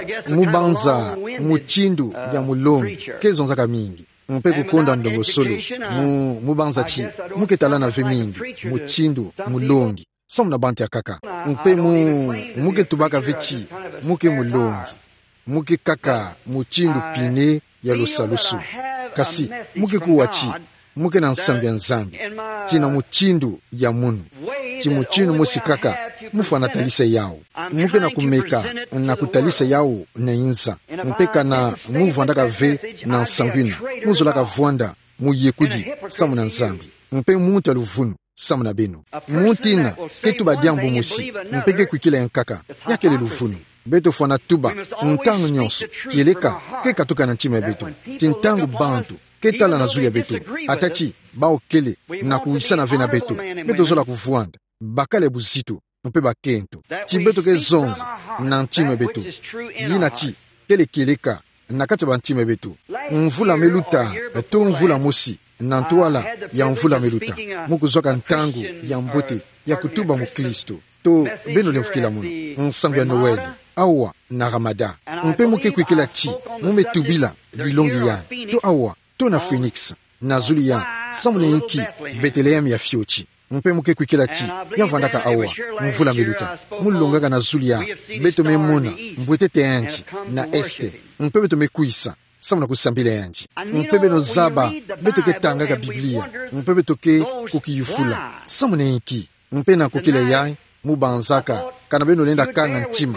mubanza muchindu ya mulongi kezonzaka mingi mpe kukonda ndongo solo mubanza chi muketalana ve mingi muchindu mulongi samuna bantu ya kaka mpe muke tubaka ve chi muke mulongi muke kaka muchindu pine ya lusalusu kasi muke kuwa chi muke na nsambi ya nzambi tina muchindu ya munu ti muchindu musi kaka mufa na talisa yao muke na kumeka na kutalisa yao na inza mpeka na muvandaka ve na nsambwina muzolaka vwanda muyekudi samu na nzambi mpe muta luvunu samu na beno mutina ketu badiambo musi mpeke kuikila yankaka yakele luvunu beto fwana tuba ntangu nyonso kieleka keka tuka na ntima ya beto tintangu bantu ketala na zuli ya beto atachi baokele na kuisana ve na beto beto zola kuvuanda bakale buzito mpe bakento ti beto ke zonza na ntima ya beto yina ti kele kieleka na kati ba ntima ya beto mvula meluta to mvula musi na ntwala ya mvula meluta mukuzoka ntangu ya mbote ya kutuba mu Kristo to beno lemfukila muno nsambi ya Noeli awa na Ramada mpe muke kuikila chi mumetubila bilongi ya to awa to na Phoenix na zuli ya samune inki Bethlehem ya fiochi mpe muke kuikila chi ya vandaka awa mvula meluta mulongaka na zuli ya beto memona mbwetete yanchi na este mpe beto mekuisa samuna kusambila yanchi mpe beno zaba beto ke tangaka Biblia mpe beto ke kukiyufula samune inki mpe na kukila yai mubanzaka kana beno lenda kanga ntima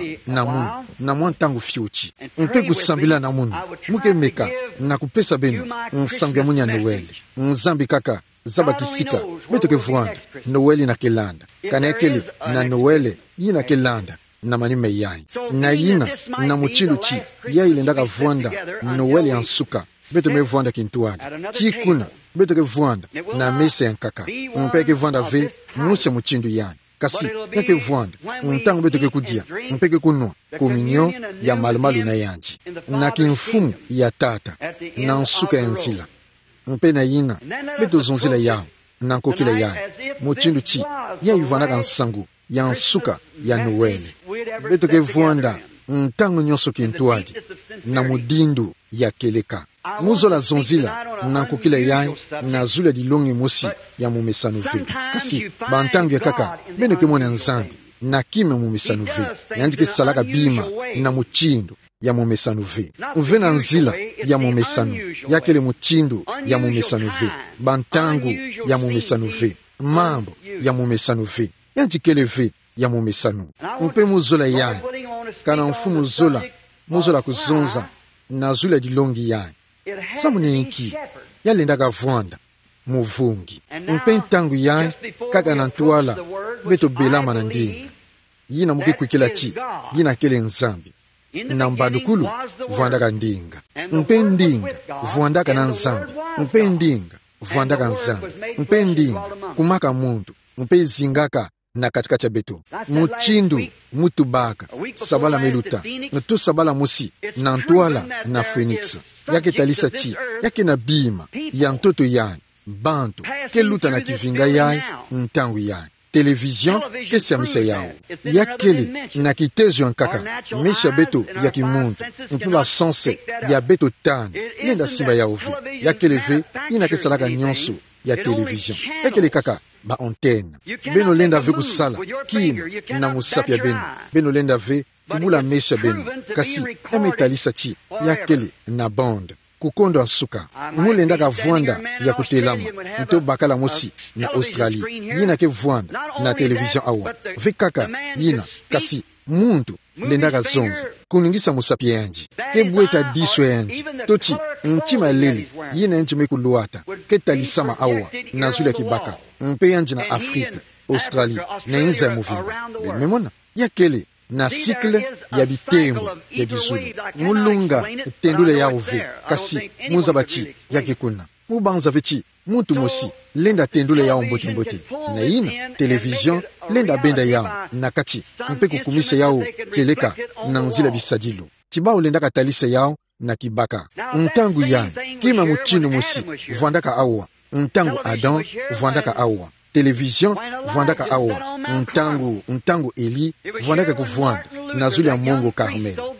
na mwantangu fiochi mpe kusambila na munu muke meka na kupesa beno nsambi ya munya Noeli nzambi kaka zaba kisika beto ke vuanda Noeli na kelanda kana ekele na Noeli yina kelanda na manime yai na yina na muchindu chi ya ilendaka vuanda Noeli ya nsuka beto me vuanda kintuadi chi kuna beto ke vuanda na mesa yankaka mpe ke vuanda ve musa muchindu yani kasi yake vuanda ntango beto ke kudia mpeke kunwa kominyo ya malumalu na yanji na kimfumu ya tata na nsuka ya nzila mpe na yina beto zonzila yao na nkokila yao muchindu chi ya ivandaka nsangu ya nsuka ya Noeli beto ke vuanda ntango nyonso kintuadi na mudindu ya keleka muzola zonzila na nkokila yai na zula dilongi musi ya mumesanu ve kasi bantangu ya kaka beno ke mwana nzambi na kime mumesanu ve yandike salaka bima na muchindu ya mumesanu ve mve na nzila ya mumesanu yakele muchindu ya mumesanu ve bantangu ya mumesanu ve mambo ya mumesanu ve yandikele ve ya mumesanu mpe muzola yai kana mfumu muzola kuzonza na zula dilongi yai samune inki yalendaka vuanda muvungi mpe ntangu yai kaka na ntwala beto belama na ndinga yina muke kuikila chi yina kele nzambi na mbandukulu vuandaka ndinga mpe ndinga vuandaka na nzambi mpe ndinga vuandaka nzambi mpe ndinga kumaka muntu mpe zingaka na katikati ya beto muchindu mutubaka sabala meluta tu sabala musi na ntwala na Phoenix yake talisa chi yake na bima ya ntoto yani bantu ke luta na kivinga yai ntangu yai television ke siamisa yao yakele na kitezo yankaka mesha beto ya kimuntu mpula sanse ya beto tani yenda simba ya ovi yakele ve ina ke salaka nyonso ya television yakele kaka ba antenne beno lenda ve kusala kino na musapi ya beno lenda ve kubula mesha beno kasi emetalisa chi yakele na bande kukondo asuka mulendaka vuanda ya kutelama nto bakala mosi na Australie yina ke vuanda na television awa ve kaka yina kasi muntu lendaka zonzi kuningisa musapi yanji ke bweta diso yanji tochi ntima lele yina yanji mekuluata ke talisama awa na zuli ya kibaka mpe yanji na Afrika Australie na inza ya muvimba memona yakele na sikle ya bitembo ya bizulu mulunga tendule ya uve kasi muzabachi yake kuna mubanza vechi muntu mosi lenda tendule yao mbote na ina television lenda benda yao na kati mpe kukumisa yao keleka na nzila bisadilo tibao lenda katalisa yao na kibaka ntangu ya kima muchinu mosi vandaka awa ntangu Adam vandaka awa television vandaka awa ntangu Eli vandaka kuvwanda na zuli ya Mongo Carmel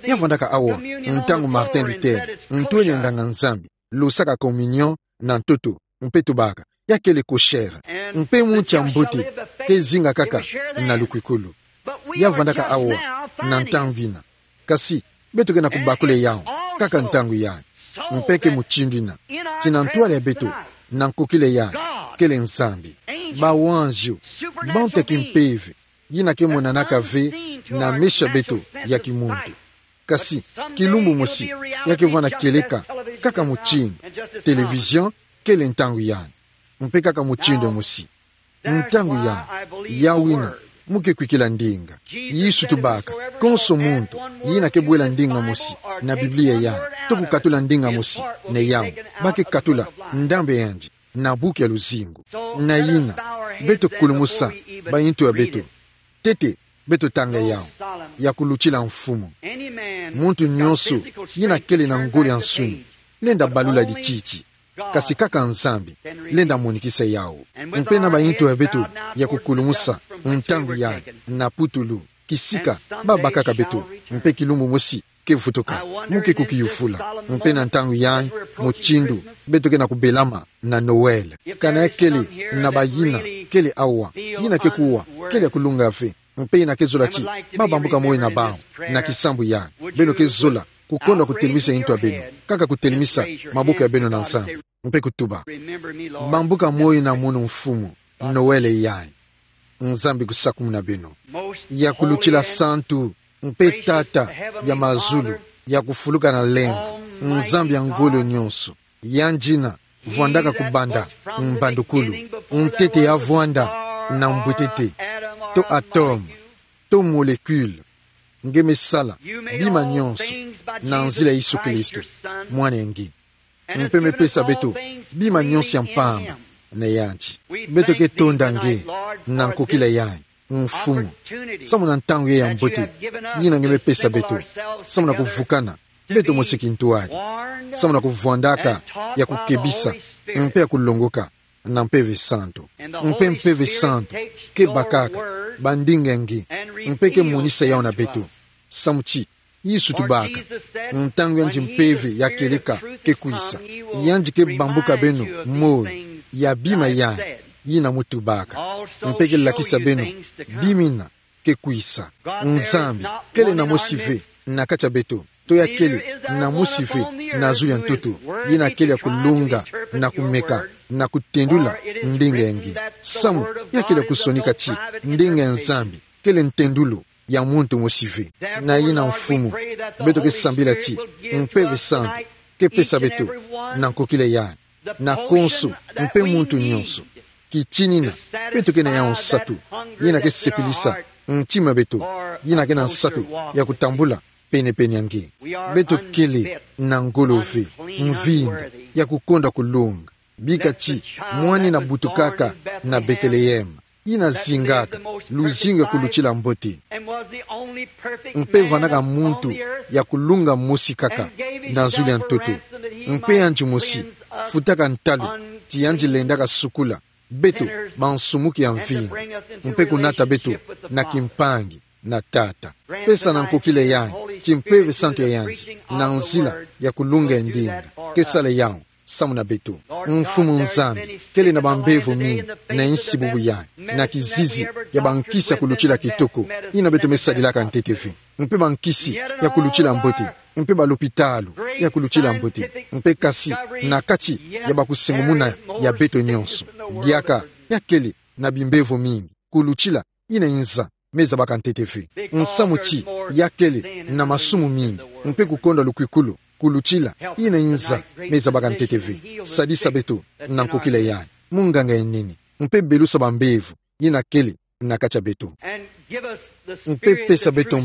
yavandaka awa ntango Martin Luther ntwene nganga nzambi lusaka communion na ntoto mpe tobaka yakele koshera mpe mucha mbote kezinga kaka na lukwikulu yavandaka awa na ntango ina kasi beto kena kubakule yao kaka ntango ya mpeke muchindina tina ntwale ya beto na nkokile ya kele nzambi bawanjo bonte kimpeve yina ke monanaka ve na mesha beto ya kimuntu kasi kilumbu mosi yake vana keleka kaka muchindu television kele ntango ya mpe kaka muchindo mosi ntango ya wina muke kwikila ndinga yisu tubaka konso muntu yina kebwela ndinga mosi na Biblia ya tukukatula ndinga mosi ne yao bake katula ndambe yanji na buki ya luzingu na yina beto kulumusa bayintu ya beto tete beto tanga yao ya kuluchila mfumo muntu nyonso yina kele na ngoli ya nsuni lenda balula di chichi kasi kaka nzambi lenda monikisa yao mpena bayintu ya beto ya kukulumusa ntangu ya na putulu kisika baba kaka beto mpe kilumbu mosi kefutoka muke kukiyufula mpena ntangu ya muchindu beto kena kubelama na Noel kana kele na bayina kele awa yina kekuwa kele kulunga fe mpe ina kezola chi baba mbuka moyo na bao na kisambu ya beno kezola kukonda kutelimisa into ya beno kaka kutelimisa mabuka ya beno na nsambi mpe kutuba bambuka moyo na munu mfumu Noele ya nzambi kusakumu na beno ya kuluchila santu mpe tata ya mazulu ya kufuluka na lemvu nzambi ya ngolo nyonso ya njina vuandaka kubanda mbandukulu ntete ya vuanda na mbwetete to atome to molekule ngeme sala bima nyonso na nzila Yesu Kristo mwana engi mpe mepesa beto bima nyonso ya mpamba na yanchi beto ke tonda nge na nkokila yanyi mfumu samu na ntango ye ya mbote yina ngeme pesa beto samu na kuvukana beto mosiki ntuari samu na kuvuandaka ya kukebisa mpe ya kulongoka na mpeve santo mpeve santo ke bakaka bandinga ngi mpe ke monisa yao na beto samuchi Yesu tubaka ntango yanji mpeve ya keleka ke kuisa yanji ke bambuka beno moyo ya bima ya yina mutubaka mpeke lakisa beno bimina ke kuisa nzambi kele na mosive na kacha beto to ya kele na mosive na zuya ntoto yina kele ya kulunga na kumeka na kutendula ndinga yangi samu ya kele kusonika chi ndinga nzambi kele ntendulu ya muntu mosive na yina mfumu beto ke sambila chi mpeve santo ke pesa beto na nkokile ya na konso mpe muntu nyonso kichinina beto ke na ya nsatu yina ke sepilisa ntima beto yina ke na nsatu ya kutambula pene yangi beto kele na ngolove mvindu ya kukonda kulunga bika chi mwani na butukaka na Betlehema yina zingaka luzinga kuluchila mbote mpe vanaka muntu ya kulunga mosi kaka na zuli ya ntoto mpe yanji mosi futaka ntalo ti yanji lendaka sukula beto bansumuki ya mvindu mpe kunata beto na kimpangi na tata pesa na nkokile yanyi ti mpeve santo ya yanji na nzila ya kulunga endinga kesale yao samu na beto mfumu nzambi kele na bambevu mingi na insi bubu yanyi na kizizi ya bankisi ya kuluchila kitoko ina beto mesadilaka ntetefe mpe bankisi ya kuluchila mbote mpe balopitalu ya kuluchila mbote mpe kasi na kati ya bakusengumuna ya beto nyonso diaka ya kele na bimbevu mingi kuluchila ina inza meza baka ntetefe nsamu chi ya kele na masumu mingi mpe kukonda lukwikulu kuluchila ina inza meza baka nteteve sadisa beto na nkokila yani munganga enini mpe belusa bambevu ina kele na kacha beto mpe pesa beto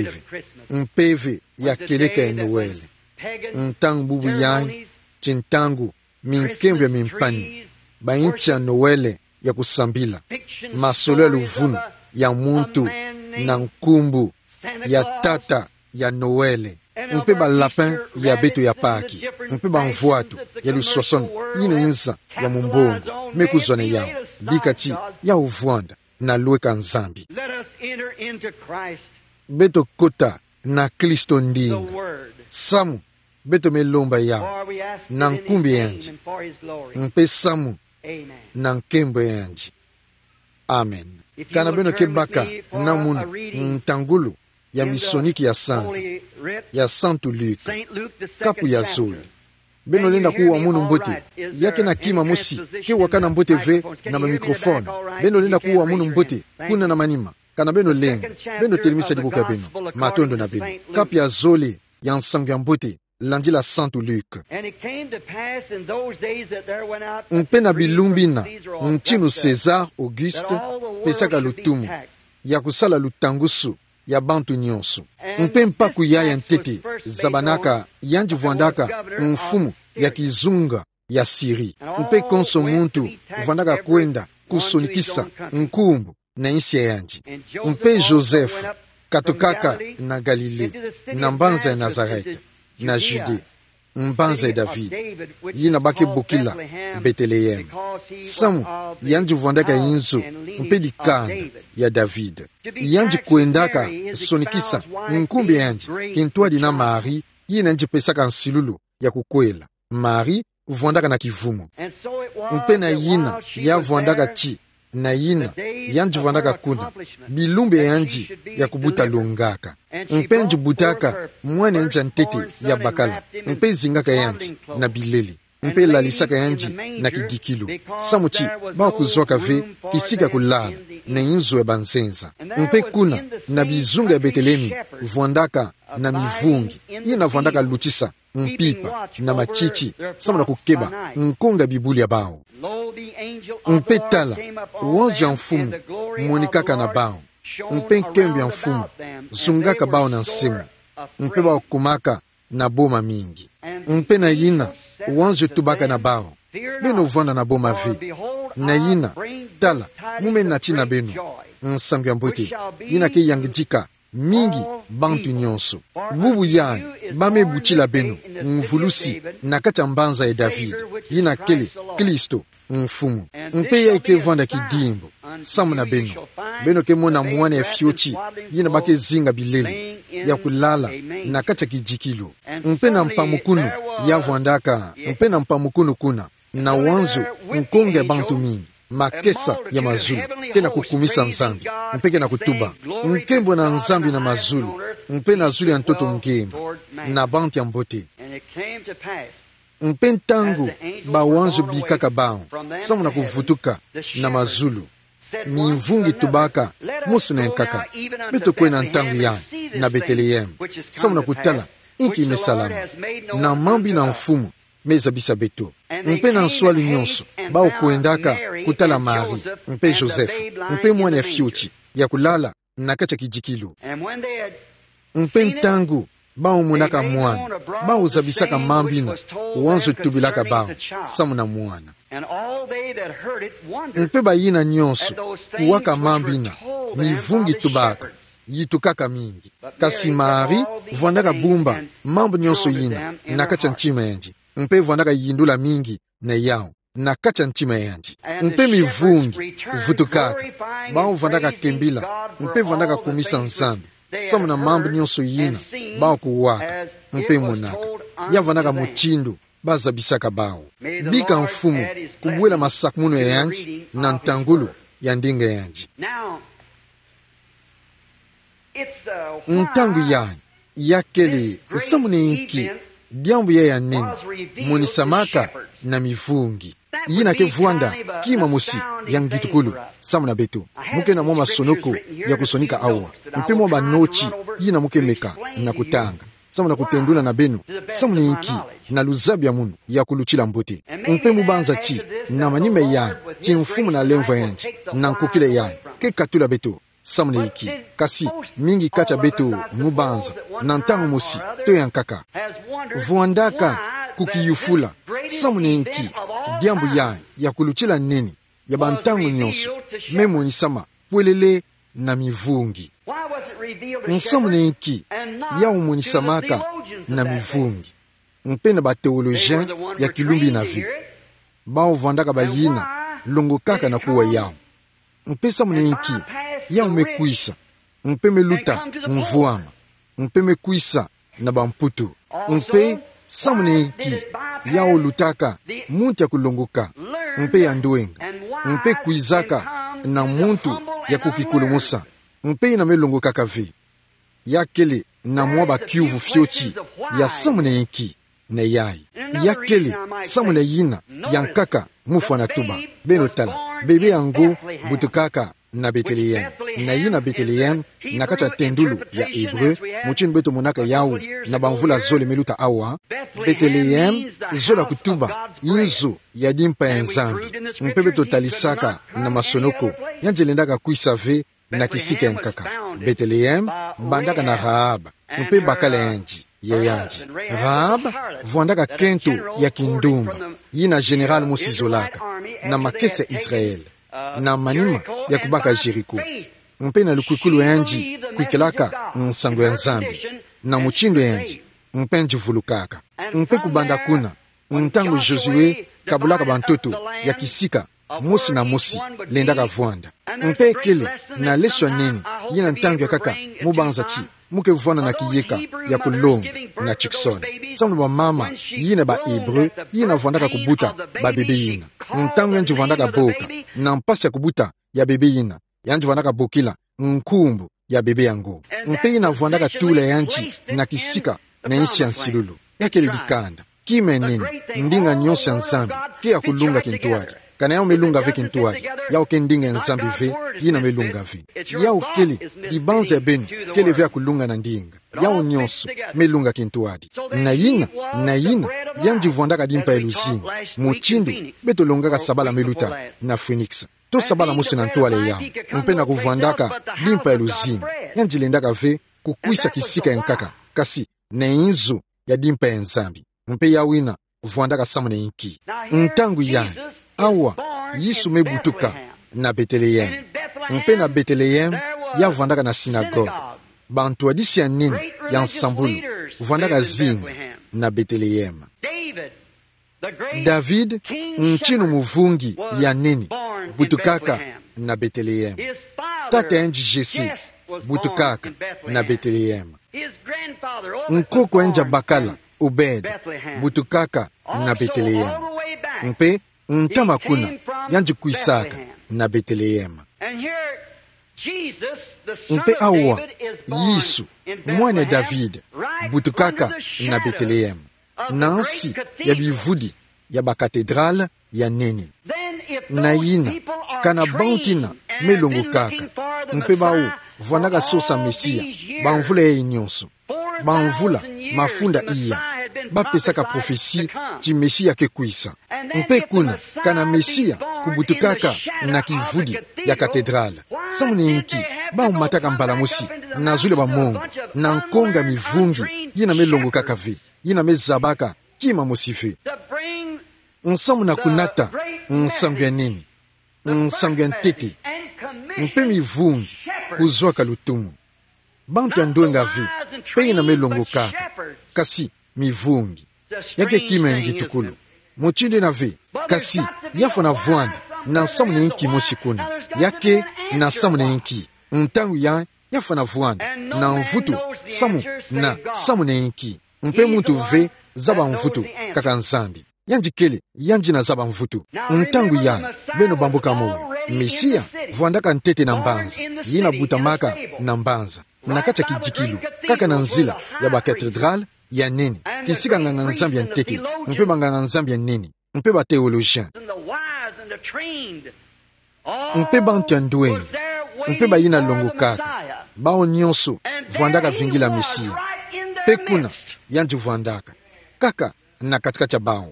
mpeve ya keleka ya Noel ntangu bubu yani chintangu minkembu ya mimpani bainchi ya Noel ya kusambila masolo ya luvunu ya muntu na nkumbu ya tata ya Noel mpe ba lapin ya beto ya paki mpe ba mvuatu ya lusoson yine inza ya mumbongo mekuzone yao bikati ya uvuanda na lueka nzambi beto kota na Kristo ndinga samu beto melomba yao na nkumbi yanji mpe samu na nkembo yanji. Amen. Kana beno kebaka na munu ntangulu ya misoniki ya Santo Luc kapu ya zoli beno lenda kuwa munu mbote yake na kima musi ke wakana mbote ve na mikrofone beno lenda kuwa munu mbote kuna na manima kana beno lenga beno telimisa dibuka beno matondo na beno kapu ya zoli ya nsangu ya mbote landi la Santo Luc. Mpe na bilumbina ntinu César Auguste pesaka lutumu ya kusala lutangusu ya bantu nyonso. Mpe mpaku yaya ntete zabanaka yanji vuandaka mfumu ya kizunga ya Siri. Mpe konso muntu vuandaka kwenda kusonikisa nkumbu na insi ya yanji. Mpe Joseph katokaka na Galile na mbanza ya Nazareth na Jude mbanza ya David yina bake bokila Bethlehem samu yanji vuandaka inzo mpe dikanda ya David yanji kuendaka sonikisa nkumbi yanji kintuadi na Mari yina nji pesaka nsilulu ya kukwela Mari vuandaka na kivumo mpe na yina ya vuandaka ti na yina yanji vuandaka kuna bilumbe yanji ya kubuta lungaka mpe nji butaka mwane nja ntete ya bakala mpe zingaka yanji na bileli mpe lalisaka yanji na kidikilu samuchi bao kuzwaka ve kisika kulala na inzo ya banzenza mpe kuna na bizunga ya Betelemi vuandaka na mivungi ina vuandaka lutisa mpipa na machichi samu na kukeba nkonga bibuli ya bao mpe tala uonzi ya mfumu monikaka na bao mpe nkembi ya mfumu zungaka bao na nsemu mpe bao kumaka na boma mingi mpe na yina uonzi tubaka na bao beno vanda na boma ve na yina tala mume na china beno nsangu ya mbote yina ke yangijika mingi bantu nyonso bubu ya bame buchila beno mvulusi na kacha mbanza ya David yina kele Kristo mfumu mpe ya ike vanda kidimbo samu na beno ke mona mwane ya fiochi yina bake zinga bileli ya kulala na kacha kijikilo mpe na mpamukunu ya vuandaka mpe na mpamukunu kuna na wanzo nkonge bantu mingi makesa ya mazulu kena kukumisa nzambi mpe kena kutuba nkembo na nzambi na mazulu mpe na zulu ya ntoto nkembo na bantu ya mbote mpe ntangu bawanzo bikaka bao samu na kuvutuka na mazulu mivungi tubaka musi na nkaka beto kwe na ntangu ya na Bethlehem samu na kutala inki imesalama na mambi na mfumu meza bisa beto mpe na nswali nyonso bao kuendaka kutala Mari mpe Joseph mpe mwana ya fiochi ya kulala na kacha kijikilu mpe ntangu bao munaka mwana bao zabisaka mambina uwanzo tubilaka bao samu na mwana mpe bayina nyonso kuwaka mambina mivungi tubaka yitukaka mingi kasi Mari vuandaka bumba mambo nyonso yina na kacha nchima yanji mpe vuandaka yindula mingi na yao na kacha nchima yanji mpe mivungi vutukaka bao vuandaka kembila mpe vuandaka kumisa nzambi samu na mambo nyonso yina bao kuwaka mpe monaka ya vuandaka muchindu baza bisaka bao bika mfumu kubwela masakumuno ya yanji na ntangulu ya ndinga yanji ntangu yanyi yakele samu ni inki diambu ya nini munisamaka na mivungi yina ke vuanda kima musi ya ngitukulu samu na beto muke na moma sonoko ya kusonika awa mpe mwa banochi yina muke meka na kutanga samu na kutendula na beno samu ni inki na luzabi ya munu ya kuluchila mbote mpe mubanza chi na manime ya ti mfumu na lemva yanji na nkokile ya ke katula beto samu ni iki kasi mingi kacha beto mubanza na ntangu musi to ya nkaka vuandaka kukiyufula samu ni inki diambu ya kuluchila nini ya bantangu nyonso memo ni sama pwelele na mivungi nsamu ni inki ya umonisamaka na mivungi mpe na bateologien ya kilumbi na vi bao vandaka bayina longo kaka na kuwa yao mpe samu ni inki ya umekuisa mpe meluta mvuama mpe me kuisa na bamputu mpe samune iki ya olutaka muntu ya kulongoka mpe ya nduenga mpe kuizaka na muntu ya kukikulumusa mpe ina melongoka kavi yakele na mwa bakiuvu fiochi ya samune iki na yai yakele samune yina yankaka mufu na tuba beno tala bebe yango butukaka na Bethlehem na yina Bethlehem na kacha tendulu ya Hebreu muchini beto monaka yawu na bamvula zole meluta awa Bethlehem zola kutuba inzo ya dimpa ya nzambi mpe beto talisaka na masonoko yanjelendaka kuisave na kisika yankaka Bethlehem bandaka na Rahab mpe bakala yanji ya yanji Rahab vuandaka kento ya kindumba yina general musizolaka na makese Israel na manima ya kubaka Jericho mpe na lukwikulu yanji kwikelaka nsango ya nzambi na muchindo yanji mpe njivulukaka mpe kubanda kuna ntango Josue kabulaka bantoto ya kisika musi na musi lendaka vuanda mpe ekele na leswa nini yina ntango ya kaka mubanza chi muke vuana na kiyeka ya kulonga na Chiksoni samu ba mama yina ba Hebreu yina vuandaka kubuta ba bebe yina ntango yanji vuandaka boka na mpasi ya kubuta ya bebe yina yanji vuandaka bokila nkumbu ya bebe yango mpe yina vuandaka tula yanji na kisika na insi ya nsilulu yakele dikanda kime nini ndinga nyonso ya nzambi ke ya kulunga kintuadi kana yao melunga ve kintuadi yao ke ndinga ya nzambi ve yina melunga ve yao kele dibanza ya benu kele ve ya kulunga na ndinga yao nyonso melunga kintuadi na yina yanji vuandaka dimpa eluzini muchindu beto longaka sabala meluta na Phoenix to sabala musi na ntuale yao mpe na kuvuandaka dimpa eluzini yanji lendaka ve kukwisa kisika yankaka kasi na inzo ya dimpa ya nzambi mpe yawina vuandaka samune inki ntangu yani awa Yesu mebutuka na Bethlehem mpe na Bethlehem ya vuandaka na sinagogue bantu adisi ya nini ya nsambulu vuandaka zinga na Bethlehem David nchinu muvungi ya nini butukaka na Bethlehem tata enji Jesse butukaka na Bethlehem nkoko enja bakala Obed butukaka na Bethlehem mpe ntama kuna yanji kuisaka na Bethlehem mpe awa Yesu mwana David butukaka na Bethlehem nansi ya bivudi ya bakatedrale ya nini na yina kana bantina melongokaka mpe bawu vuandaka sosa Mesia banvula ye nyonso banvula mafunda iya bapesaka profesi ti Mesia ke kuisa mpe kuna kana Mesia kubutukaka na kivudi ya katedrale samune inki baumataka mbalamusi na zule bamongo na nkonga mivungi yina melongokaka ve yina mezabaka kima musife nsamu na kunata nsangu ya nini nsangu ya ntete mpe mivungi kuzwaka lutumu bantu ya ndwenga ve pe yina melongokaka kasi mivungi yake kima ya ngitukulu muchinde na ve kasi yafa na vuanda na nsamu na inki mosikuna yake na nsamu na inki ntangu ya yafa na vuanda na mvutu samu na inki mpe muntu ve zaba mvutu kaka nzambi yanji kele yanji na zaba mvutu ntangu ya beno bambuka mowe Mesia vuandaka ntete na mbanza yina butamaka na mbanza na kacha kijikilu kaka na nzila ya bakatedrale ya nini kisika nganga nzambi ya ntete mpe banganga nzambi ya nini mpe ba theologien mpe bantu ya ndwengi mpe bayina longokaka bao nyonso vuandaka vingila Mesia pe kuna yanji vuandaka kaka na katikati ya bao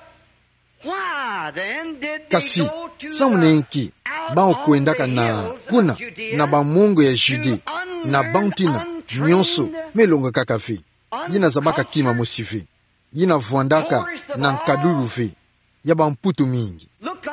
kasi samune inki bao kuendaka na kuna na bamungu ya Jude na bantina nyonso melongo kaka ve yina zabaka kima musive yina vuandaka na nkadulu ve ya bamputu mingi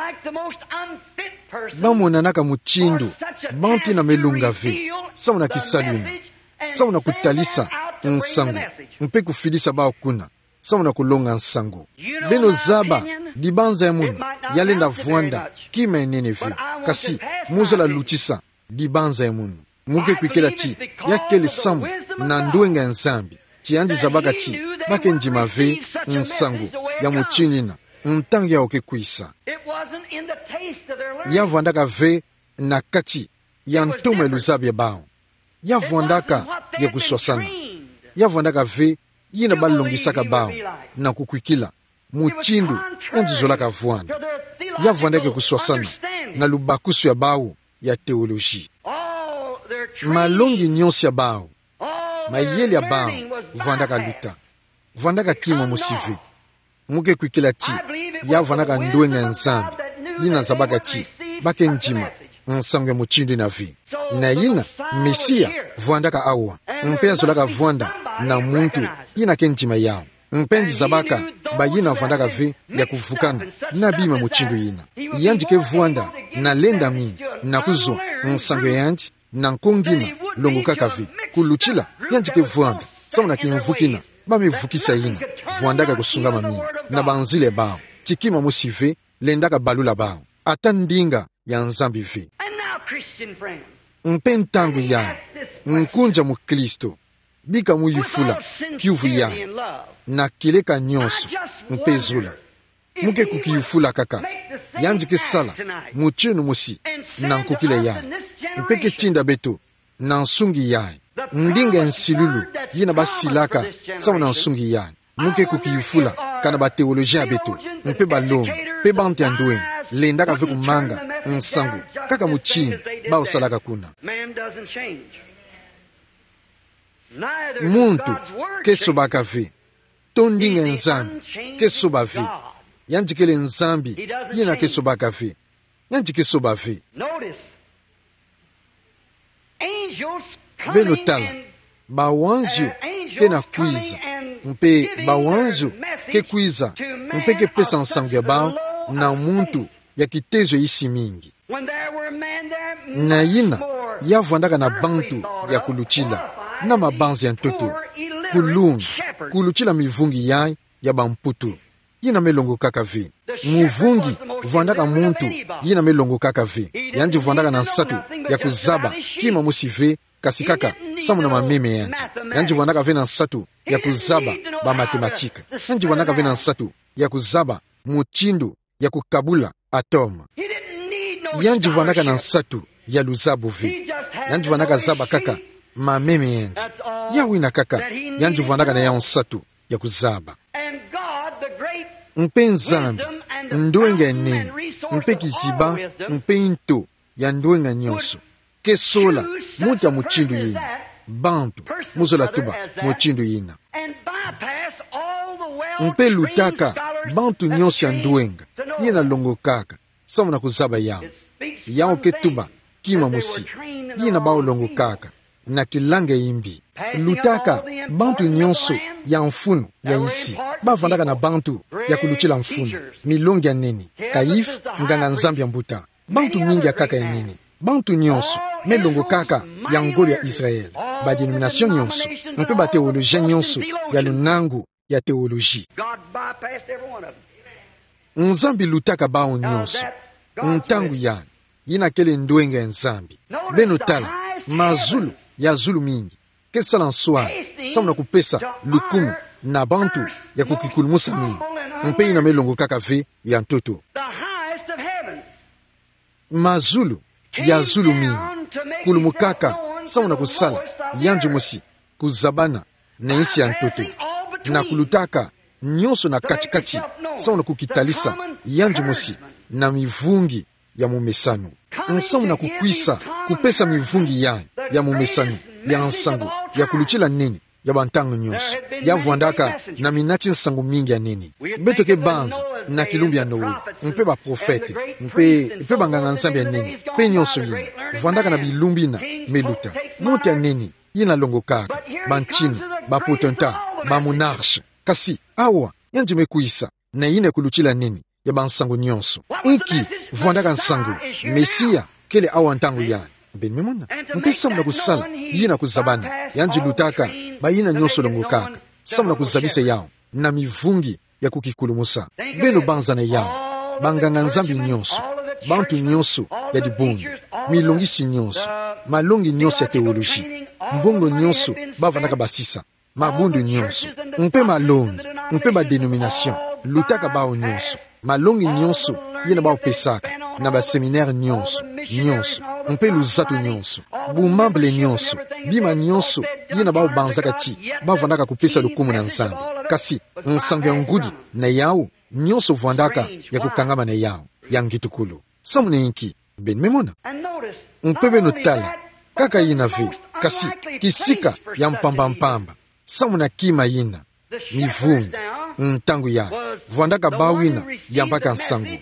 bamonanaka muchindu bantina melunga ve samuna kisaluni samuna kutalisa nsango mpe kufidisa bao kuna samuna kulonga nsango beno zaba dibanza ya munu yalenda vuanda kima enene ve kasi muzola lutisa dibanza ya munu muke kwikela ti yakele samu na ndwenga nzambi tiyandiza bakati bakenjima ve nsangu ya muchinina ntangu ya okekwisa yavwandaka ve na kati ya ntoma eluzabia bao yavwandaka ya kusosana yavwandaka ve yina balongisaka bao na kukwikila muchindu yanjizolaka vwanda yavwandaka kusosana na lubakusu ya bao ya teoloji malongi nyonsi ya bao mayele ya bao vwandaka luta vwandaka kima musive muke kwikila ti yavwandaka ndwenga nzambi yina zabaka ti bakenjima nsangu ya muchindu na vi na yina mesia vwandaka awa mpenzolaka vwanda na muntu yina kenjima yao mpendi zabaka bayina vwandaka ve ya kuvukana na bima muchindu yina yanjike vwanda na lenda mingi na kuzwa nsangu ya yanji na nkongina longo kaka ve kuluchila yanjike vwanda sauna kimvukina bamevukisa yina vwandaka kusungama mingi na banzile bao tikima musive lendaka balula bao ata ndinga ya nzambi ve mpe ntangu yaye nkunja mu Kristo bika muyifula kiuvu yaye na kileka nyonso mpe zula muke kukiyifula kaka yanjike sala muchinu musi na nkukile yaye mpeke tinda beto na nsungi yaye ndinga nsilulu yina basilaka sawa na nsungi yaye muke kukiyifula kana ba teolojia beto mpe balongo mpe bante andweni lendaka ve kumanga nsangu kaka muchini baosalaka kuna muntu kesobaka ve tondinga nzambi kesoba ve yanjikele nzambi yina kesobaka ve yanjikesoba ve beno tala bawanzu kena kwiza mpe bawanzu kekwiza mpe kepesa nsangu ya bao na muntu ya kitezo isi mingi na yina yavwandaka na bantu ya kuluchila na mabanzi ya ntoto kulunga kuluchila mivungi yaye ya bamputu yina melongo kaka ve muvungi vwandaka muntu yina melongo kaka ve yanji vwandaka na nsatu ya kuzaba kima musive kasikaka samu na mameme yanji vwandaka ve na nsatu ya kuzaba ba matematika yanji vwandaka ve na nsatu ya kuzaba muchindu ya kukabula atoma yanji vwandaka na nsatu ya luzabu ve yanji vwandaka zaba kaka mameme yanji yawina kaka yanji vwandaka na ya nsatu ya kuzaba mpe nzambi ndwenga enene mpe kiziba mpe nto ya ndwenga nyonso kesola mutu ya muchindu yina bantu muzola tuba muchindu yina mpe lutaka bantu nyonso ya ndwenga yina longo kaka samu na kuzaba yao yao ketuba kima musi yina bao longo kaka na kilanga imbi lutaka bantu nyonso ya mfunu ya isi bavandaka na bantu ya kuluchila mfunu milongi ya neni kaif nganga nzambi ya mbuta bantu mingi ya kaka ya neni bantu nyonso melongo kaka ya ngolo ya Israel badenomination nyonso mpe bateologien nyonso ya lunangu ya teoloji nzambi lutaka bao nyonso ntangu yana yina kele ndwenga ya nzambi beno tala mazulu ya zulu mingi kesala nswala samu na kupesa lukumu na bantu ya kukikulumusa mingi mpe yina melongo kaka ve ya ntoto mazulu ya zulu mingi kulumukaka samu na kusala yanju musi kuzabana na isi ya ntoto na kulutaka nyonso na katikati samu na kukitalisa yanju musi na mivungi ya mumesanu nsamu na kukwisa kupesa mivungi ya mumesanu ya nsangu ya kuluchila nini ya bantangu nyonso yavwandaka na minati nsangu mingi ya nini betoke banza na kilumbi ya Noe mpe baprofete mpe banganga nzambi ya nini mpe nyonso yina vwandaka na bilumbi na meluta mutu ya nini yina longo kaka banchinu bapotenta bamonarche kasi awa yanji mekuisa na yina kuluchila nini ya bansangu nyonso iki vwandaka nsangu mesia kele awa ntangu yana benmemona mpe samu na kusala yina kuzabana yanji lutaka bayina nyonso longo kaka samu na kuzabisa yao na mivungi ya kukikulumusa beno banza na yao banganga nzambi nyonso bantu nyonso ya dibundu milongisi nyonso malongi nyonso ya teoloji mbongo nyonso bavandaka basisa mabundu nyonso mpe malongi mpe badenomination lutaka bao nyonso malongi nyonso ye na baopesaka na baseminaire nyonso mpe luzatu nyonso bumamble nyonso bima nyonso ye na baobanzaka ti bavandaka kupesa lukumu na Nzambe kasi nsango ya ngudi na yawo nyonso vandaka ya kukangama na yawo ya ngitukulu samuna inki ben memona mpe beno tala kaka yina ve kasi kisika ya mpamba samuna kima yina mivungu ntangu ya vandaka bawina ya mpaka nsangu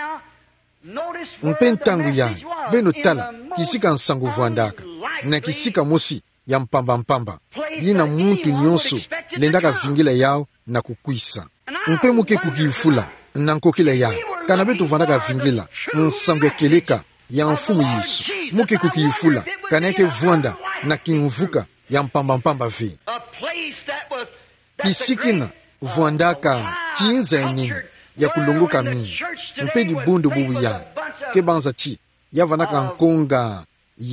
mpe ntangu ya beno tala kisika nsangu vandaka na kisika mosi ya mpamba yina muntu nyonso lendaka vingila yao na kukwisa mpe muke kukifula na nkokila yao kana betu vandaka vingila nsangu ya keleka ya mfumu Yesu muke kukifula kana eke vwanda na kimvuka ya mpamba ve kisikina vwandaka tiinza enini ya kulongoka mingi mpe di bundu bubu ya kebanza ti ya vanaka nkonga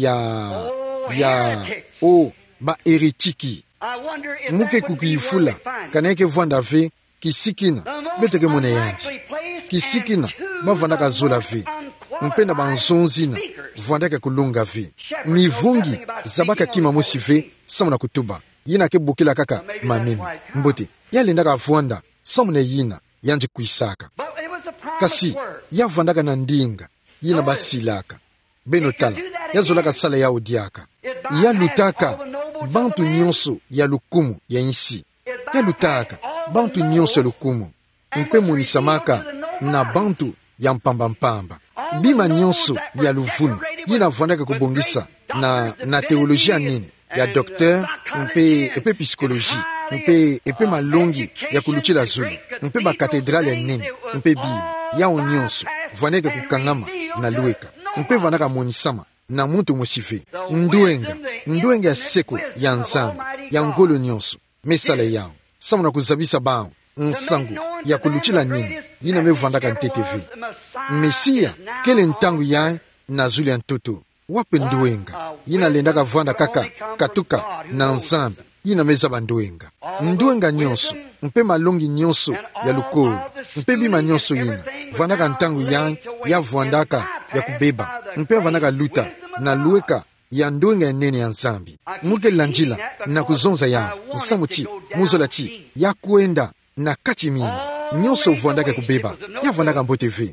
ya ba eritiki muke kukifula kana eke vwanda ve kisikina beteke mone yanji kisikina bavandaka zola ve mpe na banzonzina vandaka kulunga ve mivungi zabaka kima mosi ve samuna kutuba yina ke bukila kaka mamemi mbote yalendaka vwanda samuna yina yanji kuisaka kasi yavandaka na ndinga yina basilaka beno tala yazolaka sala ya odiaka yalutaka bantu nyonso ya lukumu ya insi yalutaka bantu nyonso ya lukumu mpe monisamaka na bantu ya mpamba bima nyonso ya luvunu yina vandaka kubongisa na teolojia nini ya docteur mpe psychologie mpe malongi ya kuluchila zulu mpe bakatedrale ya nini mpe bibi yao nyonso vandaka kukangama na lueka mpe vandaka monisama na muntu mosive nduenga ya seko ya Nzambe ya ngolo nyonso mesala yao samuna kuzabisa bao nsangu ya kuluchila nini yina mevandaka nteteve Mesia kele ntangu ya na zuli ya ntoto wape nduenga yina lendaka vanda kaka katuka na Nzambe yina mezaba nduenga nyonso mpe malongi nyonso ya lukolo mpe bima nyonso yina vandaka ntangu ya vandaka ya kubeba mpe vandaka luta na lueka ya nduenga ya nene ya Nzambe muke lanjila na kuzonza ya nsamuti muzola ti ya kuenda na kati mingi nyonso vandaka kubeba ya vandaka mbote ve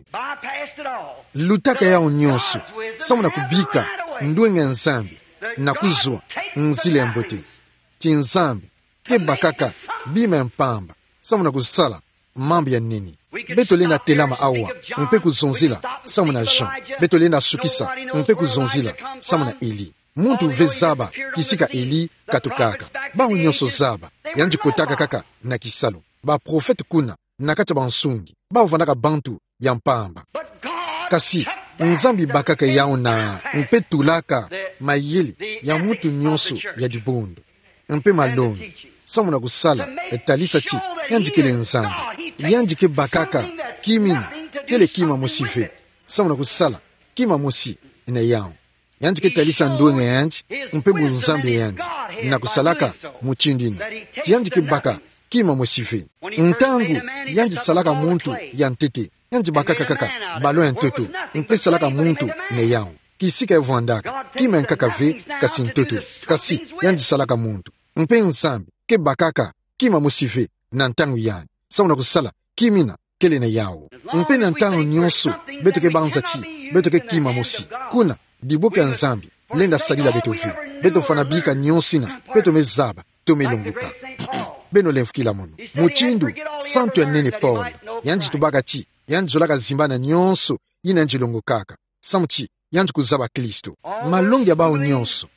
lutaka yao nyonso samuna kubika nduenga ya Nzambe na kuzwa nzile ya mbote ti Nzambe keba kaka bima ya mpamba samuna kusala mambo ya nini betolenda telama awa mpe kuzonzila samuna Jean betolenda sukisa mpe kuzonzila samuna Eli muntu ve zaba kisika Eli katukaka bao nyonso zaba yanji kotaka kaka na kisalo ba profete kuna na kati bansungi bao vandaka bantu ya mpamba kasi Nzambi bakaka yao na mpe tulaka mayele ya mutu nyonso ya dibondo mpe malongi samuna kusala etalisa ti yanjikele Nzambe yanjike bakaka kimina kele kima mosive samuna kusala kima mosi ina yao yanjike talisa nduenga yanji mpe bunzambe yanji na kusalaka muchindina ti yanjike baka kima mosive ntangu yanji salaka muntu ya ntete yanji bakaka kaka balo ya ntoto mpe salaka muntu ne yao kisika evandaka kima nkaka ve kasi ntoto kasi yanji salaka muntu mpe Nzambe ke bakaka kima mosive na ntangu yani samuna kusala kimina kele na yao mpe na ntangu nyonso beto ke banza ti beto ke kima mosi kuna diboka ya Nzambe lenda salila beto ve beto fana bika nyonsina beto mezaba to melonguka beno lemfukila mono muchindu santu ya nene Paul yanji tubaka ti yanji zolaka zimbana nyonso yina yanji longokaka samuti yanji kuzaba Kristo malongi ya bao nyonso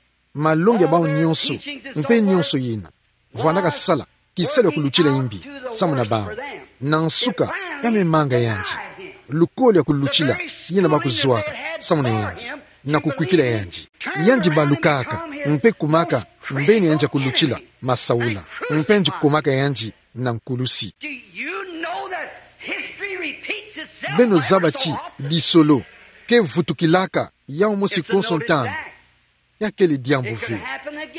mpe nyonso yina vandaka sala kisalo kuluchila imbi samuna bao na nsuka ya memanga yanji lukolo ya kuluchila yina bakuzwaka samuna yanji na kukwikila yanji balukaka mpe kumaka mbeni yanji kuluchila masaula mpe nji kumaka yanji na nkulusi beno zabati di solo ke vutukilaka ya omosi konsontango ya kele diambo ve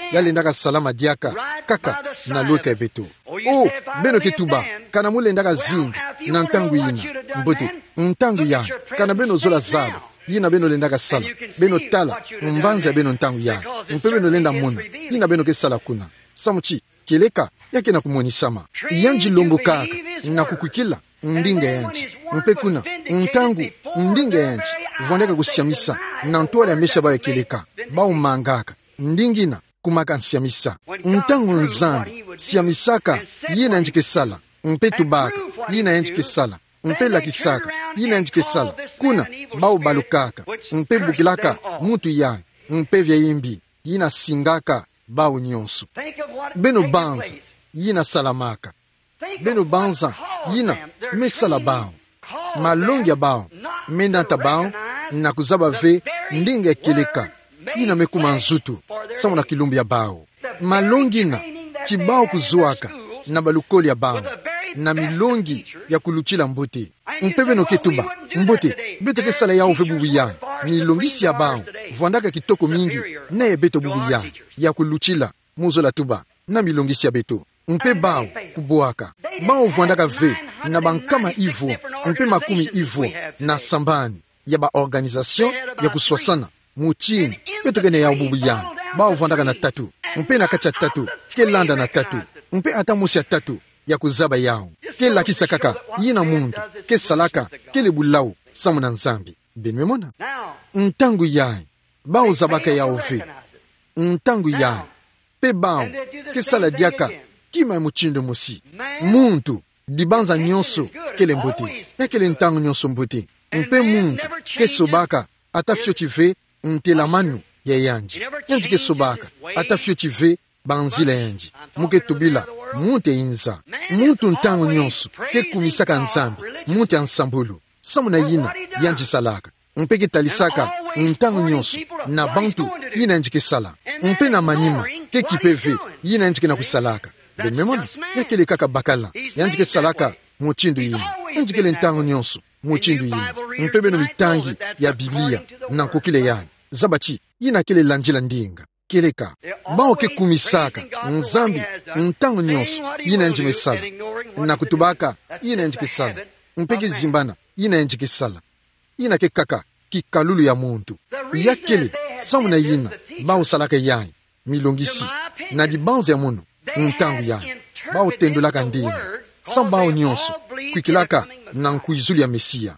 yalendaka salama diaka kaka na lueka beto. Oh, beno ketuba kana mulendaka zingi na ntangu yina mbote ntangu ya kana beno zola zabo yina beno lendaka sala beno tala mbanza beno ntangu ya mpe beno lenda mona yina beno ke sala kuna samuchi keleka yake na kumuonisama yanji longo kaka na kukwikila ndinga yanji mpe kuna ntangu ndinga yanji vondeka kusiamisa na ntwala mesha ba keleka ba umangaka ndingina kumaka nsiamisa ntangu nzambi siamisaka yina njike sala mpe tubaka yina njike sala mpe lakisaka yina njike sala kuna bao balukaka mpe bukilaka mutu ya mpe vyayimbi yina singaka bao nyonso beno banza yina salamaka beno banza yina mesala bao malongi ya bao mendanta bao na kuzaba ve ndinga keleka yina mekuma nzutu samu na kilumbi ya bao malongi na chibao kuzuaka na balukoli ya bao na milongi ya kuluchila mbote mpebe no ketuba mbote bete ke sala yao fe bubu ya milongisi ya bao vwandaka kitoko mingi na ye beto bubu ya kuluchila muzo la tuba na milongisi ya beto mpe bao kuboaka bao vwandaka ve na bankama ivo mpe makumi ivo na sambani ya ba organisation ya kuswasana muchini beto kene ya bubu ya bao vwandaka na tatu mpe na kacha tatu kelanda na tatu mpe atamusi ya tatu ya kuzaba yao ke lakisa kaka yina mundu ke salaka ke lebulau samu na nzambi benwemona ntangu yae bao zabaka yao ve ntangu yae pe bao ke sala diaka kima ya muchindo musi muntu dibanza nyonso kele mbote ekele ntangu nyonso mbote mpe mundu ke sobaka atafyoti ve ntelamanu ya yanji yanji ke sobaka atafyoti ve banzila yanji muke tubila mute inza muntu ntangu nyonso ke kumisaka nzambi mute ansambulu samu na yina yanji salaka mpe ke talisaka ntangu nyonso na bantu yina yanji ke sala mpe na manima ke kipeve yina yanji ke na kusalaka benmemona yakele kaka bakala yanji ke salaka muchindu yina yanji ke le ntangu nyonso muchindu yina mpe beno mitangi ya Biblia na nkokile yani zabachi yina kele lanjila ndinga keleka bao ke kumisaka nzambi ntangu nyonso yina njime sala na kutubaka yina njike sala mpeke zimbana yina njike sala yina ke kaka kikalulu ya muntu yakele samu na yina bao salaka yayi milongisi na dibanza ya munu ntangu yayi bao tendulaka ndinga sam bao nyonso kwikilaka na nkuizuli ya Mesia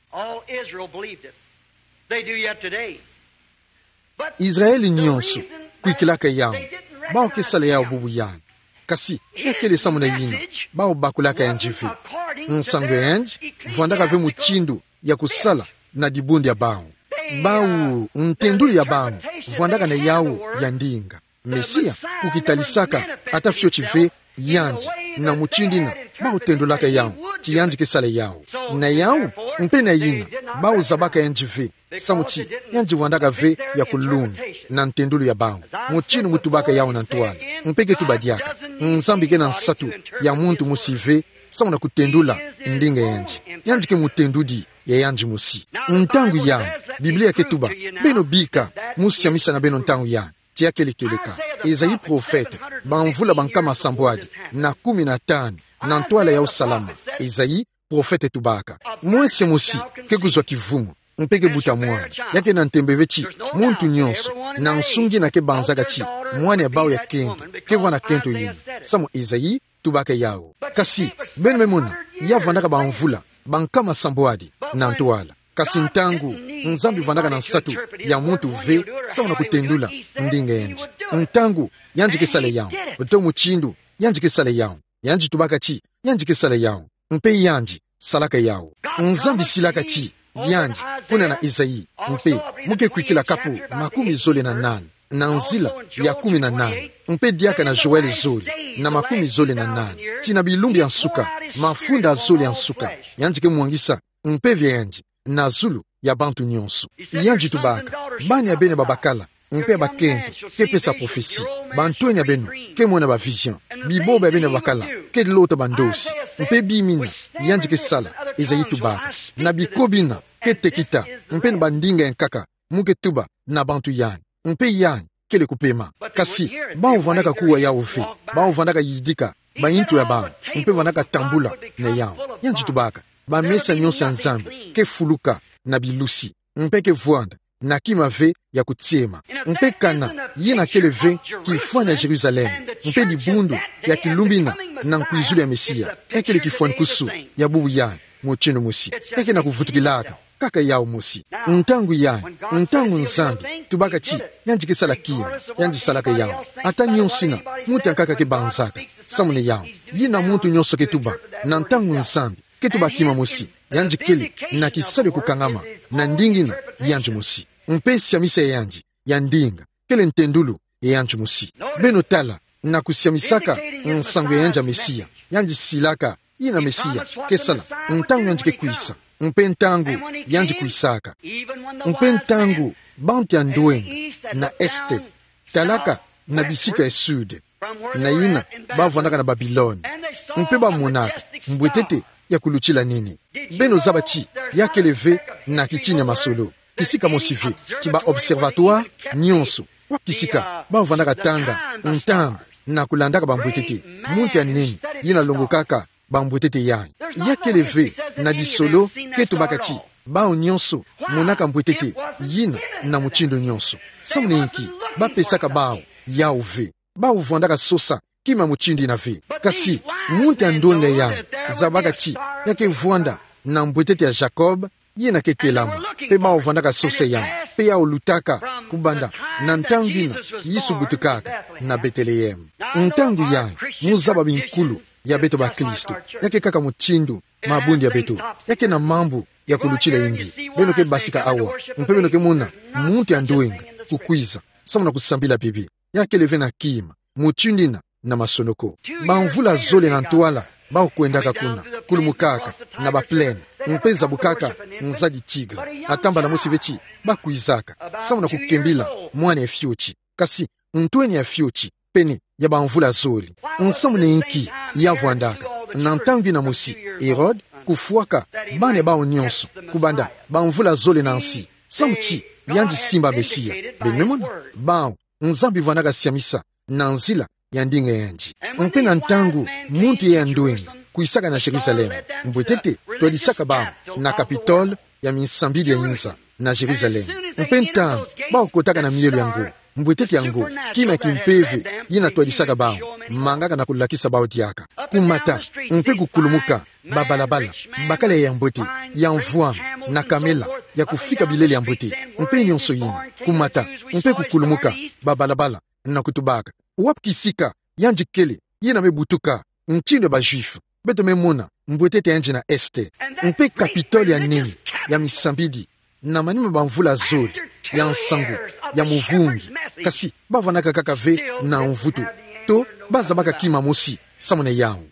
Israeli nyonso kwikilaka yao bao kesala yao bubu yao kasi ekele samu na yina bao bakulaka ya njivi nsango ya yanji vwandaka ve muchindu ya kusala na dibundi ya bao ntendulu ya bao vwandaka na yao ya ndinga Mesia ukitalisaka atafyo chive yanji na muchindina bao tendulaka yao chiyanji kesala yao na yao mpe na yina bao zabaka ya njivi samuchi yanji vwandaka ve ya kulunga na ntendulu ya bao muchinu mutubaka yao na ntwala mpeke tubadiaka nzambi ke na nsatu ya muntu musive samu na kutendula ndinga yanji ke mutendudi ya yanji musi ntangu ya Biblia ke tuba beno bika musiamisa na beno ntangu ya tia kelekeleka Ezayi profete banvula bankama sambwadi na 15 na ntwala ya usalama Ezayi profete tubaka mwese musi ke kuzwa kivumu mpeke buta mwana yake na ntembeve chi muntu nyonso na nsungi na ke banzaga chi mwana ya bao ya kendo ke vwana kento yini samu Ezayi tubaka yao kasi beno memona ya vandaka banvula bankama sambwadi na ntwala kasi ntangu nzambi vandaka na nsatu ya muntu ve samu na kutendula ndinga yanji ntangu yanji kesale yao oto muchindu yanji kesale yao yanji tubaka chi yanji kesale yao mpe yanji salaka yao nzambi silaka chi yanji kuna na Ezayi mpe muke kwikila kapu makumi zole na nane na nzila ya 18 mpe diaka na Joel zoli na makumi zole na nane tina bilumbi ya nsuka mafunda zoli ya nsuka yanji ke mwangisa mpe vya yanji na zulu ya bantu nyonso yanji tubaka bani ya bene babakala mpe bakendo ke pesa profesi bantu nya beno ke mona ba vision biboba bene bakala ke lota bandosi mpe bimina yanji ke sala Ezayi tubaka na bikobina ke tekita mpe bandinga enkaka muke tuba na bantu yani mpe yani kele kupema kasi bao vandaka kuwa yao ve bao vandaka yidika ba intu ya bao mpe vandaka tambula ne yao yanji tubaka ba mesa nyonso nzambe ke fuluka na bilusi mpe ke vwanda na kima ve ya kutiema mpe kana yina kele ve kifwani ya Jerusalem mpe dibundu ya kilumbina na nkuizulu ya Mesia ekele kifwani kusu ya bubu ya mochino musi eke na kuvutukilaka kaka yao musi ntangu ya ntangu nzambi tubaka chi yanji kisala kima yanji salaka yao ata nyonsina mutu yankaka ke banzaka samune yao yina muntu nyonso ke tuba na ntangu nzambi ke tuba kima musi yanji kele na kisale kukangama na ndingina yanji musi mpesi ya misa yanji ya ndinga kele ntendulu yanji musi beno tala na kusiamisaka nsango yanja Mesia yanji silaka yina Mesia kesala ntangu yanji ke kuisa mpe ntangu yanji kuisaka mpe ntangu bantu ya ndoenga na este talaka na bisika ya sud na yina bavandaka na Babiloni mpe bamonaka mbwetete ya kuluchila nini beno zabachi yakeleve na kichini ya masolo kisika mosive kiba observatoire nyonso wa kisika bavandaka tanga ntangu na kulandaka bambwetete muntu ya nini yina longo kaka bambwetete yayi yakeleve na disolo ketu bakati bao nyonso monaka mbwetete yina na muchindo nyonso samunenki bapesaka bao yao ve bao vandaka sosa kima muchindo ina ve kasi muntu ya ndonga yayi zabakati yake vwanda na mbwetete ya Jacob yina ketelama pe bao vandaka sosa yayi pe yao lutaka kubanda na ntangina yisubutukaka na Betlehem ntangu yayi muzaba binkulu ya beto ba Kristo yake kaka muchindu mabundi ya beto yake na mambo ya kuluchila imbi beno ke basika awa mpe beno ke muna muntu ya ndoenga kukwiza samuna kusambila bibi yake leve na kima muchindina na masonoko bamvula zole na ntwala bao kuendaka kuna kulumukaka na baplene mpeza bukaka nzadi tigre atamba na musivechi bakuizaka samuna kukembila mwana ya fiochi kasi ntweni ya fiochi pene ya bamvula zoli nsamune inki yavwandaka na ntangu na musi Herod kufuaka bane bao nyonso kubanda bamvula zole na nsi samuchi yanji simba Mesia benemona bao nzambi vwandaka siamisa na nzila ya ndinga yanji mpe na ntangu muntu ya ndoenga kuisaka na Jerusalem mbwetete twadisaka bao na Kapitole ya minsambili ya yinza na Jerusalem mpe ntangu bao kotaka na mielo yango mbwetete yango kima kimpeve yina twadisaka bao mangaka na kulakisa bao tiaka kumata mpe kukulumuka babalabala bakala ya mbwete ya mvua na kamela ya kufika bilele ya mbwete mpe nyonso yina kumata mpe kukulumuka babalabala na kutubaka wapkisika yanji kele yina mebutuka nchindo ba juif beto memona mbwetete yanji na este mpe Kapitole ya nini ya misambidi na manima bamvula zoli ya nsangu ya muvungi kasi bavanaka kaka ve na mvutu to bazabaka kima mosi samune yao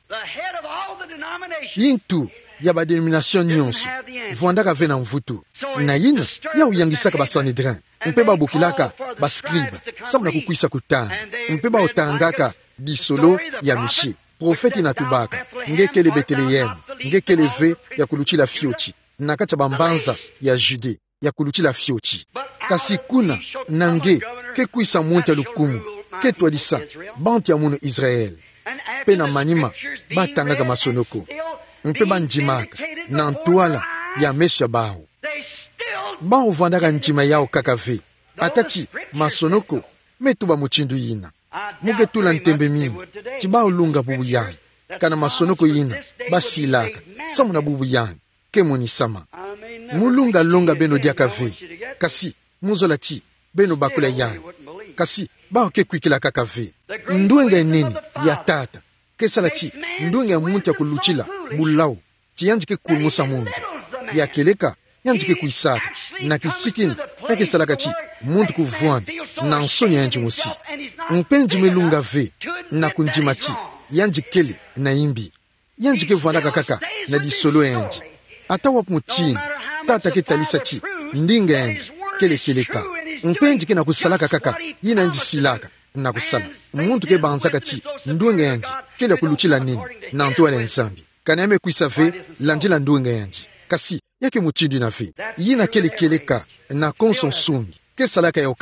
yintu ya badenomination nyonso vwandaka ve na mvutu na yina yao yangisaka basanedrin mpe babukilaka baskribe samuna kukwisa kutana mpe baotangaka disolo ya Mishe profeti na tubaka ngekele Betlehem ngekele ve ya kuluchila fiochi na kati ya bambanza ya Jude ya kuluchila fiochi kasi kuna nange ke kuisa muntu ya lukumu ke twadisa bantu ya munu Israel pe na manima batangaka masonoko mpe banjimaka na ntwala ya mesha bao bao vandaka njima yao kaka ve atachi masonoko metuba muchindu yina mugetula ntembe mingi chibao lunga bubu yang kana masonoko yina basilaka samuna bubu yang ke monisama mulunga longa beno diaka ve kasi muzola chi beno bakula yang kasi bao ke kwikila kaka ve nduenga nini ya tata kesala chi nduenga muntu ya kuluchila bulau chi yanji ke kulmusa muntu ya keleka yanji ke kuisaka na kisikini ya kesalaka chi muntu kuvwanda na nsoni yanji musi mpenji melunga ve na kunjima chi yanji kele na imbi yanji ke vwandaka kaka na disolo yanji ata wapu muchini tata ke talisa chi ndinga yanji kele keleka mpenji ke na kusalaka kaka yina yanji silaka na kusala muntu ke banzaka chi nduenga yanji kele kuluchila nini na ntwala nsambi kana yame kuisa ve landila nduenga yanji kasi yake muchindi na ve yina kele keleka na konson sungi ke salaka ya okaka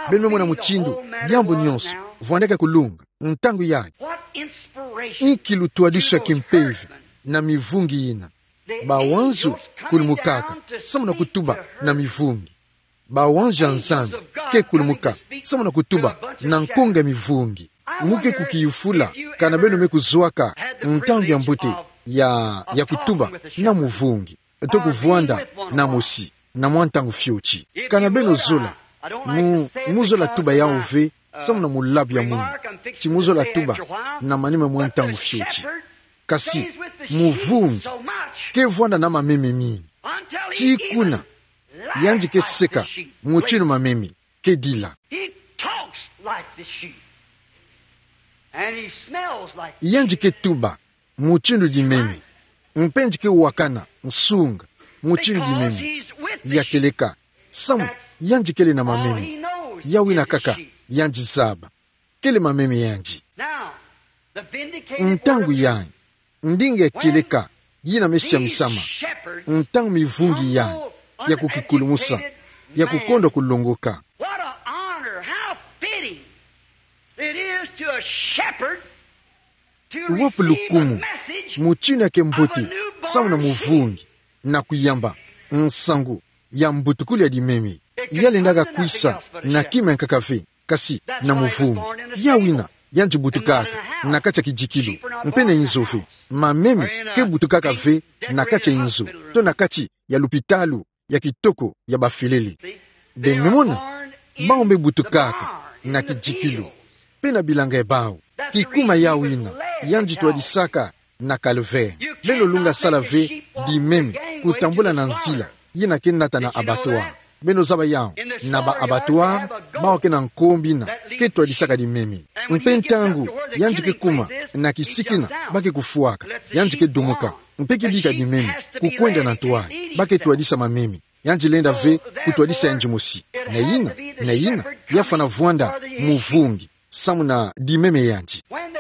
Benme mona muchindu, diambo nyonso, vwandeke kulunga, ntangu yae. Inkilu tuadisha kimpevi, na mivungi ina. Bawanzu kulimukaka, samuna kutuba na mivungi. Bawanzu nzambi, ke kulimuka, samuna kutuba na nkonga mivungi. Muke kukiyufula, kana beno mekuzwaka, ntangu ya mbote ya kutuba na muvungi. Toku vuanda na mosi, na mwantangu fiochi. Kana beno zola, muzola tuba ya uve, samuna mulabi ya mungu. Chi muzola tuba na manime mwantangu fiochi. Kasi muvungi ke vuanda na mameme mingi. Chi kuna yanji ke seka muchinu mameme ke dila. Yanji ke tuba muchinu di meme. Mpenji ke wakana msunga muchinu di meme ya keleka. Samu yanji kele na mameme yawina kaka yanji zaba kele mameme yanji. Ntangu yanji ndinge keleka yina mesia misama. Ntangu mivungi yanji ya kukikulumusa ya kukondo kulongoka. Wapu lukumu muchinu ya kembote samu na muvungi na kuyamba nsangu ya mbutukuli ya dimemi yale ndaga kuisa na kima nkakafe kasi na muvungi yawina yanji butukaka na kacha kijikilu mpene inzofe mamemi ke butukaka ve na kacha inzo to na kachi ya lupitalu ya kitoko ya bafileli benmona baombe butukaka na kijikilu pena bilanga ebao kikuma yawina yanji tuadisaka na kalve beno lunga salave di meme kutambula na nzila yina kenata na abattoir beno zaba yao na ba abattoir bao ke na nkombina ke tuadisaka di meme mpentangu yanji ke kuma na kisikina bake kufuaka yanji ke dongoka mpeki bika di meme kukwenda na toa bake tuadisa mameme yanji lenda ve kutuadisa yanji mosi na yina yafana vuanda muvungi samu na di meme yanji.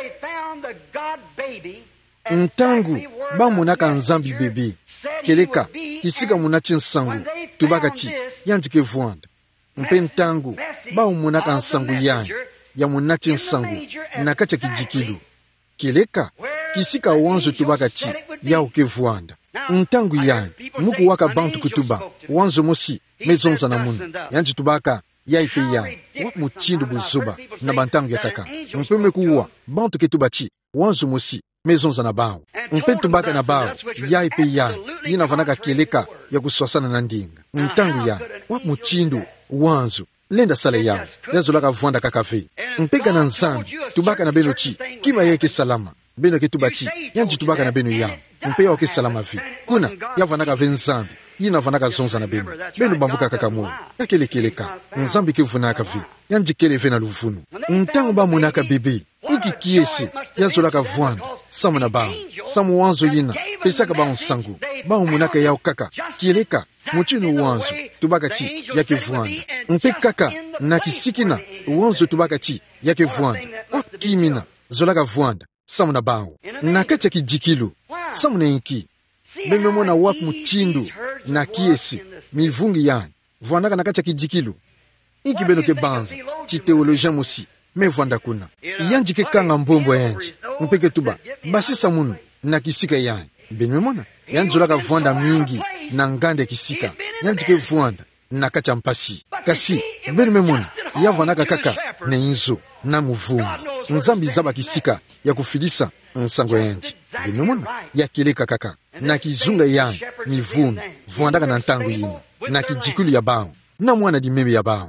Ntangu ba munaka nzambi bebe keleka kisika munachi nsangu tubakachi yanji ke vuanda mpentangu ba munaka nsangu ya munachi nsangu nakacha kijikilu keleka kisika wanzo tubakachi ya uke vuanda ntangu yanji muku waka bantu kutuba wanzo mosi mezonza na munu yanji tubaka ya ipe yanji wap muchindu buzuba na bantangu ya kaka mpeme kuwa bantu ketubachi wanzo mosi mezonza na bao mpentu baka na bao ya ipe ya yina vanaka keleka ya kuswasana na ndinga ntangu ya wap muchindu wanzo lenda sale yao yazo laka vuanda kakave mpeka na nzambi tubaka na beno chi kima yeke salama beno ke tubachi yanji tubaka na beno yao mpeya wake salama vi kuna ya vanaka ve nzambi yina vanaka zonza na beno bambuka kakamoyo yakele keleka nzambi ke vunaka vi yanji kele ve na luvunu ntangu ba munaka bebe iki kiesi yazo laka vuanda samu na bao samu wanzo yina pesaka bao nsangu bao munaka yao kaka keleka muchinu wanzo tubaka chi yake vuanda mpe kaka na kisikina wanzo tubaka chi yake vuanda wakimina zolaka vuanda samu na bao na kati ya kijikilu samu na inki mememona wapu muchindu na kiesi mivungi yani vuandaka na kati ya kijikilu iki beno ke banza chi teolojia musi me vuanda kuna yanji ke kanga mbombo yanji mpeke tuba basisa munu na kisika yani benmemona yanji zolaka vuanda mingi na ngande kisika yanji ke vuanda na kacha mpasi kasi benmemona ya vuandaka kaka na inzo na muvungi nzambi zaba kisika ya kufilisa nsango yanji benmemona ya keleka kaka na kizunga yani mivunu vuandaka na ntangu yino na kijikulu ya bao na mwana di meme ya bao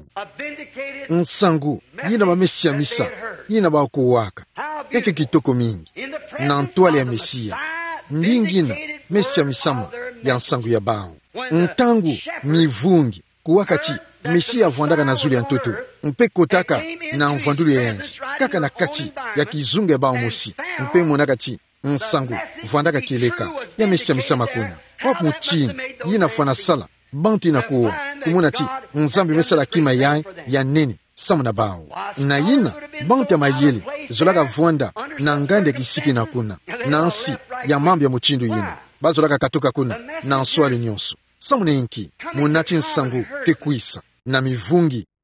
nsangu yina bamesia misa yina ba kuwaka yake kitoko mingi na ntwale ya mesia ndingina mesia misama ya nsangu ya bao ntangu mivungi kuwakati mesia vuandaka na zuli ya ntoto mpe kotaka na mvandulu ya yanji kaka na kati ya kizunga ya bao mosi mpe monakati nsangu vuandaka keleka ya mesia misama kuna wapu muchini yina fana sala bantu ina kuwa kumuna ti nzambi mesala kima ya nene samu na bao na yina bantu ya mayele zolaka vuanda na ngande kisiki na kuna na nsi ya mambi ya muchindu yina bazolaka katoka kuna na nswali nyonso samu na inki munati nsangu ke kuisa na mivungi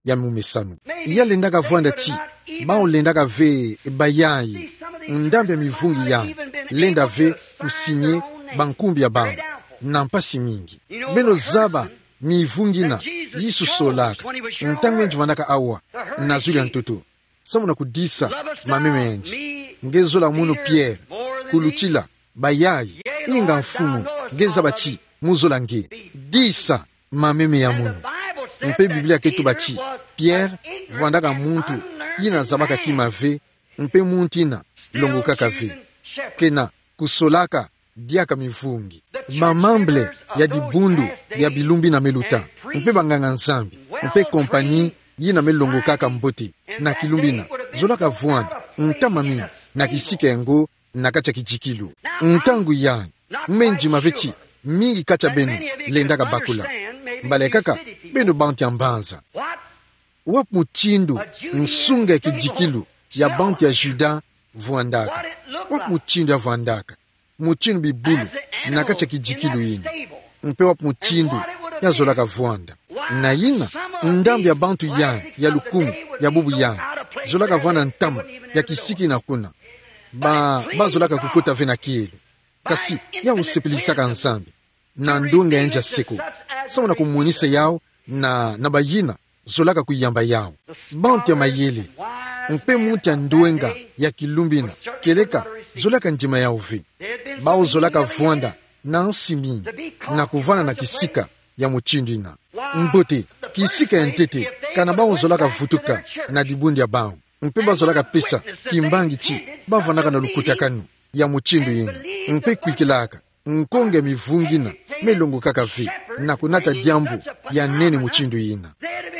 ya mumesano ya lendaka vwanda ti bao lendaka ve bayayi ndambe mivungi ya lenda ve kusinye bankumbi ya bao na mpasi mingi beno zaba mivungina yisu solaka ntange njivandaka awa na zuli ya ntoto samuna kudisa mameme enji ngezola munu Pierre kulutila bayayi inga mfumu ngeza bachi muzola nge disa mameme ya munu mpe Biblia ketu bachi Pierre vwandaka muntu ina zabaka kima ve mpe muntu ina longo kaka ve kena kusolaka diaka mivungi mamamble ya dibundu ya bilumbi na meluta mpe banganga nzambi mpe kompani yina melongo kaka mbote na kilumbina zolaka vwanda ntama mingi na kisika yango na kacha kijikilu ntangu ya menji maveti mingi kacha benu lendaka bakula mbale kaka benu banti ambanza wap muchindu nsunga kijikilu ya banti ya Juda vwandaka wap muchindu ya vwandaka muchindu bibulu na kacha kijikilu yini mpe wap muchindu ya zolaka vwanda na yina ndambi ya bantu ya lukumu ya bubu zolaka vwanda ntama ya kisiki na kuna ba zolaka kukota ve na kielu kasi ya usepilisaka nzambi na ndunga enja seko samuna kumunisa yao na bayina zolaka kuyamba yao bantu ya mayele mpe muti ya nduenga ya kilumbina keleka zolaka njima yao ve bao zolaka vwanda na nsimingi na kuvana na kisika ya muchindina mbote kisika ya ntete kana bao zolaka vutuka na dibundi ya bao mpe bazolaka pesa kimbangi chi bavandaka na lukuta kanu ya muchindu yina mpe kwikilaka nkonge mivungina melongo kaka ve na kunata diambu ya nene muchindu yina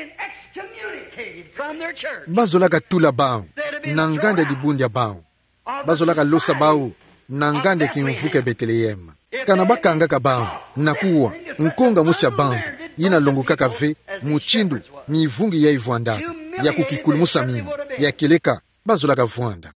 bazolaka tula bao na ngande dibundi ya bao bazolaka losa bao na ngande kimvuke Betlehema kana bakangaka bao na kuwa nkonga musi ya bandu yina longo kaka ve muchindu mivungi ya ivwandaka ya kukikulumusa mimi ya keleka bazolaka vwanda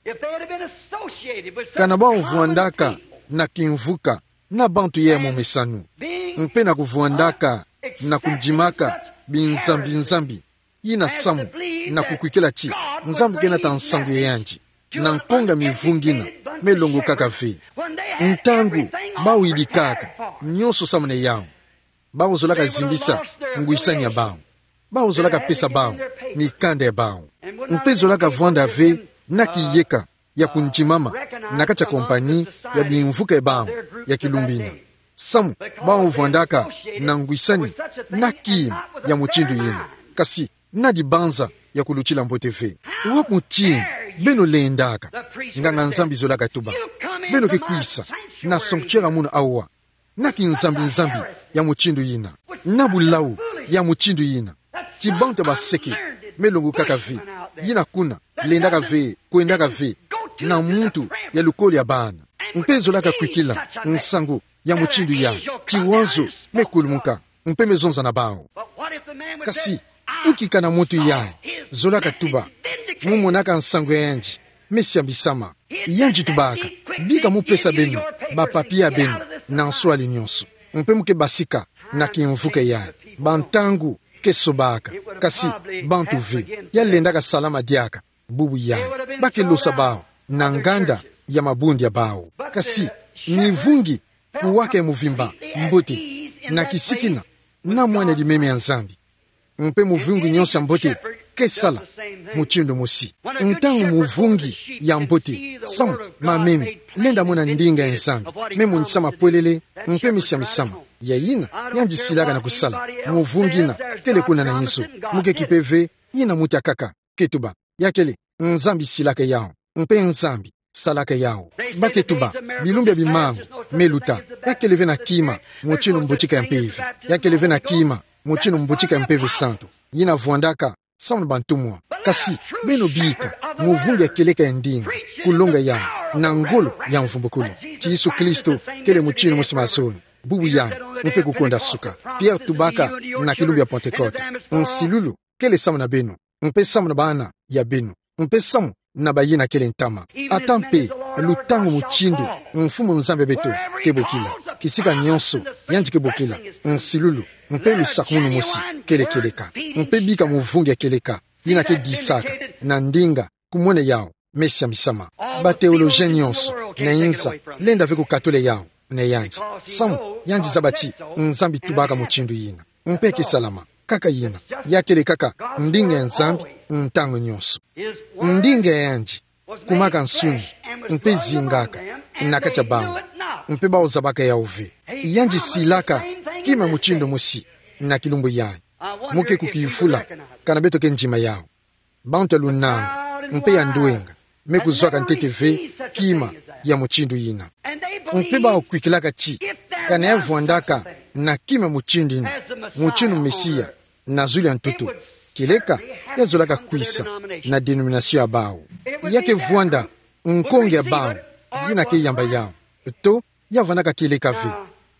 kana bao vwandaka na kimvuka na bantu ye momesanu mpe na kuvwandaka na kunjimaka binzambi yina samu na kukwikela chi nzambu kena ta nsangu yanji na nkonga mivungina melongo kaka ve ntangu bao idikaka nyonso samune yao bao zolaka zimbisa nguisani ya bao zolaka pesa bao mikanda ya bao mpe zolaka vwanda ve na kiyeka ya kunjimama na kacha kompani ya bimvuka ya bao ya kilumbina samu bao vwandaka na nguisani na kima ya muchindu yina kasi na dibanza ya kuluchila mbote ve wap muchindu beno leendaka nganga nzambi zolaka tuba beno kikwisa na sanctuaire muna awa na kinzambi ya muchindu yina na bulau ya muchindu yina tibanta baseke melongo kaka ve yina kuna leendaka ve kwendaka ve na muntu ya lukoli ya bana mpe zolaka kwikila nsango ya muchindu ya tiwanzo mekulumuka mpe mezonza na bao kasi ukika na mutu ya zolaka tuba mumonaka nsango ya yanji mesiambisama yanji tubaka bika mupesa benu bapapi ya benu na nswali nyonso mpe muke basika na kimvuke ya bantangu kesobaka kasi bantu ve yalendaka salama diaka bubu ya bakelosa bao na nganda ya mabundi ya bao kasi mivungi kuwake muvimba mbote na kisikina na mwana limeme ya nzambi mpe muvungi nyonso ya mbote kesala muchindu musi ntangu muvungi ya mbote samu mameme lenda mwana ndinga ya nzambi memu nisama pwelele mpe misiamisama ya yina yanjisilaka na kusala muvungina kele kuna na yinso muke kipeve yina muta kaka ketuba yakele nzambi silaka yao mpe nzambi salaka yao baketuba bilumbi ya bimangu meluta yakeleve na kima muchinu mbuchika ya mpevi yakeleve na kima muchinu mbuchika ya mpevi santo yina vwandaka samu bantumwa kasi beno bika muvungi ya keleka ya ndinga kulonga yao na ngolo ya mvumbukulu ti Yesu Kristo kele muchinu musimasoni bubu ya mpe kukonda suka Pierre tubaka na kilumbi ya Pentecote nsilulu kele samu na beno mpe samu na bana ya beno mpe samu na bayina kele ntama ata mpe lutangu muchindu mfumu nzambe beto kebokila kisika nyonso yanji kebokila nsilulu mpe lusakumunu musi kele keleka mpe bika muvungi keleka yina ke disaka na ndinga kumone yao mesia misama ba teologien nyonso na inza lenda veku katole yao na yanji samu yanji zabati nzambi tubaka muchindu yina mpeke salama kaka yina yakele kaka ndinga nzambi ntango nyonso ndinga yanji kumaka nsuni mpe zingaka nakacha bango mpe baozabaka yaove yanji silaka kima muchindo musi na kilumbu yayo muke kukifula kana beto ke njima yao banta lunanga mpe ya nduenga mekuzwaka nteteve kima ya muchindu yina mpe baokwikilaka ti kana yavwandaka na kima muchindu yina muchindu mesia na zuli ya ntutu kileka yazolaka kwisa na denominasyon ya bao yake vwanda nkonge ya bao yina ke yamba yao to yavandaka kileka ve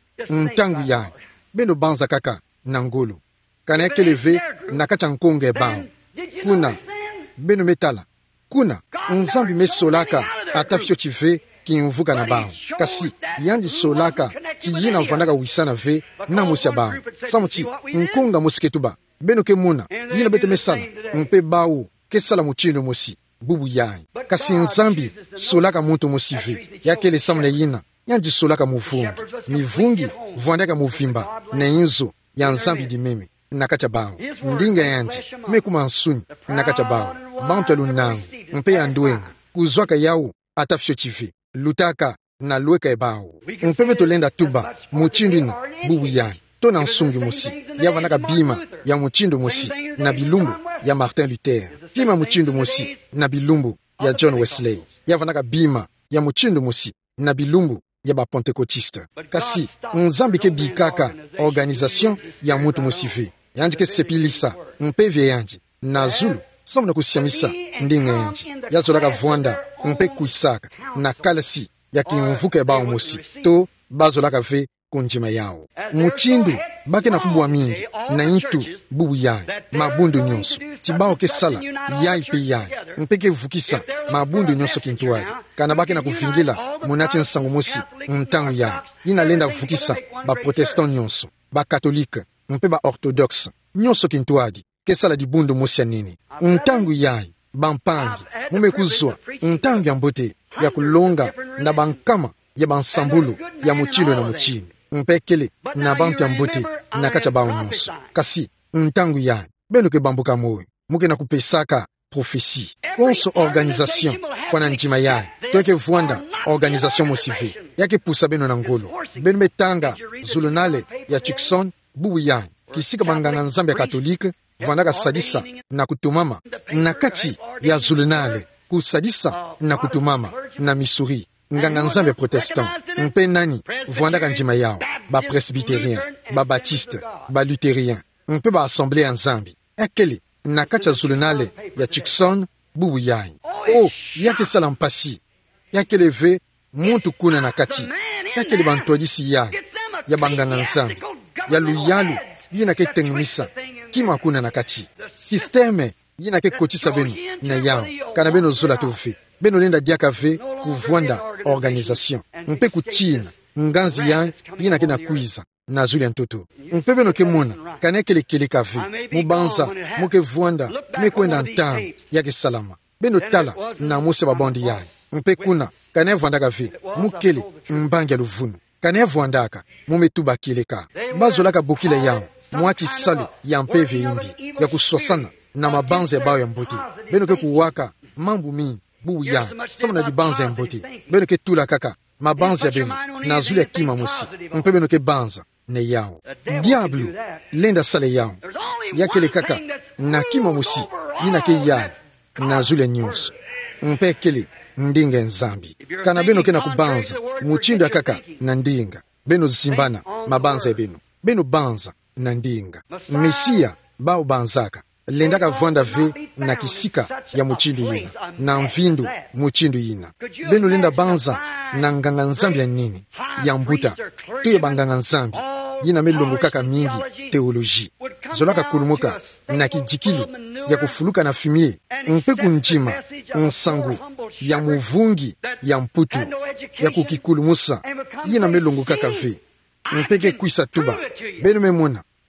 ntangu yayo beno banza kaka na ngolo kana yakeleve na kacha nkonge ya bao kuna beno metala kuna nzambi mesolaka atafyo chive kinvuka na bao kasi yanji solaka ti yina vandaka wisana ve na musia bao samuti nkonga musiketuba beno ke muna yina bete mesala mpe bao ke sala muchino musi bubu yayi kasi nzambi solaka muntu musive yakele samune yina yanji solaka muvungi mivungi vwandaka muvimba na inzo ya nzambi di meme nakacha bao ndinga yanji mekuma nsuni nakacha bao bantu lunangu mpe ya nduenga kuzwaka yao atafyo chive lutaka na lueka ebao mpe beto lenda tuba muchindu na bubu yayi to na nsungi musi yavanaka bima ya muchindu musi na bilumbu ya Martin Luther bima muchindu musi na bilumbu ya John Wesley yavanaka bima ya muchindu musi na bilumbu ya ba Pentekotista kasi nzambi ke bikaka organisation ya mutu musive yanji ke sepilisa mpevye yanji na zulu samuna kusiamisa ndinga yanji yazolaka vwanda mpe kuisaka na kalasi ya kimvuka ebao musi to bazolaka ve kunjima yao muchindu bake na kubwa mingi na itu bubu yayi mabundu nyonso tibao ke sala yayi pe yayi mpeke vukisa mabundu nyonso kintuadi kana bake na kuvingila munache nsangu musi ntangu yayi yina lenda vukisa ba protestant nyonso ba katolike mpe ba orthodoxe nyonso kintuadi ke sala di bundu musi ya nini ntangu yayi bampangi mumekuzwa ntangu ya mbote ya kulonga na bankama ya bansambulu ya muchilo na muchilo mpekele na bantu ya mbote na kacha bao nyonso kasi ntangu yayi beno ke bambuka moyo muke na kupesaka profesi konso organisation fwana njima yayi toke vwanda organisation mosive yake pusa beno na ngolo beno metanga zulunale ya Tucson bubu yayi kisika banganga nzambe ya katolike vwandaka sadisa na kutumama na kati ya zulunale kusadisa na kutumama na Missouri nganga nzambe protestant mpe nani vwandaka njima yao ba presbyterien ba baptiste ba luthérien mpe ba assemblée ya nzambi akele na kati ya zulunale ya Tucson bubu yayi yake sala mpasi yakele ve muntu kuna na kati yakele bantwadisi yayi ya banganga nzambi ya luyalu yina ke tengmisa kima kuna na kati systeme yina ke kotisa beno na yao kana beno zola tofe beno lenda diaka ve kuvwanda organisation mpe kutina nganzi yayi yina ke na kuiza na zuli ya ntoto mpe beno ke mona kana kele kele kave mubanza muke vwanda mekwenda ntamu yake salama beno tala na muse babondi yayi mpe kuna kana vwandaka ve mukele mbangi ya luvunu kana vwandaka mumetuba kileka bazolaka bokile yao mwaki salu ya mpeve imbi ya kusosana na mabanza ya bao ya mbote beno ke kuwaka mambu mingi bubu yayi sama na dibanza ya mbote beno ke tula kaka mabanza ya beno na zuli ya kima musi mpe beno ke banza ne yao diablo lenda sale yao yakele kaka na kima musi yina ke yayi na zuli ya nyonso mpe kele ndinga nzambi kana beno ke na kubanza muchindo ya kaka na ndinga beno zimbana mabanza ya beno banza na ndinga mesia bao banzaka lendaka vwanda ve na kisika ya muchindu yina na mvindu muchindu yina beno lenda banza na nganga nzambi ya nini ya mbuta to ya banganga nzambi yina melongo kaka mingi teoloji zolaka kulumuka na kijikilu ya kufuluka na fimie mpe kunjima nsangu ya muvungi ya mputu ya kukikulumusa yina melongo kaka ve mpeke kuisa tuba beno memona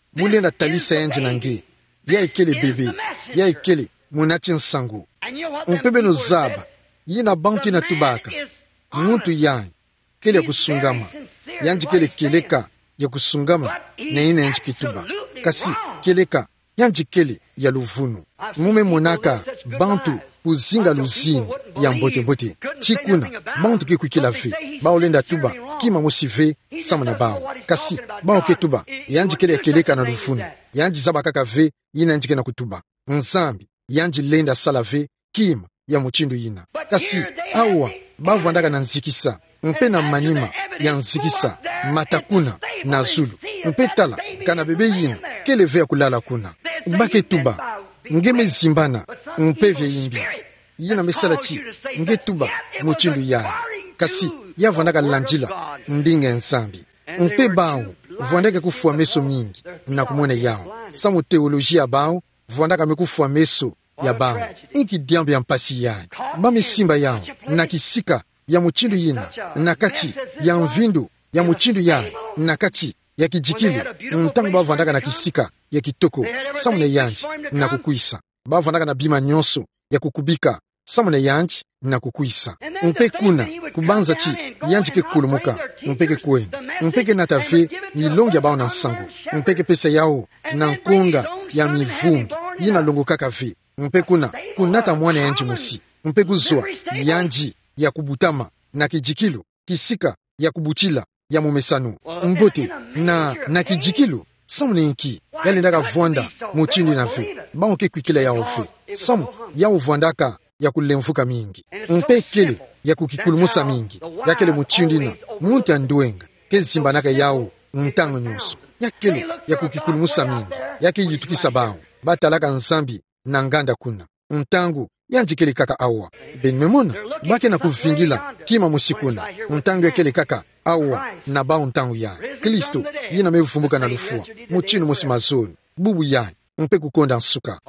mulenda talisa yanji nange ya ikele bebe ya ikele munati nsangu mpe beno zaba yina bantu na tubaka muntu yanyi kele kusungama yanji kele keleka ya kusungama na ina yanji kituba kasi keleka yanji kele ya luvunu mume monaka bantu kuzinga luzini ya mbote chikuna bantu kikuikila ve baolenda tuba kima musive sama na bao kasi bao ketuba yanji kele ya keleka na luvunu yanji zaba kaka ve yina yanji kena kutuba nzambi yanji lenda sala ve kima ya muchindu yina kasi awa bavandaka na nzikisa mpe na manima ya nzikisa matakuna na zulu mpe tala kana bebe yina kele ve ya kulala kuna bake tuba ngeme zimbana mpe vye yimbi yina mesala chi nge tuba muchindu ya kasi yavandaka lanjila ndinga nsambi mpe bao vandaka kufua meso mingi na kumwene yao samu teolojia bao vandaka mekufua meso ya bao iki diambi ya mpasi ya bame simba yao na kisika ya muchindu yina na kati ya mvindu ya muchindu ya na kati ya kijikilu mtangu bavandaka na kisika ya kitoko samune yanji na kukuisa bavandaka na bima nyonso ya kukubika samune yanji na kukuisa mpe kuna kubanza chi yanji ke kulumuka mpeke kweni mpeke natave milongi ya bao na nsangu mpeke pesa yao na nkonga ya mivungi yina longo kaka ve mpe kuna kunata mwana yanji musi mpe kuzwa yanji ya kubutama na kijikilu kisika ya kubuchila ya mumesano mbote na kijikilu samu nenki yalendaka vwanda muchindu na ve baonke kuikila ya ofe samu ya uvwandaka ya kulemfuka mingi mpe kele ya kukikulumusa mingi ya kele muchindu na muntu ya nduenga kezimbanaka yao mtango nyonso ya kele ya kukikulumusa mingi yake yitukisa bao batalaka nzambi na nganda kuna mtangu yanjikele kaka awa benimemona bake na kuvingila kima musikuna mtangu yakele kaka awa na bao ntangu ya Kristo yina mevumbuka na lufua muchinu musimazoni bubu ya mpe kukonda nsuka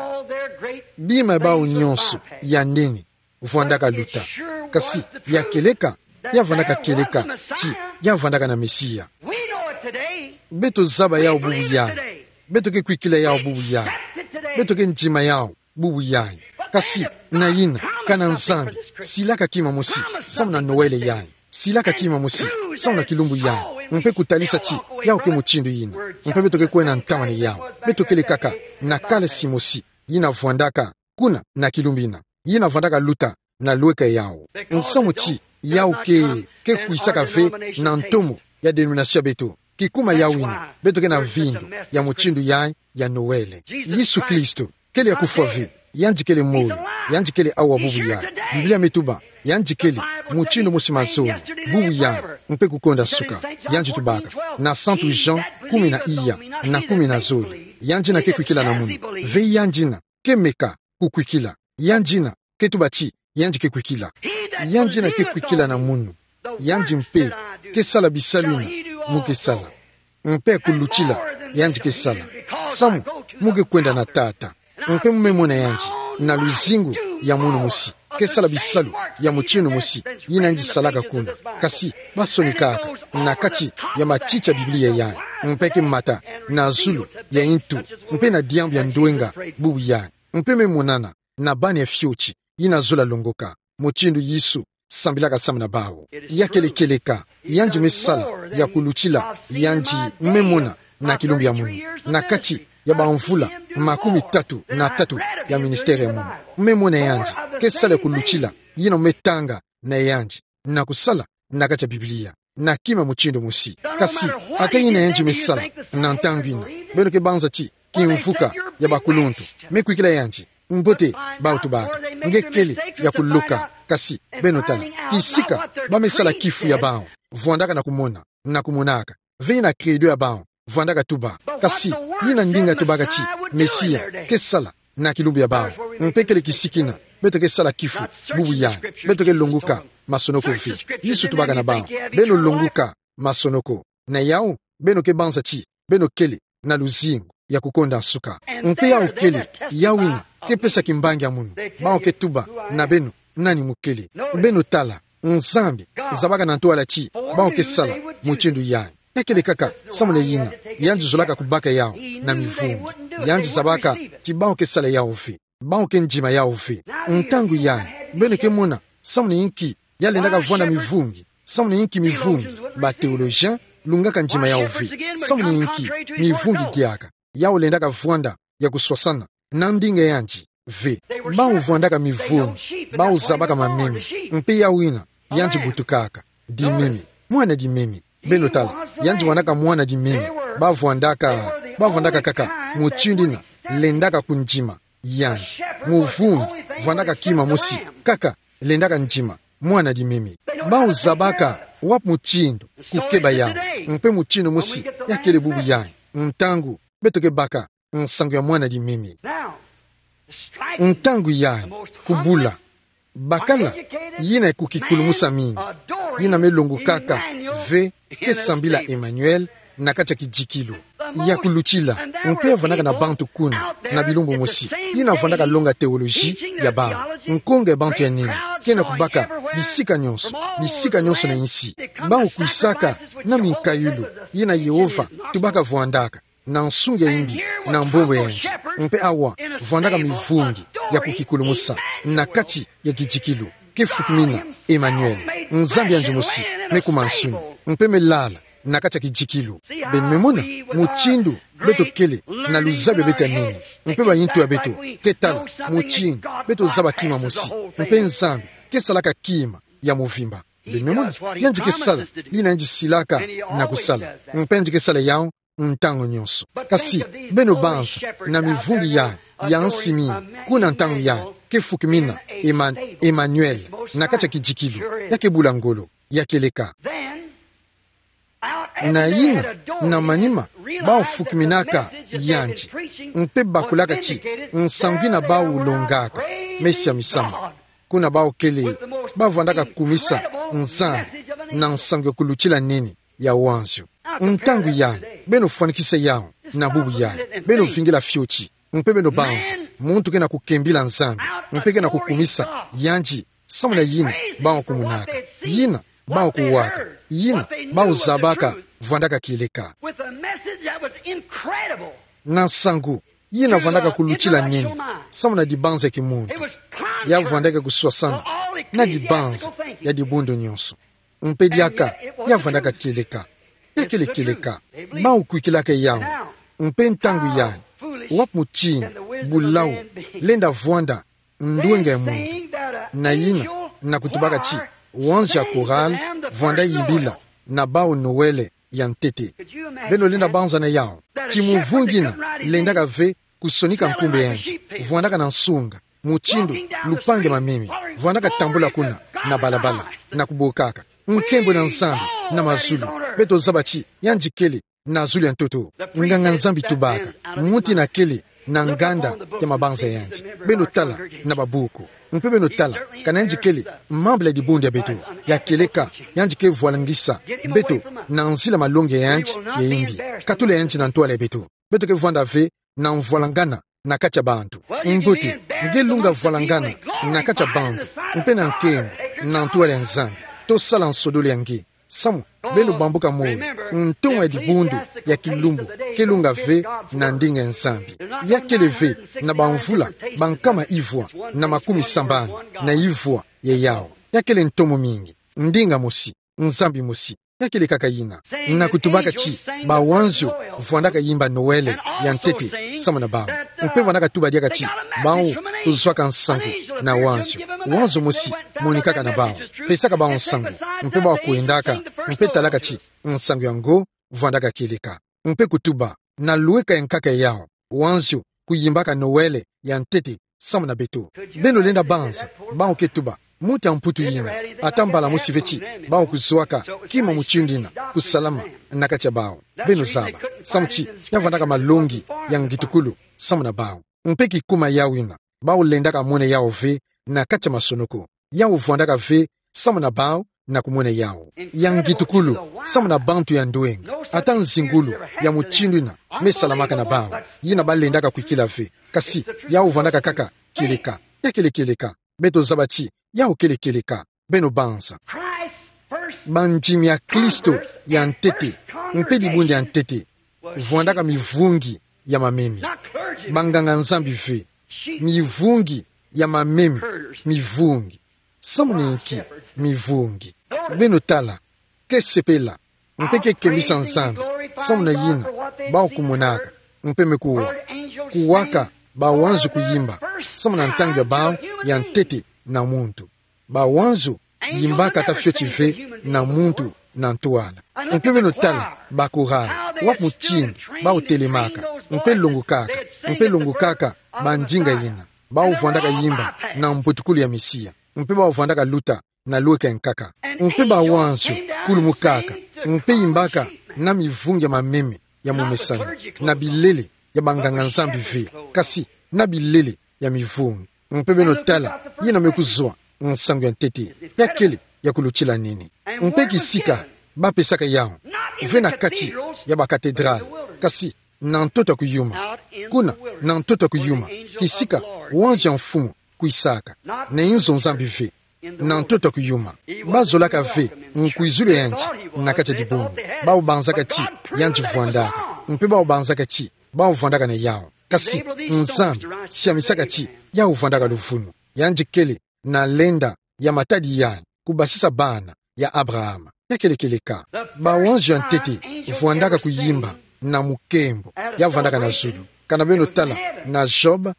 bima bao nyonso ya nini vwandaka luta kasi ya keleka ya vandaka keleka chi ya vandaka na Mesia beto zaba yao bubu ya beto ke kuikila yao bubu ya beto ke njima yao bubu ya kasi na yina kana nzambi silaka kima musi samu na Noele ya silaka kima musi samu na kilumbu ya mpe kutalisa chi yao ke muchindu yina mpe beto ke kwena ntamani yao beto kele kaka na kale simosi yina vwandaka kuna na kilumbina yina vandaka luta na lueka yao nsamu chi yao ke kuisaka ve na ntomo ya denominasyon beto kikuma yawina beto ke na vindu ya muchindu ya Noele Yesu Kristo kele ya kufua ve yanji kele moyo yanji kele awa bubu ya Biblia metuba yanji kele muchindu musimazoni bubu ya mpe kukonda suka yanji tubaka na Santu Jean 10 na 10 na zoli yanji na ke kuikila na munu ve yanji na ke meka kukuikila yanji na ke tubachi yanji ke kuikila yanji na ke kuikila na munu yanji mpe ke sala bisaluna muke sala mpe kuluchila yanji ke sala samu muke kwenda na tata mpe mumemona yanji na luzingu ya munu musi ke sala bisalu ya muchinu musi yina nji salaka kuna kasi basoni kaka na kati ya machicha Biblia ya mpe ke mata na zulu ya intu mpe na diambi ya nduenga bubu ya mpe memonana na bani ya fiochi yina zula longoka muchindu Yesu sambilaka samu na bao yakele keleka yanji mesala ya kuluchila yanji memona na kilumbi ya munu na kati ya baamvula 33 ya ministeri ya munu memona yanji kesala kuluchila yina metanga na yanji na kusala na kati ya Biblia na kima muchindu musi kasi ata yina yanji mesala na ntangwina beno ke banza chi kimvuka ya bakuluntu mekuikila yanji mbote bautubaka ngekele ya kuluka kasi beno tala kisika bamesala kifu ya bao vwandaka na kumonaka vena kredo ya bao vwandaka tuba kasi yina ndinga tubaka chi Mesia kesala na kilumbu ya bao mpekele kisikina beto kesala kifu bubu ya beto ke longuka masonoko vi Yesu tubaka na bao beno longuka masonoko na yao beno ke banza chi beno kele na luzingu ya kukonda nsuka mpe yao kele yawina ke pesa kimbangi ya munu bao ke tuba na beno nani mukele beno tala nzambi zabaka na ntoala chi bao ke sala muchindu ya yakele kaka samune yina yanji zolaka kubaka yao na mivungi yanji zabaka tibao ke sala yao fe bao ke njima yao fe ntangu yani bene ke mona samni inki yalendaka vwanda mivungi samni inki mivungi ba theologien lungaka njima yao fe samni inki mivungi diaka yao lendaka vwanda ya kuswasana na ndinge yanji ve bao vwandaka mivungi bao zabaka mamimi mpe ya wina yanji butukaka di mimi mwana di mimi beno tala yanji wanaka mwana di mimi bavwandaka kaka muchindina lendaka kunjima yanji muvungi vwandaka kima musi kaka lendaka njima mwana di mimi bao zabaka wap muchindo kukeba yao mpe muchindo musi yakele bubu yanyi ntangu betoke baka nsangu ya mwana di mimi ntangu yanyi kubula bakala yina kukikulumusa mingi yina melongo kaka ve kesambila Emmanuel na kacha kijikilo ya kuluchila mpe vanaka na bantu kuna na bilumbu musi yina vanaka longa teoloji ya ba nkonge bantu ya nini kena kubaka bisika nyonso na insi ba kuisaka na minkayulu yina Yehova tubaka vwandaka na nsunge imbi na mbombo yanji mpe awa vwandaka mivungi ya kukikulumusa na kati ya kijikilo kefukimina Emmanuel nzambi yanji musi mekumansuni mpe melala na kati ya kijikilo ben memona muchindu beto kele na luzabe beta nini mpe bayintu ya beto ketala muchindu beto zaba kima musi mpe nzambi kesalaka kima ya muvimba ben memona yanji kesala yina yanji silaka na kusala mpe yanji kesala yao ntango nyonso kasi beno banza na mivungi ya nsimi kuna ntango ya kefukimina Emmanuel na kati ya kijikilo yakebula ngolo yakeleka na yina na manima bao fukiminaka yanji mpe bakulaka chi nsangi na bao ulongaka mesi ya misama kuna bao kele bavandaka kumisa nzambi na nsangi ya kuluchila nini ya wanzo ntangu yani beno fanikise yao na bubu yani beno vingila fyochi mpe beno banza muntu kena kukembila nzambi mpe kena kukumisa yanji samuna yina bao kumunaka yina bao kuwaka yina bao zabaka vwandaka kileka na sangu yina vwandaka kuluchila nini samuna dibanza kimuntu ya vwandaka kuswasana na dibanza ya dibundo nyonso mpe diaka ya vwandaka kileka kileka bao kuikilaka yao mpe ntangu yani wap muchini bulau lenda vwanda nduenge mundu na yina na kutubaka chi wanja koral vwanda yimbila na bao Noele ya ntete beno lenda banza na yao chimuvungina lendaka ve kusonika nkumbe yanji vwandaka na nsunga muchindo lupange mamimi vwandaka tambula kuna na balabala na kubokaka nkembo na nzambi na mazulu beto zabachi yanji kele na zulu ya ntoto nganga nzambi tubaka muti na kele na nganda ya mabanza yanji beno tala na babuku mpe beno tala kana yanji kele mambla di bundi ya beto ya keleka yanji ke voalangisa beto na nzila malonge yanji ya imbi katule yanji na ntoala ya beto ke vwanda ve na mvoalangana na kacha bantu mbuti ngelunga voalangana na kacha bantu mpe na nkembo na ntoala ya nzambi to sala nsodole yangi samu beno bambuka moyo ntongo ya dibundu ya kilumbu kelunga ve na ndinga nzambi ya keleve na bamvula bankama ivwa na makumi sambani na ivwa ya yao ya kele ntomo mingi ndinga mosi nzambi mosi ya kele kaka yina na kutubaka chi ba wanzo vwandaka yimba Noele ya ntete sama na bao mpe vwandaka tuba diaka chi bao uzwaka nsangu na wanzo mosi monikaka na bao pesaka bao nsangu mpe bao kuendaka mpe talaka chi nsangu yango vwandaka keleka mpe kutuba na lueka enkaka yao wanzo kuyimbaka Noele ya ntete sama na beto beno lenda banza bao ketuba muta mputu yina atambala musivechi bao kuzwaka kima muchindina kusalama nakacha bao beno zaba samchi yavandaka malongi ya ngitukulu sama na bao mpeki kuma yawina bao lendaka mwene yao ve na kacha masonoko yao vwandaka ve sama na bao na kumwene yao ya ngitukulu sama na bantu ya nduenga ata nzingulu ya muchindina mesalamaka na bao yina balendaka kuikila ve kasi yao vwandaka kaka kileka ya keleka beto zabachi yao keleka beno banza banjimi ya Kristo ya ntete mpe dibundi ya ntete vuandaka mivungi ya mamemi. Banganga nzambi ve mivungi ya mamemi, mivungi samunenki mivungi. Beno tala ke sepela mpeke kemisa nzambi samuna yina bao kumonaka mpeme kuwaka ba wanzu kuyimba samuna ntanga bao ya ntete na muntu. Ba wanzu yimbaka tafyo chive na muntu na ntuala. Mpeme no tala ba kurala wap mutini bao telemaka mpe longo kaka ba njinga yina bao vuandaka yimba na mputukulu ya Mesia. Mpe bao vuandaka luta na lueka nkaka. Mpe ba wanzu kulu mukaka mpe yimbaka na mivungi ya mameme ya mumesani na bilele ya banganga nzambi ve kasi na bilele ya mivungi. Mpe beno tala yina mekuzwa nsangu ya ntete ya kele ya kuluchila nini. Mpe kisika bapesaka yao ve na kati ya bakatedrale kasi na ntoto kuyuma kuna na ntoto kuyuma kisika wanzi ya mfumu kuisaka na inzo nzambi ve na ntoto kuyuma bazolaka ve nkuizulu yanji na kati ya dibungu bao banzaka ti yanji vuandaka mpe bao banzaka ti bao vuandaka na yao kasi nzambi siamisaka ti yao vuandaka luvunu yanji kele na lenda ya matadi yani kubasisa bana ya Abrahama yakeleka ba wanzi ya ntete vuandaka kuyimba na mukembo ya vuandaka na zulu kana beno tala na Job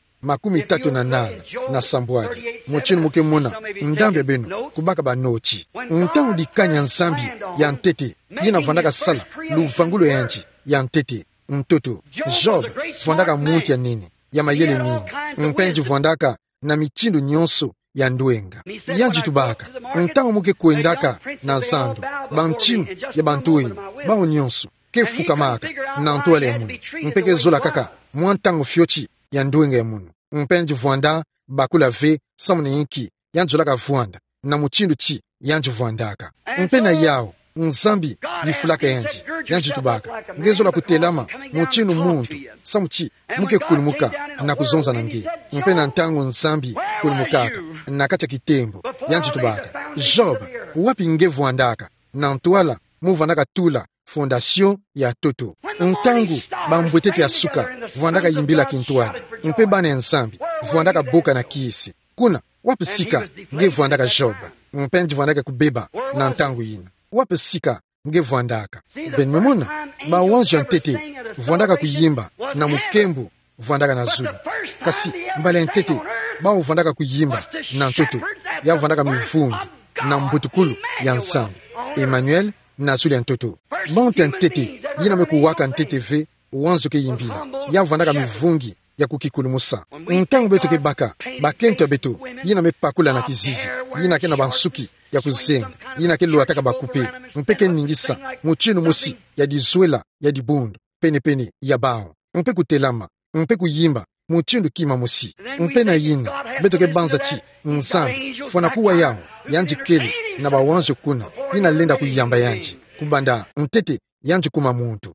38 na sambwaji mochini muke muna ndambe beno kubaka banoti ntangu dikanya nzambi ya ntete yina vuandaka sala luvangulo yanji ya ntete mtoto Job vuandaka muntu ya nini ya mayele mingi mpenji vuandaka na michindo nyonso ya ndwenga yanji tubaka ntangu muke kuendaka na zando banchinu ya bantuini bao nyonso ke fukamaka na ntuale ya munu mpeke zola kaka mwantangu fyochi ya ndwenga ya munu mpenji vuanda bakula ve samune yinki yanji zolaka vuanda na muchindu chi yanji vuandaka mpena yao nzambi yifulaka yanji tubaka ngezola kutelama muchinu muntu samuchi muke kulumuka na kuzonza na nge mpena ntangu nzambi kulumukaka na kacha kitembo yanji tubaka Job wapi nge vuandaka na ntuala muvandaka tula fondation ya toto ntangu bambwetete ya suka vuandaka yimbila kintuadi mpe bana ya nsambi vuandaka boka na kiisi kuna wapi sika nge vuandaka Job mpenji vuandaka kubeba na ntangu yina wapi sika nge vuandaka benmemona ba wanzu ya ntete vuandaka kuyimba na mukembu vuandaka na zulu kasi mbale ntete bao vuandaka kuyimba na ntoto ya vuandaka mivungi na mbutukulu ya nsambi Emmanuel na zulu ya ntoto bonte ntete yina mekuwaka ntete ve wanzu ke yimbila ya vuandaka mivungi ya kukikulumusa ntangu beto ke baka bakento beto yina mepakula na kizizi yina ke na bansuki ya kuzenga yina ke luataka bakupe mpeke ningisa muchinu musi ya dizuela ya dibundu pene ya bao mpe kutelama mpe kuyimba muchindu kima musi mpe na yina beto ke banza chi nzambi fona kuwa yao yanji kele na bawanzo kuna yina lenda kuyamba yanji kubanda ntete yanji kuma muntu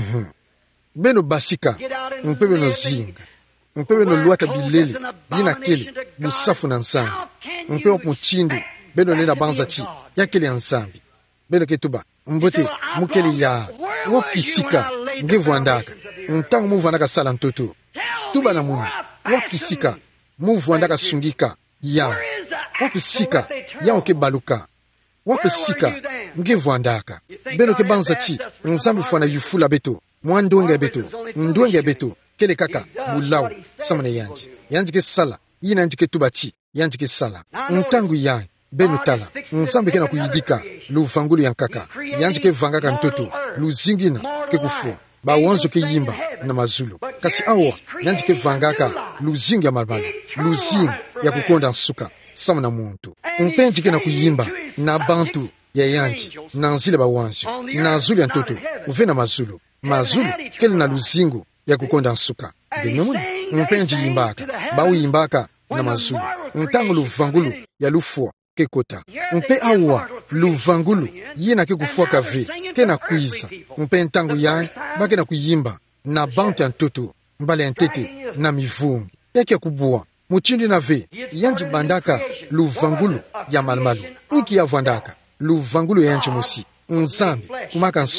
beno basika mpe beno zinga mpe beno luata bilele yina kele busafu na nsambi mpe muchindu beno lenda banza chi ya kele ya nsambi beno ketuba mbote mukele ya wakisika nge vuandaka ntangu muvuandaka sala ntoto tuba na munu wakisika muvuandaka sungika yao wapisika yao ke baluka wapisika nge vuandaka beno ke banza chi nzambi fwana yufula beto mwandwenga beto ndwenga beto kele kaka bulau samane yanji ke sala yina yanji ke tuba chi yanji ke sala ntangu yanji beno tala nzambi ke na kuyidika luvangulu yankaka yanji ke vangaka ntoto luzingina ke kufua ba wanzo ke yimba na mazulu kasi awa yanji ke vangaka luzingi ya malbala luzingi ya kukonda nsuka sama na muntu mpenji ke na kuyimba na bantu ya yanji na nzile ba wanzo na zulu ya ntoto uve na mazulu kele na luzingu ya kukonda nsuka benemuni mpenji yimbaka bawu yimbaka na mazulu ntangu luvangulu ya lufua ke kota mpe awa luvangulu yina ke kufuaka ve ke na kuiza mpe ntangu yae bake na kuyimba na bantu ya ntoto mbale ya ntete na mivungi yake kubua muchindi na ve yanji bandaka luvangulu ya malmalu iki ya vandaka luvangulu ya yanji musi nzambi kumaka nsumi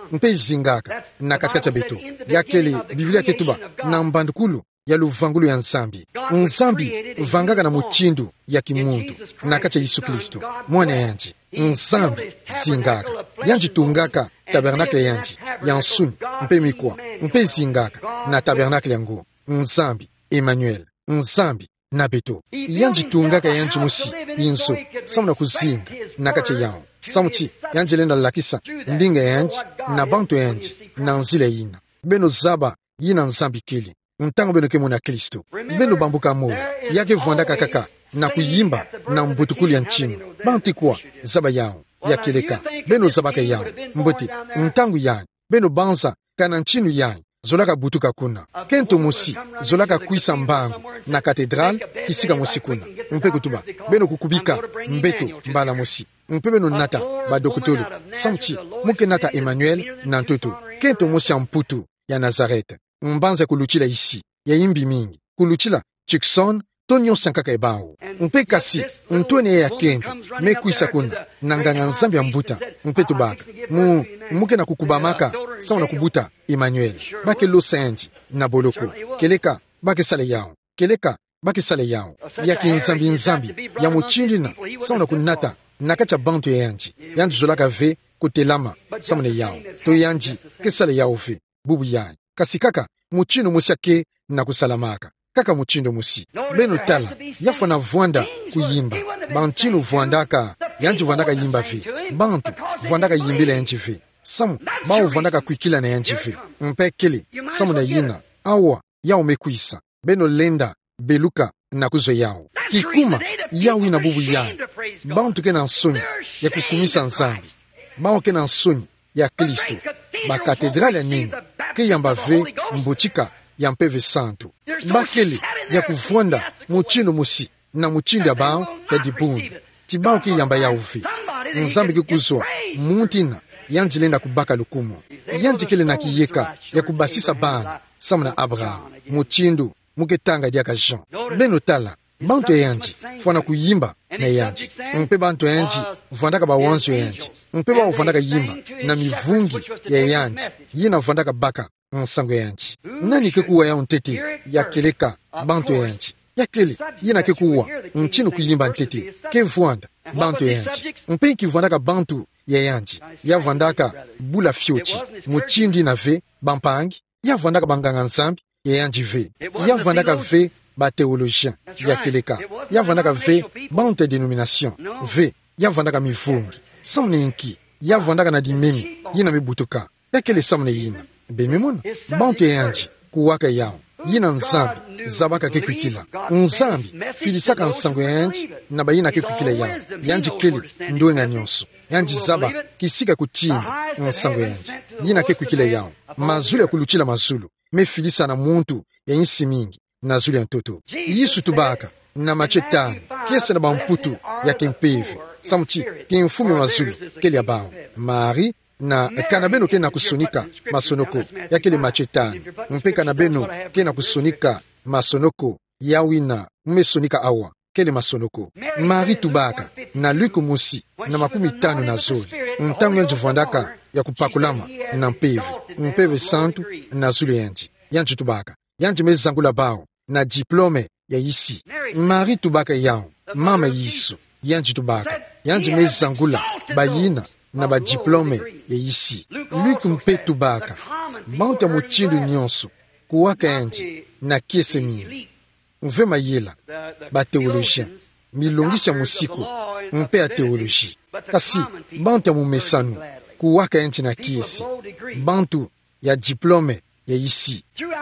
mpe zingaka na katikati ya beto yakele Biblia ketuba na mbandukulu ya luvangulu ya nzambi. Nzambi vangaka na muchindu ya kimuntu na kati ya Yesu Kristo mwana yanji. Nzambi zingaka yanji tungaka tabernakle yanji ya nsuni mpe mikwa mpe zingaka na tabernakle yango. Nzambi Emmanuel, Nzambi na beto yanji tungaka yanji musi inso samu na kuzinga na kati yao samuchi yanji lenda lakisa ndinga yanji na bantu yanji na nzile yina beno zaba yina Nzambi kili ntango beno kemona Kristo beno bambuka mo yake vwandaka kaka na kuyimba na mbutukuli ya nchino bantu kwa zaba yao ya keleka beno zabaka yao mbote ntango yanyi beno banza kana nchinu yanyi zolaka butuka kuna kento musi zolaka kuisa mbangu na katedral kisika musi kuna mpe kutuba beno kukubika mbeto mbala musi mpe beno nata badokutolo samchi muke nata Emmanuel na ntoto kento musi ya mputu ya Nazareth mbanza kuluchila isi ya imbi mingi kuluchila Chikson tonyo sankaka ebao mpe kasi ntwene ya kento me kuisa kuna nanganga Nzambi ya mbuta mpe tubaka muke na kukubamaka sawa na kubuta Emmanuel bake lo sanji na boloko keleka bake sale yao keleka bake sale yao ya Nzambi ya muchindina sawa na kunata nakacha bantu ya yanji zolaka ve kutelama sawa na yao to yanji ke sale yao ve bubu yanji kasi kaka muchino musiake na kusalamaka kaka muchindo musi beno tala yafa na vwanda kuyimba banchino vwandaka yanji vwandaka yimba ve bantu vwandaka yimbila yanji ve samu bao vwandaka kuikila na yanji ve mpe kele samu na yina awa yao mekuisa beno lenda beluka na kuzo yao kikuma yao ina bubu yanji bantu ke na nsoni ya kukumisa Nzambi bao ke na nsoni ya Kristo ba katedrale nini ke yamba ve mbochika ya mpeve santo bakele ya kuvwanda muchino musi na muchindi ya bao ya dibundu tibao ki yamba ya uvi Nzambi kikuzwa muntina yanji lenda kubaka lukumu yanji kele na kiyeka ya kubasisa bana samu na Abraham muchindu muketanga diaka Jean beno tala bantu ya yanji fwana kuyimba na yanji mpe bantu ya yanji vwandaka bawanzo ya yanji mpe bao vwandaka yimba na mivungi ya yanji yina vwandaka baka nsango ya yanji nani kekuwa ya ntete ya keleka bantu ya yanji ya kele yina kekuwa nchino kuyimba ntete ke vwanda bantu ya yanji mpe ki vwandaka bantu ya yanji ya vwandaka bula fiochi muchindi na ve bampangi ya vwandaka banganga Nzambi ya yanji ve ya vwandaka ve ba théologien ya keleka ya vwandaka ve bantu denomination ve ya vwandaka mivungi samne inki ya vwandaka na dimemi yina mibutuka ya kele samne yina bememona bantu ya yanji kuwaka yao yina Nzambi zabaka kekwikila Nzambi filisaka nsango ya yanji na bayina kekwikila yao yanji kele ndoenga nyonso yanji zaba kisika kuchimba nsango ya yanji yina kekwikila yao mazulu ya kuluchila mazulu me filisa na muntu ya insi mingi na zulu ya ntoto Yesu tubaka na machetani kese na bamputu ya kempevi samuchi kimfumi mazulu kele ya bao Mari na kanabeno ke na kusonika masonoko ya kele machetani mpe kanabeno ke na kusonika masonoko ya wina mmesonika awa kele masonoko Mari tubaka na Luke musi na 50 na zoli ntango yanji vwandaka ya kupakulama na mpeve santu na zulu yanji tubaka yanji mezangula bao na diplome ya isi Mari tubaka yao mama Yesu yanji tubaka yanji mezangula bayina na ba diplome ya isi Luke mpe tubaka bantu ya muchindu nyonso kuwaka yanji na kiese mili mve mayela ba teologien milongisi ya musiko mpe ya teologi kasi bantu ya mumesanu kuwaka yanji na kiesi bantu ya diplome ya isi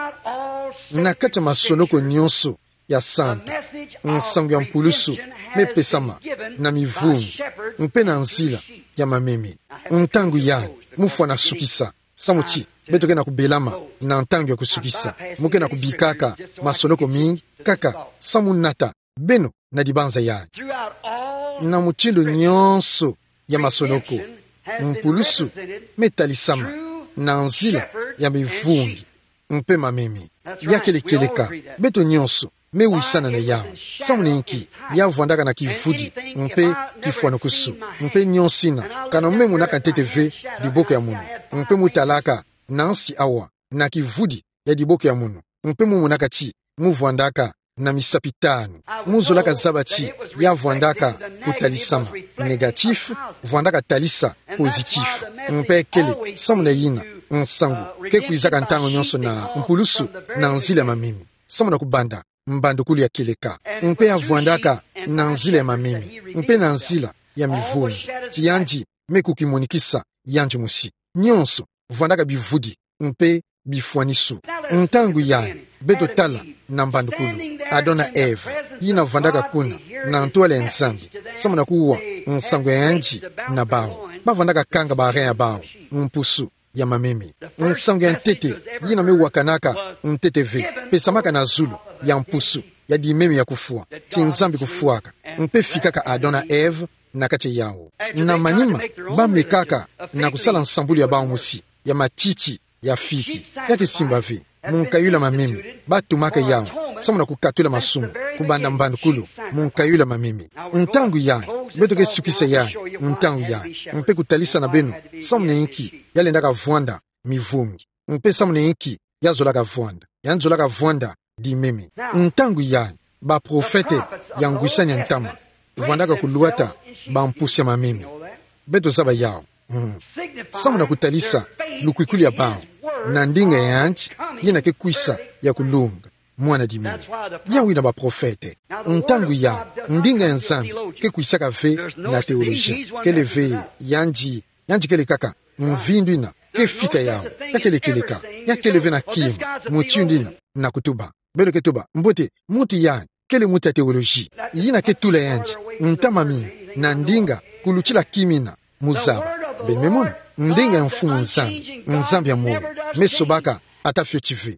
na kati ya masonoko nyonso ya santo nsango ya mpulusu mepesama na mivungi mpe na nzila ya mameme ntango yani mufwa na sukisa samuchi betoke na kubelama na ntango ya kusukisa muke na kubikaka masonoko mingi kaka samunata beno na dibanza yani na muchindo nyonso ya masonoko mpulusu metalisama na nzila ya mivungi mpe mameme yakelekeleka beto nyonso me wisana na yao samne inki ya vwandaka na kivudi mpe kifuano kusu mpe nyonsina kana memu na kanteteve diboke ya munu mpe mutalaka nansi awa na kivudi ya diboke ya munu mpe mumunaka chi muvwandaka na misapitano muzolaka zabati ya vwandaka kutalisama negatif vwandaka talisa positif mpe kele samne yina nsangu ke kuizaka ntango nyonso na mpulusu na nzile ya mamimi samuna kubanda mbandukulu ya keleka mpe avwandaka na nzila ya mamimi mpe na nzila ya mivungi tiyanji mekukimonikisa yanji musi nyonso vwandaka bivudi mpe bifuanisu ntangu yani beto tala na mbandukulu adona eva yina vwandaka kuna na ntwala ya nzambi samuna kuwa nsangu ya yanji na bao bavwandaka kanga barin ya bao mpusu ya mamimi nsangu ya ntete yina mewakanaka nteteve pesamaka na zulu ya mpusu ya dimemi ya kufua ti nzambi kufuaka mpe fikaka adona eve na kati yawo na manima bamekaka na kusala nsambulu ya bao musi ya matiti ya fiki yake simbave munkayula mamimi batumaka yawo samuna kukatula masumu kubanda mbandukulu munkayula mamimi ntangu yayi betoke sukise yayi ntangu yayi mpe kutalisa na beno samune inki yalendaka vwanda mivungi mpe samune inki yazolaka vwanda yanzolaka vwanda dimemi ntangu yayi baprofete yangwisanya ntama vwandaka kuluata bampusia mamimi beto zaba yawo samuna kutalisa lukwikulu ya bao na ndinga yanji yina ke kuisa ya kulunga mwana dimimi yawina baprofete ntangu ya ndinga ya nzambi ke kuisaka ve na teoloji kele ve yanji kele kaka mvindwina ke fika yawo yakele keleka yakele ve na kim mutiundina na kutuba belo ketuba mbote mutu ya kele muta teoloji yina ke tula yanji ntamami na ndinga kuluchila kimina muzaba benmemona ndinga ya mfumu nzambi ya moyo mesobaka atafyotive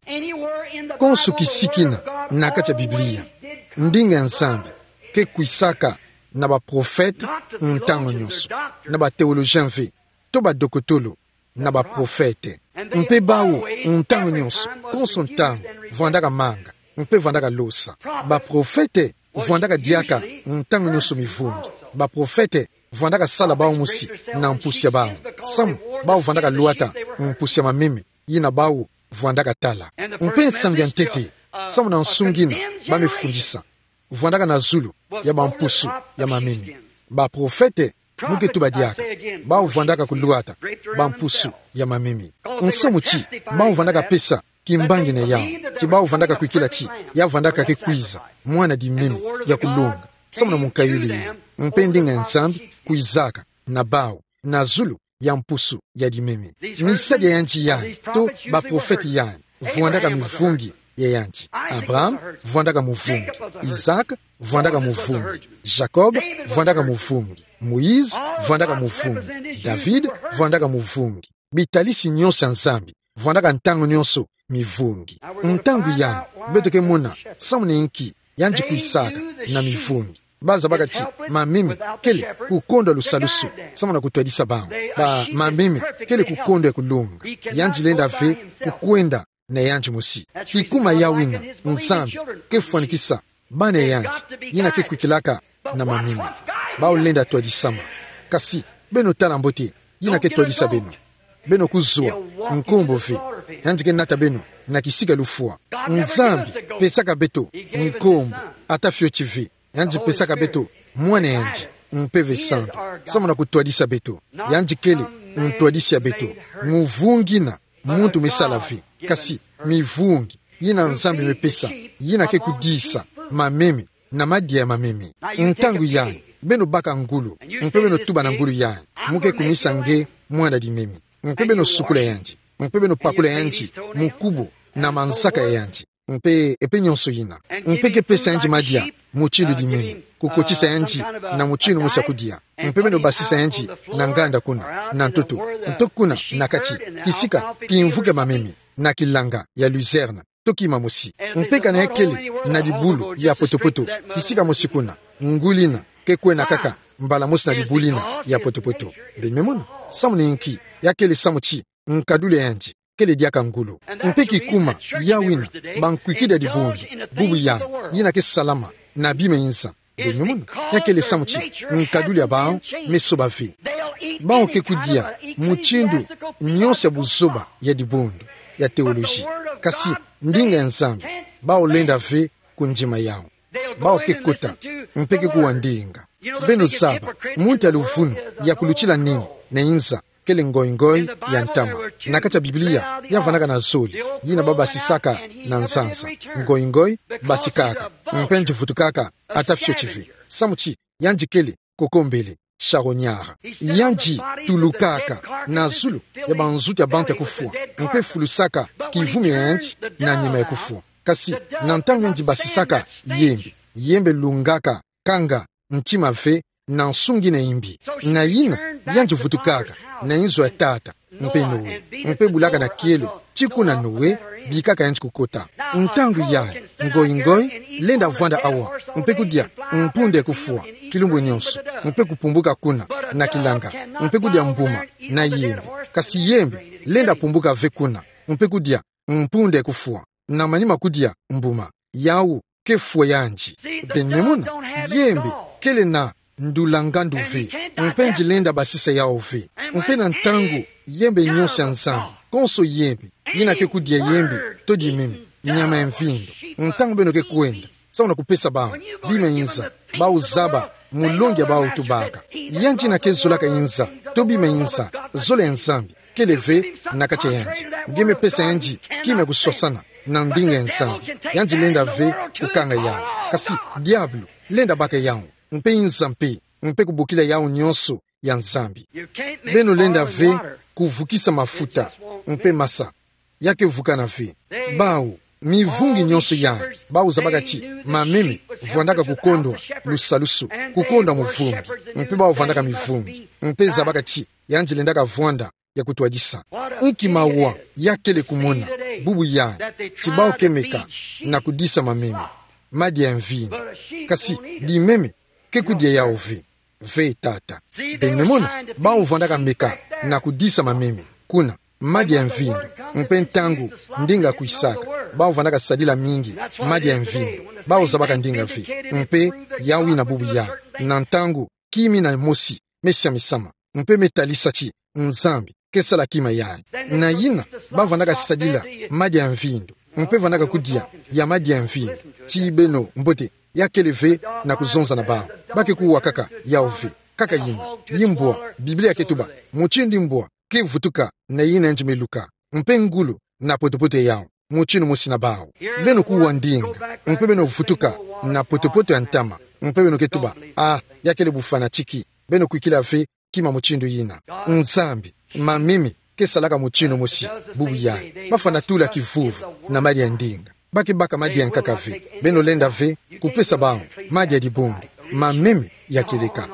konsu kisikina na kati ya biblia ndinga ya nzambi ke kuisaka na baprofete ntango nyonso na bateologien ve to badokotolo na baprofete mpe bawo ntango nyonso konso ntango vwandaka manga mpe vwandaka losa baprofete vwandaka diaka ntango nyonso mivungi baprofete vwandaka sala bao musi na mpusi ya bao samu bao vwandaka luata mpusi ya mamimi yina bao vwandaka tala mpe nsangu ya ntete samu na nsungina bamefundisa vwandaka na zulu ya bampusu ya mamimi baprofete muke tu badiaka bao vwandaka kuluata bampusu ya mamimi nsamu chi bao vwandaka pesa kimbangi na yao ti bao vwandaka kuikila chi ya vwandaka ke kuiza mwana dimimi ya kulunga samu na munkayulu yina mpe ndinga ya nzambi kuizaka na bao na zulu ya mpusu ya dimemi misadi ya yanji yayi to baprofeti yayi vwandaka mivungi ya yanji abraham vwandaka muvungi isaka vwandaka muvungi jacob vwandaka muvungi moïse vwandaka muvungi david vwandaka muvungi bitalisi nyonso ya nzambi vwandaka ntango nyonso mivungi ntango yayi betoke mona samune inki yanji kuisaka na mivungi baza bakati mamimi kele kukondo lusalusu samuna kutwadisa bao ba mamimi kele kukondo ya kulunga yanji lenda ve kukwenda na yanji musi kikuma yawina nzambi kefuanikisa bana yanji yina ke kwikilaka na mamimi bao lenda twadisama kasi beno tala mbote yina ke twadisa beno kuzua nkombo ve yanji ke nata beno na kisika lufua nzambi pesaka beto nkombo atafyo chivi yanji pesaka beto mwana yanji mpeve sandu samuna kutwadisa beto yanji kele ntwadisi ya beto muvungina muntu misala vi kasi mivungi yina nzambi mepesa yina ke kudisa mamemi na madia ya mamemi ntangu yanyi beno baka ngulu mpe beno tuba na ngulu yanyi muke kumisa nge mwana dimemi mpe beno sukula yanji mpe beno pakula yanji mukubo na manzaka ya yanji mpe epe nyonso yina mpe ke pesa yanji madia muchindu dimemi kukochisa yanji na muchindu musa kudia mpe beno basisa yanji na nganda kuna na ntoto kuna na kati kisika kiinvuke mamemi na kilanga ya luzerne tokima musi mpeka na ekele na dibulu ya potopoto kisika musi kuna ngulina kekwe na kaka mbala musi na dibulina ya potopoto bememona samu ninki yakele samu chi nkadule yanji kele diaka ngulu mpeki kuma yawina bankwikida di bundu bubu ya yina ke salama na bime insa de nyumuna yakele samuchi nkaduli abao mesoba fi bao ke kudia muchindu nyose buzoba ya di bundu ya teoloji kasi ndinga nsambi bao lenda ve kunjima yao bao ke kuta mpeki kuwandinga beno saba muntu aluvunu ya kuluchila nini na insa kele ngoingoi ya ntama na kacha Biblia yavanaka na zoli yina baba sisaka na nsansa ngoingoi basikaka mpenji futukaka atafisho chivi samuchi yanji kele kokombele shagonyara yanji tulukaka na zulu ya banzuti ya bantu ya kufua mpe fulusaka kivumi ya yanji na nyema ya kufua kasi na ntangu yanji basisaka yembe lungaka kanga mtima ve na nsungi na imbi na yina yanji futukaka na inzo ya tata mpe nowe mpe bulaka na kielo chiku na nowe bikaka yanji kukota ntangu ya ngoingoi lenda vwanda awa mpe kudia mpunde kufua kilumbu nyonso mpe kupumbuka kuna na kilanga mpe kudia mbuma na yembe kasi yembe lenda pumbuka ve kuna mpe kudia mpunde kufua na manima kudia mbuma yawu kefua yanji benemuna yembe kele na ndulangandu ve mpenji lenda basisa yao ve mpe na ntangu yembe nyonso ya nsambi konso yembe yina ke kudia yembe todi mimi nyama ya mvindo ntangu beno ke kuenda sauna kupesa bao bime inza bao zaba mulongi ya bao tubaka yanji na ke zolaka inza to bime inza zole nsambi kele ve na kache yanji ngeme pesa yanji kime kusosana na ndinga ya nsambi yanji lenda ve kukanga yao kasi diablo lenda baka yao mpe inza mpe kubukila yao nyonso ya nsambi beno lenda ve kuvukisa mafuta mpe masa yake vuka na ve bao mivungi nyonso yangu bao zabakati mamimi vuandaka kukondwa lusalusu kukonda muvungi mpe bao vuandaka mivungi mpe zabakati yanji lendaka vuanda ya kutwadisa unki mawa yakele kumona bubu yangu tibao kemeka na kudisa mamimi madi ya mvini kasi di meme kekudia yao ve tata benemona bao vuandaka meka na kudisa mamimi kuna madi ya mvindo mpe ntangu ndinga kuisaka bao vanaka sadila mingi madi ya mvindo bao zabaka ndinga vi mpe yawi na bubu ya na ntangu kimi na mosi mesia misama mpe metalisa chi nzambi kesala kima ya na yina bao vanaka sadila madi ya mvindo mpe vanaka kudia ya madi ya mvindo ti beno mbote yakeleve na kuzonza na bao bake kuwa kaka yao ve kaka yina yimbwa Biblia ketuba muchindi mbwa ke vutuka na yina nji meluka mpe ngulu na potopoto yao muchinu musi na bao beno kuwa ndinga mpe beno vutuka na potopoto ya ntama mpe beno ketuba yakele bufana chiki beno kuikila ve kima muchindu yina nzambi mamimi kesalaka muchinu musi bubu ya bafana tula kivuvu na madi ya ndinga baki baka madi ya nkaka ve beno lenda ve kupesa bao madi ya dibundu mamimi ya kilika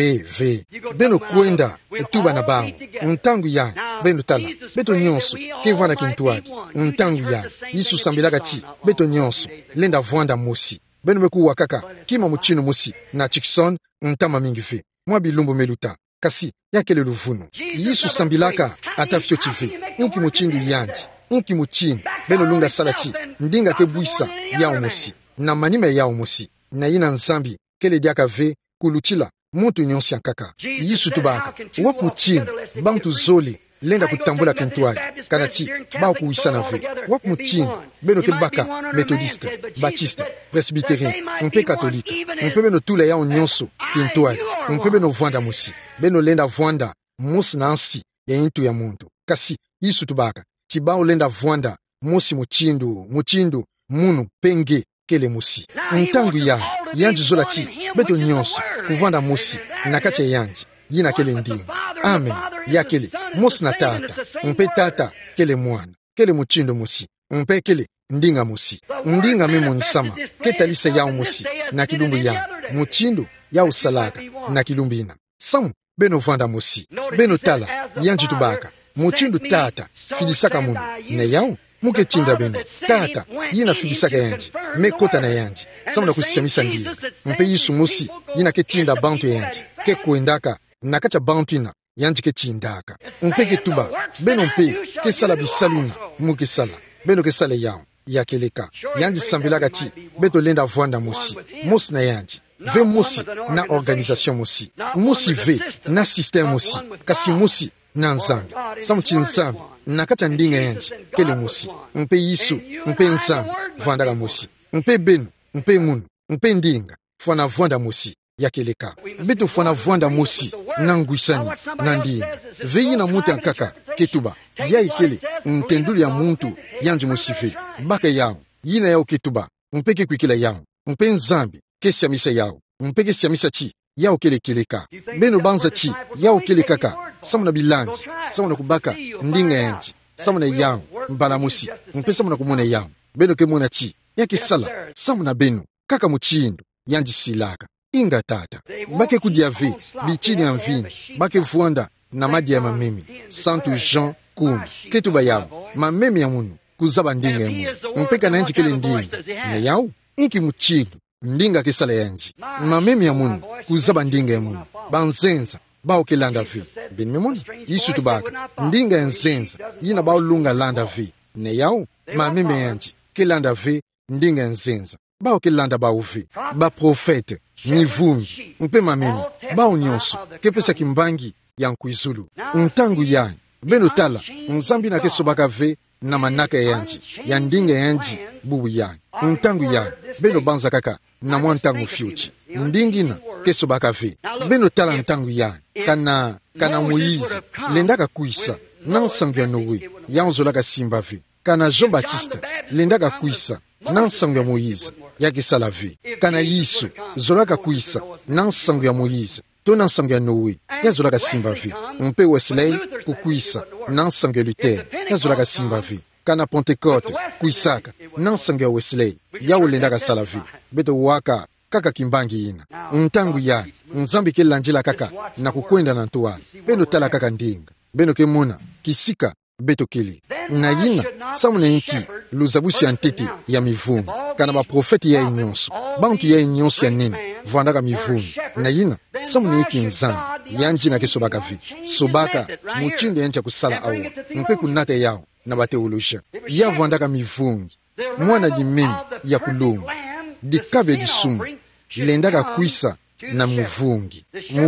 ve beno kwenda etuba na bao ntangu ya beno tala beto nyonso kevana kintuadi ntangu ya Yesu sambilaka ti beto nyonso lenda vwanda musi beno bekuwa kaka kima muchinu musi na chikson ntama mingi ve mwa bilumbu meluta kasi yakele luvunu Yesu sambilaka atafisho chive inki muchindu yanji inki muchinu beno lunga salati ndinga kebuisa yao musi na manime yao musi na yina nzambi kele diaka ve kuluchila muntu nyonsi yankaka Yesu tubaka wapu muchinu bantu zoli lenda kutambula kintuadi kanati bao kuwisana ve wapu muchinu beno kebaka metodiste batiste presbyterien mpe katolika mpe beno tule yao nyonso kintuadi mpe beno vwanda musi beno lenda vwanda musi na ansi ya intu ya muntu kasi Yesu tubaka tibao lenda vwanda musi muchindu munu penge kele musi ntangu ya yanji zola ti beto nyonso kuvanda musi na kati ya yanji yina kele ndinga amen yakele musi na tata mpe tata kele mwana kele muchindu musi mpe kele ndinga musi ndinga mimu nsama ketalisa yao musi na kilumbu ya muchindu yao salaka na kilumbu ina samu beno vanda musi beno tala yanji tubaka muchindu tata filisaka munu na yao muke chinda beno tata yina filisaka yanji mekota na yanji samu na kusisamisa ndiyo mpe Yesu musi yina ke chinda bantu yanji ke kuendaka na kacha bantu ina yanji ke chindaka mpe ke tuba beno mpe ke sala bisaluna mu ke sala beno ke sala yao ya keleka yanji sambelaka ti beto lenda vwanda musi musi na yanji ve musi na organisation musi musi ve na système musi kasi musi na nzambi samu chi nzambi nakata ndinga yanji kele musi mpe yisu mpe nzambi vwanda musi mpe benu mpe munu mpe ndinga fwana vwanda musi ya keleka beto fwana vwanda musi na ngwisani na ndinga veyi na muti ankaka ketuba ya ikele ntenduli ya muntu yanji musife baka yao yina yao ketuba mpeke kwikila yao mpe nzambi kesiamisa yao mpeke siamisa chi yao kele keleka beno banza chi yao kele kaka samuna bilanji samuna kubaka ndinga yanji samuna yao mbala musi mpe samuna kumona yao beno ke mona chi yake sala samuna beno kaka muchindu yanji silaka inga tata bake kudiave bichini ya mvini bake vuanda na madi ya mamemi Santo Jean Kum ketuba yao mamemi ya munu kuzaba ndinga ya munu mpeka na yanji kele ndinga na yao inki muchindu ndinga kesala yanji mamemi ya munu kuzaba ndinga ya munu banzenza bao ke landa vi bin memon yisu tubaka ndinga ya nzenza yina bao lunga landa vi na yao mamemi yanji ke landa vi ndinga ya nzenza bao ke landa bao vi ba profete mivungi mpe mamemi bao nyonso kepesa kimbangi ya nkuizulu ntangu yanyi beno tala nzambi na kesobaka ve na manaka yanji ya ndinga yanji bubu yanyi ntangu yanyi beno banza kaka na mwantangu fyuchi ndingina kesobaka ve beno tala ntangu yanyi kana Moïse lendaka kuisa na nsangu ya Noe yanzolaka simba ve kana Jean Baptiste lendaka kuisa na nsangu ya Moïse yakisala ve kana Yisu zolaka kuisa na nsangu ya Moïse to na nsangu ya Noe yazolaka simba ve mpe Wesley kukuisa na nsangu ya Luther yazolaka simba ve kana Pentecote kuisaka na nsangu ya Wesley yaulendaka sala ve beto waka kaka kimbangi ina ntangu ya nzambi kelanjila kaka na kukwenda na ntuwana beno tala kaka ndinga beno kemona kisika beto kili na yina samuna inki luzabusi ya ntete ya mivungu kana baprofeti ya inyonso bantu ya inyonso ya nene vandaka mivungu na yina samuna inki nzambi yanji na kesobaka vi sobaka muchindo yanji ya kusala awa mpe kunate yao na bateolojia ya vandaka mivungu mwana di mimi ya kulungu dikabe disumu lendaka kuisa na muvungi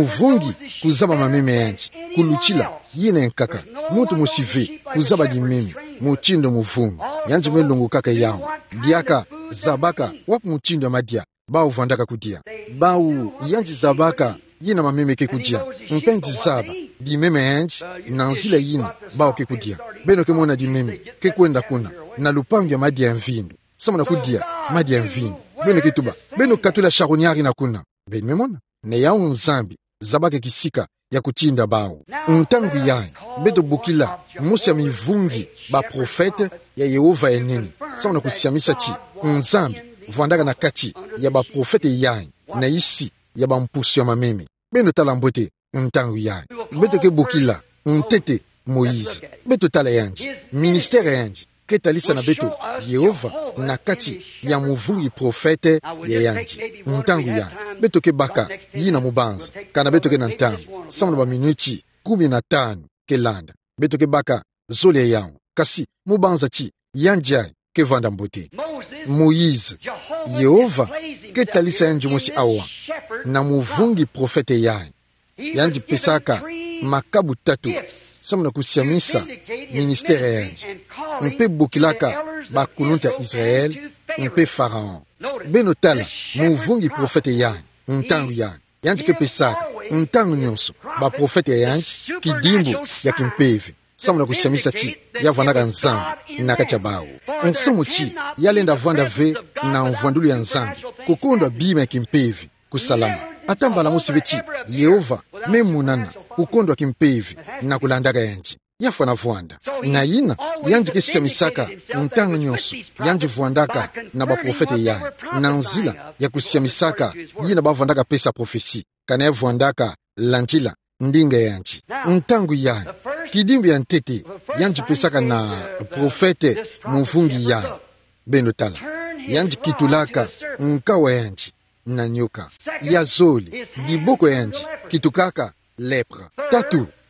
kuzaba mameme yanji kuluchila yina nkaka mutu musive kuzaba di mimi muchindo muvungi yanji melungu kaka yao diaka zabaka wapu muchindo ya madia bao vandaka kudia bao yanji zabaka yina mameme ke kudia mpenzi zaba di meme yanji na nzila yina bao ke kudia beno ke mona di meme ke kwenda kuna na lupangu ya madia ya mvindu samana kudia madia ya mvindu beno kituba beno katula sharonyari na kuna ben memona ne yao nzambi zabake kisika ya kuchinda bao ntangu yayi beto bukila musi ya mivungi ba profete ya Yehova eneni samana kusiamisa chi nzambi vandaka na kati ya ba profete yayi na isi ya ba mpusu ya mameme beno tala mbote ntangu yayi beto ke bukila ntete Moïse beto tala yanji ministere yanji ketalisa na beto Yehova na kati ya muvungi profete ya yanji ntangu ya beto ke baka yina mubanza kana beto ke na ntangu samuna ba minuti 15 ke landa beto ke baka zole yao kasi mubanza chi yanjai ke vanda mbote Moïse Yehova ketalisa yanji mosi awa na muvungi profete ya yanji pesaka makabu tatu samuna kusiamisa ministere yanji mpe bukilaka bakulunta Israel mpe Pharaon beno tala muvungi profete yanji ntangu yanji ke pesaka ntangu nyonso ba profete yanji kidimbu ya kimpevi samuna kusiamisa chi yavanaka nzambi na kati ya bao nsamu chi yalenda vanda ve na mvandulu ya nzambi kukundwa bima ya kimpevi kusalama atambala musive chi Yehova memunana kukondwa kimpevi na kulandaka yanji yafana vuanda na yina yanji kisiamisaka ntangu nyonso yanji vuandaka na baprofete yanji na nzila ya kusiamisaka yina bavandaka pesa profesi kana ya vuandaka lantila ndinga yanji ntangu yanji kidimbu ya ntete yanji pesaka na profete muvungi yanji beno tala yanji kitulaka nkawa yanji na nyoka ya zoli diboko yanji kitukaka lepra tatu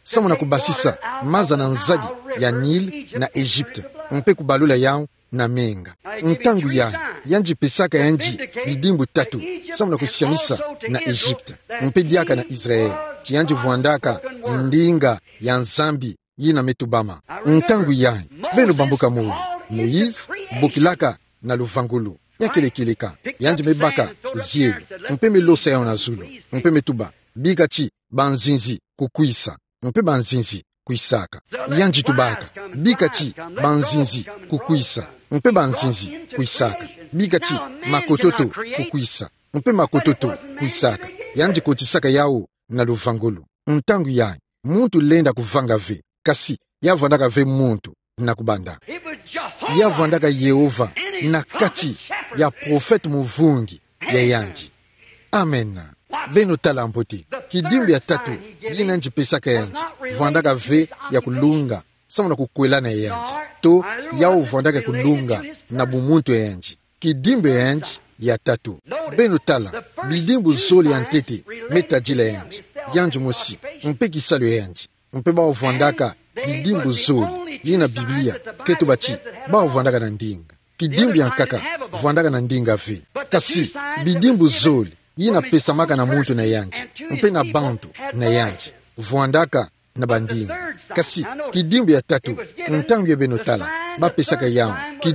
sama na kubasisa maza na nzadi ya Nil na Egypte mpe kubalula yao na menga ntangu ya yanji pesaka yanji bidimbu tatu sama na kusiamisa na Egypte mpe diaka na Israel yanji vuandaka ndinga ya nzambi yina metubama ntangu ya beno bambuka Moïse bokilaka na luvangulu yakelekileka yanji mebaka zielu mpe melosa yao na zulu mpe metuba bigati banzinzi kukwisa mpe banzinzi kuisaka yanji tubaka bigati banzinzi kukwisa mpe banzinzi kuisaka bigati makototo kukwisa mpe makototo kuisaka yanji kotisaka yao na luvangulu ntangu ya muntu lenda kuvanga ve kasi yavandaka ve muntu na kubanda yavandaka Yehova na kati ya profete muvungi ya yanji. Amen. Beno tala mpote kidimbi ya tatu yina nji pesaka yanji vandaka ve ya kulunga sama na kukwelana ya yanji to yao vandaka kulunga na bumuntu ya yanji kidimbi ya yanji ya tatu beno tala bidimbu zoli ya ntete metajila ya yanji yanji mosi mpe kisalo ya yanji mpe bao vandaka bidimbu zoli yina Biblia ketu bachi bao vandaka na ndinga kidimbi ya nkaka vandaka na ndinga ve kasi bidimbu zoli yina pesa maka na muntu na yanji mpe na bantu na yanji vandaka na bandinga kasi kidimbi ya tatu ntangu ya benotala ba pesaka yao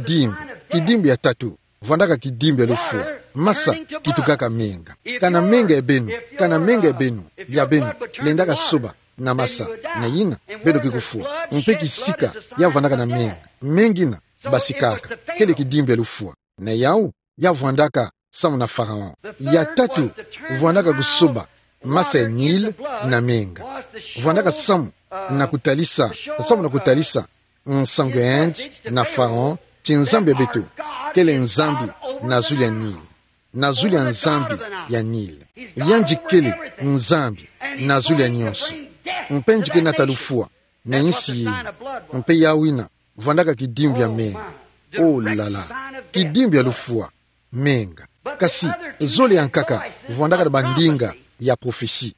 kidimbi ya tatu vandaka kidimbi ya lufu masa kitukaka menga kana menga ya benu ya benu lendaka soba na masa na yina bedo kikufu mpe kisika ya vandaka na menga mengina basikaka kele kidimbi ya lufu na yao ya vandaka samu na Faraon ya tatu vandaka kusoba masa ya Nil na menga vandaka samu na kutalisa nsango ya yanji na Faraon ti nzambi beto kele nzambi na zuli ya Nil na zuli ya nzambi ya Nil yanji kele nzambi na zuli ya nyonso mpe njike na talufua na insi yini mpe yawina vandaka kidimbi ya menga oh lala kidimbi ya lufua menga kasi zoli ya nkaka vandaka da bandinga ya profesi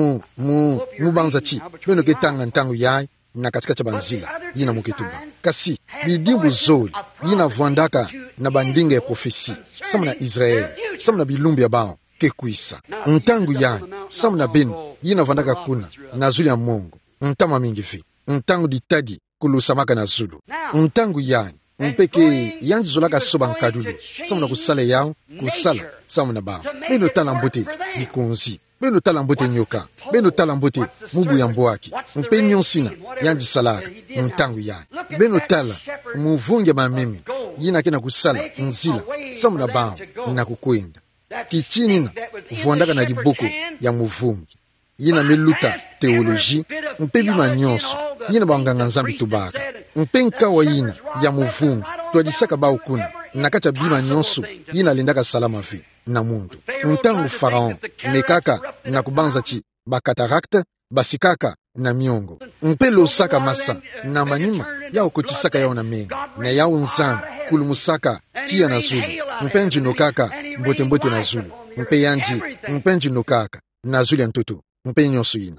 mubanza chi beno ketanga ntangu yai na katika cha banzila yina mukituba kasi bidimbu zoli yina vandaka na bandinga ya profesi sama na Israel sama na bilumbi ya bao kekwisa ntangu yai sama na beno yina vandaka kuna na zuli ya mongo ntama mingi vi ntangu ditadi kulusamaka na zulu ntangu yai mpeke yanji zolaka soba nkadulu sama na kusala yao kusala sama na bao beno tala mbote bikonzi beno tala mbote nyoka beno tala mbote mubu ya mbwaki mpe nyonsina yanji salaka ntangu yai beno tala muvungi ya mamimi yina kena kusala nzila sama na bao na kukwenda kichinina vuandaka na liboko ya muvungi yina meluta teoloji mpe bima nyonso yina banganga nzambi tubaka mpe nkawa yina ya muvungi twadisaka bao kuna na kati ya bima nyonso yina lendaka salama ve na mundu ntangu Faraon mekaka na kubanza chi bakatarakte basikaka na miongo mpe losaka masa na manima yao kotisaka yao na menga na yao nzambi kulumusaka tia na zulu mpe njinokaka mbote na zulu mpe yanji mpe njinokaka na zulu ya ntoto mpe nyonso yina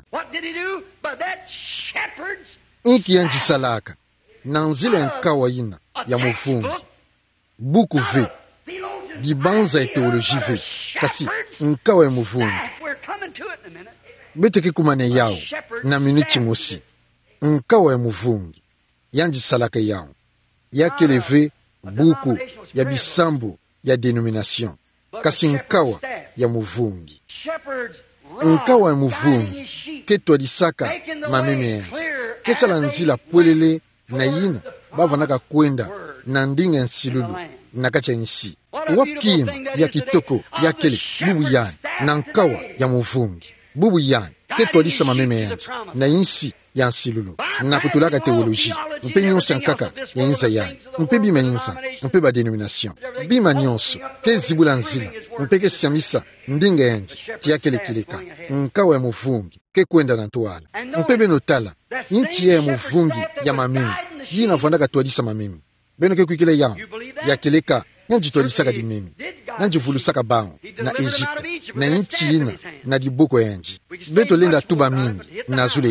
nki yanji salaka na nzila ya nkawa yina ya muvungi buku ve bibanza ya teoloji ve kasi nkawa ya muvungi beteke kumane yao na miniti mosi nkawa ya muvungi yanji salaka yao yakeleve buku ya bisambu ya denomination kasi nkawa ya muvungi nkawa ya muvungi ketwadisaka mameme yanji kesala nzila pwelele na yina bavanaka kwenda na ndinga nsilulu na kati ya nsi wakima ya kitoko ya kele bubu yani na nkawa ya muvungi bubu yani ketwadisa mameme yanji na insi ya nsilulu na kutulaka teoloji mpe nyonso nkaka ya inza yani mpe bima inza mpe ba denomination bima nyonso kezibula nzila mpe kesiamisa ndinga yanji tia kele kileka nkawa ya muvungi kekwenda na ntwala mpe beno tala inti ya muvungi ya mamimi yina vandaka twadisa mamimi beno kekuikile yao ya keleka yanji twadisaka di mimi yanji vulusaka bao na Egypte na inti yina na diboko yanji beto lenda tuba mingi na zule yao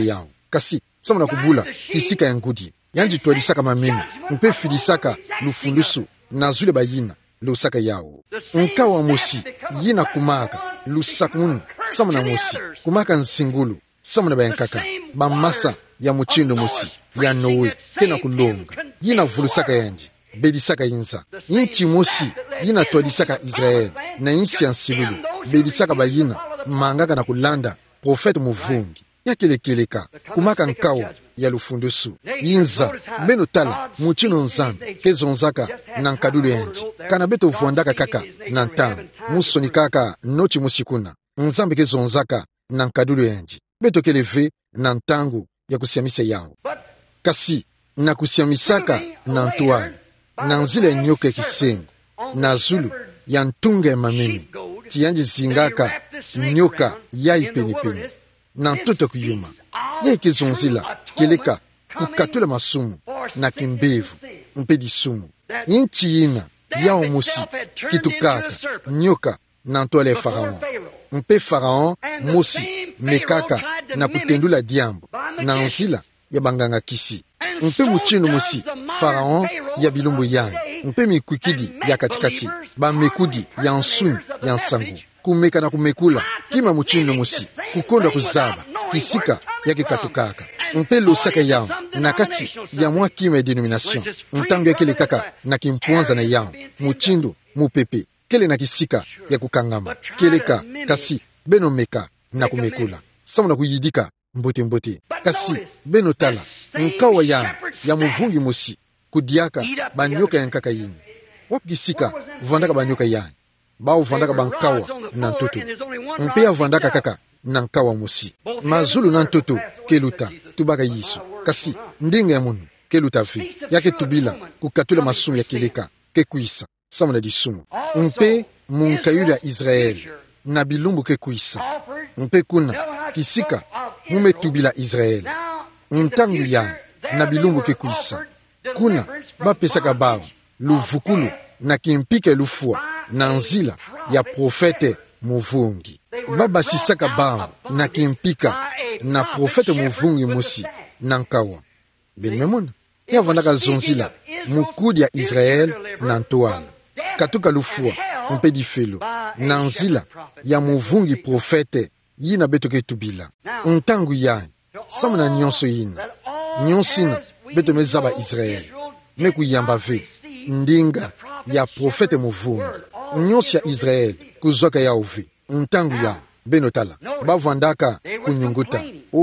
kasi samuna kubula kisika ya ngudi yanji twadisaka mamemi mpe filisaka lufundusu na zule bayina lusaka yao nkawa mosi yina kumaka lusakmun samuna mosi kumaka nsingulu samuna bayankaka bamasa ya muchindo mosi ya Noe kena kulonga yina vulusaka yanji bedisaka inza inchi mosi yina twadisaka Israel na insi ya nsilulu bedisaka bayina mangaka na kulanda profete muvungi yakelekeleka kumaka nkawa ya lufundusu yinza beno tala muchino nzambi kezonzaka na nkadulu yanji kana beto vuandaka kaka na ntango musoni kaka nochi musikuna nzambi kezonzaka na nkadulu yanji beto keleve na ntango ya kusiamisa yao kasi na kusiamisaka na ntuali na nzila nyoka kisengo na zulu ya ntunga ya mamemi tiyanji zingaka nyoka ya ipenipeni na ntoto kuyuma ye kizonzila keleka kukatula masumu na kimbevu mpe disumu inchi yina yao musi kitukaka nyoka na ntoale ya Faraon mpe Faraon musi mekaka na kutendula diambo na nzila ya banganga kisi mpe muchino musi Faraon ya bilumbu yaye mpe mikukidi ya katikati bamekudi ya nsuni ya nsangu kumeka na kumekula kima muchino musi kukonda kuzaba kisika yake katukaka mpe lusaka yao na kati ya mwa kima ya denomination ntango yake lekaka na kimpuanza na yao muchindo mupepe kele na kisika ya kukangama keleka kasi beno meka na kumekula samu na kuyidika mbote kasi beno tala nkawa ya muvungi musi kudiaka banyoka ya nkaka yini wapi kisika vandaka banyoka yani bao vandaka bankawa na ntoto mpe ya vandaka kaka na nkawa musi mazulu na ntoto keluta tubaka yisu kasi ndinga ya munu keluta vi yake tubila kukatula masumu ya keleka kekuisa samu na disumu mpe munkayulu ya Israel na bilumbu kekuisa mpe kuna kisika mumetubila Israel ntangu ya na bilumbu kekuisa kuna bapesaka bao luvukulu na kimpike lufua na nzila ya profete muvungi babasisaka bao na kimpika na profete muvungi musi na nkawa benimemona yavandaka zonzila mukudi ya Israel na ntoala katuka lufua mpe difelo na nzila ya muvungi profete yina beto ketubila ntangu yani samu na nyonso yina nyonsina beto mezaba Israel mekuyamba ve ndinga ya profete muvungi nyonso ya Israel kuzwaka yao ve ntangu ya benotala bavandaka kunyunguta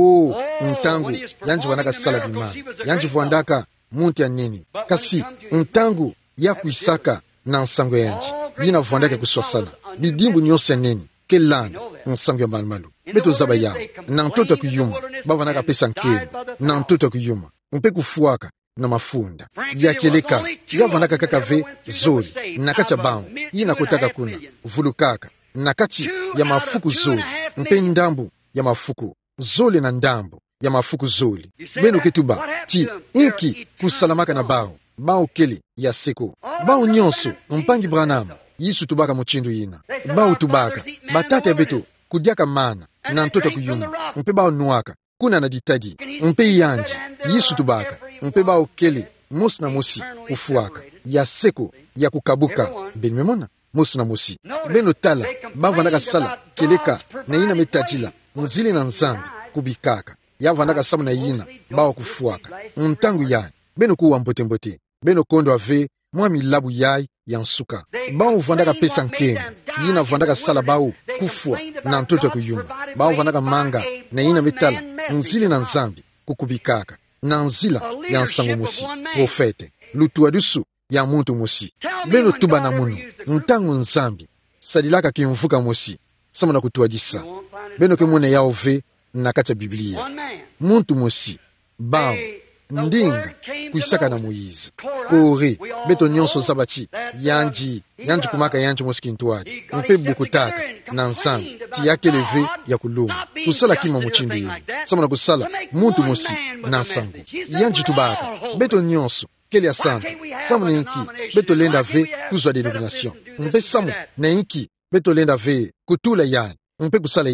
ntangu yanji vandaka sala bimana yanji vandaka muntu ya nini kasi ntangu ya kuisaka na nsango yanji yina vandaka kuswasana bidimbu nyonso ya nini kelana nsango ya malumalu beto zaba yao na ntoto kuyuma bavandaka pesa nkeni na ntoto kuyuma mpe kufuaka na mafunda yakeleka yavandaka kaka ve zoli na kati ya bangu yina kotaka kuna vulukaka na kati ya mafuku zoli mpe ndambu ya mafuku zoli na ndambu ya mafuku zoli beno ketuba ti inki kusalamaka na bao kele ya seko bao nyonso mpangi Branham yisu tubaka muchindu yina bao tubaka batata ya beto kudiaka mana na ntoto kuyuma mpe bao nuaka kuna na ditadi mpe yanji yisu tubaka mpe bao kele mosi na mosi kufuaka ya seko ya kukabuka benimemona mosi na mosi beno tala bavandaka sala keleka na yina metadila nzili na nzambi kubikaka yavandaka samu na yina bao kufuaka ntangu yayi beno kuwa mbote beno kondo ave mwa milabu yayi ya nsuka bao vandaka pesa nkeni yina vandaka sala bao kufua na ntoto kuyuma bao vandaka manga na yina metala nzili na nzambi kukubikaka na nzila ya nsango musi profete lutua dusu ya muntu musi beno tuba na munu ntangu nzambi sadilaka kimvuka musi samu na kutuadisa beno kemone yao ve na kati ya Biblia muntu musi bao ndinga kuisaka na Moize kore beto nyonso sabati yanji kumaka yanji mosikintuadi mpe bukutaka na nzambi ti yake leve ya kulunga kusala kima muchindu yini samu na kusala muntu musi na nsangu yanji tubaka beto nyonso kele ya sandu samu na inki beto lenda ve kuzwa denomination mpe samu na inki beto lenda ve kutula yani mpe kusala yani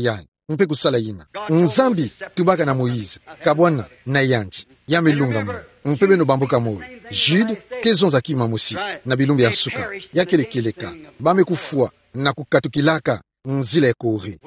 mpe kusala yina nzambi tubaka na Moïse kabwana na yanji ya milunga mu mpe beno bambuka moyo Jude kezonza kima musi na bilumbi ya suka ya kelekeleka bame kufua na kukatukilaka nzile kore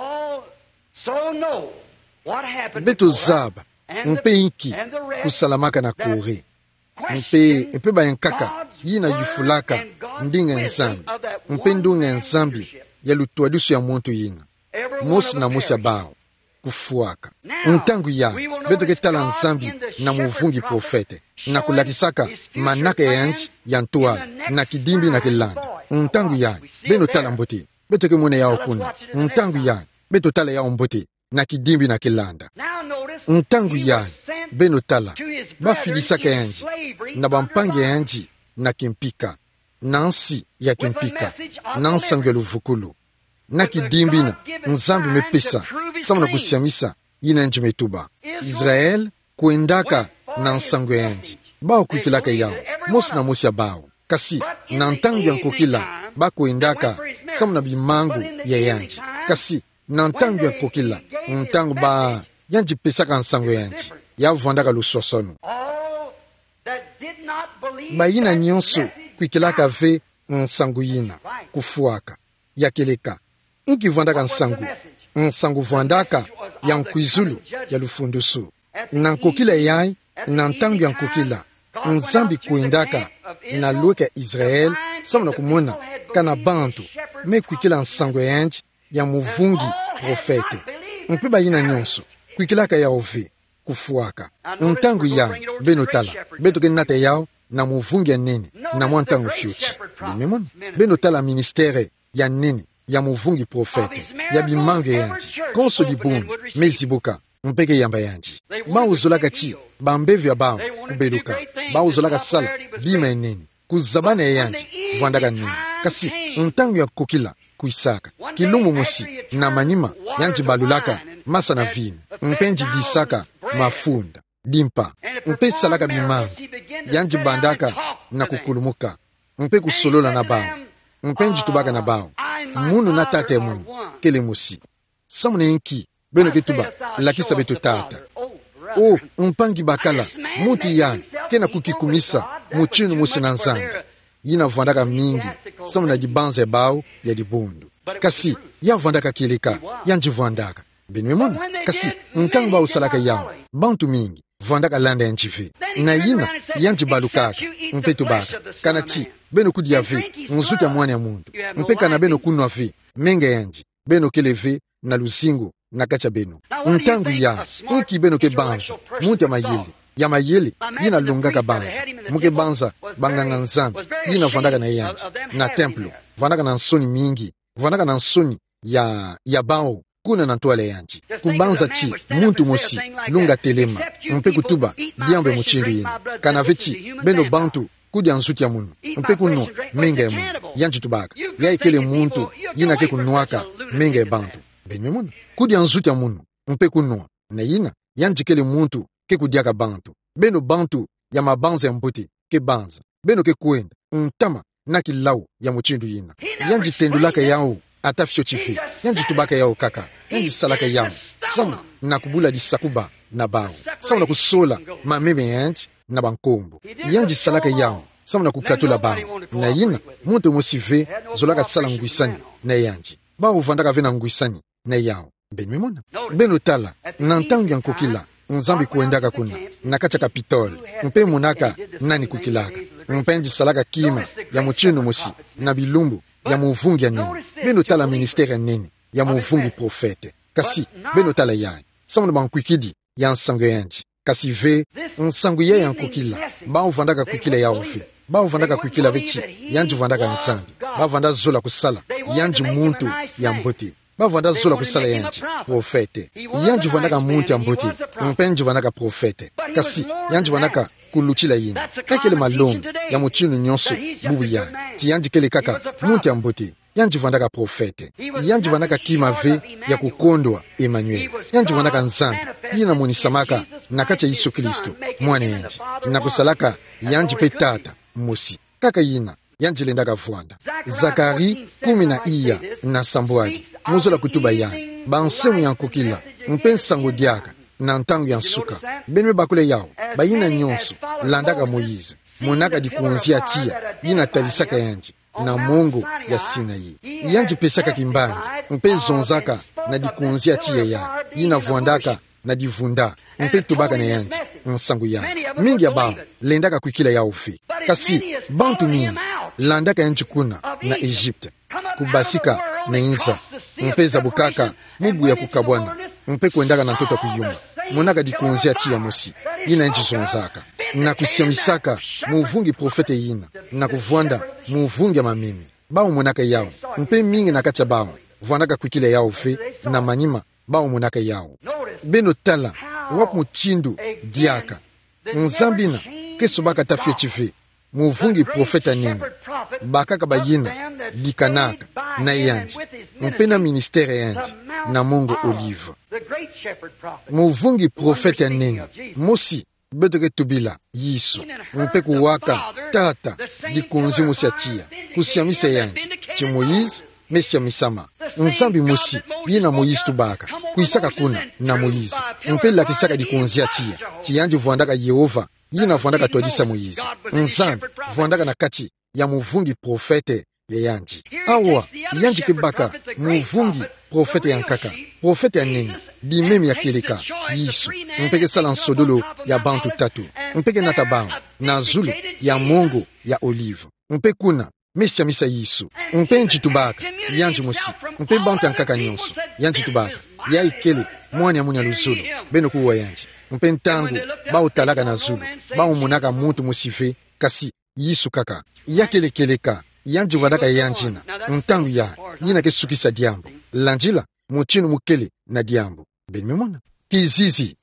beto zaba mpe inki kusalamaka na kore mpe bayankaka yina yufulaka ndinga nzambi mpe ndunga nzambi ya lutuadusu ya muntu yina mosi na mosi ya bao kufuaka ntangu ya beto ketala nzambi na muvungi profete na kulakisaka manaka yanji ya ntuala na kidimbi na kilanda ntangu ya beno tala mbote beto ke mune yao kuna ntangu ya beto tala yao mbote na kidimbi na kilanda ntangu ya beno tala bafilisaka yanji na bampangi yanji na kimpika nansi ya kimpika nansangu ya luvukulu na kidimbina nzambi mepesa samuna kusiamisa yina nji metuba Israel kuendaka na nsangu ya yanji bao kuikilaka yao mosi na mosi ya bao kasi na ntangu ya nkokila ba kuendaka samuna bimangu ya yanji kasi na ntangu ya nkokila ntangu ba yanji pesaka nsangu ya yanji ya vwandaka lusosono ba yina nyonso kuikilaka ve nsangu yina kufuaka ya keleka inki vwandaka nsangu vwandaka ya nkuizulu ya lufundusu na nkokila yai na ntangu ya nkokila nzambi kuendaka na lueka Israel samuna kumona kana bantu me kuikila nsangu ya yanji ya muvungi profete mpe bayina nyonso kuikilaka ya ove kufuaka ntangu ya benotala betoke nate yao na muvungi ya nene na mwantangu fyuti bimemona benotala ministere ya nene ya muvungi profete ya bimange yanji konso dibundu mezibuka mpeke yamba yanji bauzolaka chi bambevi ya bao kubeluka bauzolaka sala bima enene kuzabana ya yanji vwandaka nene kasi ntangu ya kokila kuisaka kilumu musi na manima yanji balulaka masa na vinu mpenji disaka mafunda dimpa mpe salaka bimangu yanji bandaka na kukulumuka mpe kusolola na bao mpenji tubaka na bao munu na tate munu kele musi samune inki beno ketuba lakisa beto tata o mpangi bakala mutu yani kena kukikumisa muchinu musi na nzanga yina vwandaka mingi samuna dibanza ya bao ya dibundu kasi ya vwandaka keleka yanji vwandaka benimemona kasi ntangu ba usalaka yao bantu mingi vwandaka landa yanjive na yina yanji balukaka mpe tubaka kana chi beno kudia ve nzuki ya mwana ya mundu mpe kana beno kunwa ve menga yanji beno keleve na luzingo na kacha beno ntangu ya inki beno ke banza muntu ya mayele yina lungaka banza muke banza banganga nzambi yina vwandaka na yanji na templo vwandaka na nsoni mingi vwandaka na nsoni ya bao kuna na ntoale yanji kubanza chi muntu mosi lunga telema mpe kutuba diambe muchindu yina kana vechi beno bantu kudia nzuki ya munu mpe kuno menga ya munu yanji tubaka ya ikele muntu yina ke kunuaka menga ya bantu benimemuna kudia nzuki ya munu mpe kuno na yina yanji kele muntu ke kudiaka bantu beno bantu ya mabanza ya mbuti ke banza beno ke kuenda ntama na kilau ya muchindu yina yanji tendulaka yao atafisho chifi yanji tubaka yao kaka yanji salaka yao samu na kubula disakuba na bao samu na kusola mameme yanji na bankombo yanji salaka yao samu na kukatula bao na yina muntu musive zolaka sala nguisani na yanji bao vandaka vena nguisani na yao benimemona beno tala na ntangu ya nkokila nzambi kuendaka kuna na kacha kapitol mpe munaka nani kukilaka mpenji salaka kima ya muchinu musi na bilumbu ya muvungi ya nini beno tala ministere nini ya muvungi profete kasi beno tala yae samu na bankwikidi ya nsangu yanji kasi ve nsangu ye ya nkokila bao vandaka kukila ya uve bao vandaka kukila vechi yanji vandaka nsambi bao vanda zola kusala yanji muntu ya mbote bao vanda zola kusala yanji profete yanji vandaka muntu ya mbote mpenji vandaka profete kasi yanji vandaka kuluchila yina kakele malongo ya muchinu nyonso bubu ya ti yanji kele kaka muntu ya mbote yanji vandaka profete yanji vandaka kima ve ya kukondwa Emmanuel yanji vandaka nzambi yina munisamaka na kacha Yesu Kristo mwana yanji na kusalaka yanji pe tata musi kaka yina yanjilendaka vwanda Zakari 10 na iya na sambwadi muzola kutuba yani bansemu ya nkokila mpe nsango diaka na ntango ya nsuka beno bakule yao bayina nyonso landaka Moïse monaka dikunzia tia yina talisaka yanji na mongo ya Sinai yanji pesaka kimbangi mpe zonzaka na dikunzia tia ya yina vuandaka na divunda mpe tubaka na yanji nsango ya mingi ya bao lendaka kwikila yao fe kasi bantu mingi landaka yanji kuna na Egypte kubasika na inza mpe zabukaka mubu ya kukabwana mpe kuendaka na ntoto kuyuma monaka dikunzia tia mosi yina yanji zonzaka na kusiamisaka muvungi profete yina na kuvwanda muvungi ya mamimi bao monaka yao mpe mingi na kacha bao vuandaka kwikila yao fe na manyima bao monaka yao beno tala wapu muchindu diaka nzambina keso baka tafio chive muvungi profeta nini bakaka bayina bikanaka na yanji mpena ministere yanji na mongo olive muvungi profeta nini mosi betoke tubila yiso mpe kuwaka tata dikunzi musi atia kusiamisa yanji chi Moïse mesiamisama nzambi musi yina Moïse tubaka kuisaka kuna na Moïse mpe lakisaka dikunzi atia chi yanji vuandaka Yehova yina vuandaka twadisa Moïse nzambi vuandaka na kati ya muvungi profete ya yanji awa yanji kebaka muvungi profete ya nkaka profete ya nini bimemi ya keleka yisu mpeke sala nsodolo ya bantu tatu mpeke natabao na zulu ya mongo ya olive mpe kuna mesiamisa yisu mpe njitubaka yanji musi mpe bantu ya nkaka nyonso yanji tubaka ya ikele mwani ya munya luzulu beno kuwa yanji mpe ntangu bao talaka na zulu bao munaka mutu musive kasi yisu kaka ya kelekeleka yanji vadaka yanjina ntangu ya yina kesukisa diambo lanjila muchinu mukele na diambo ben memona kizizi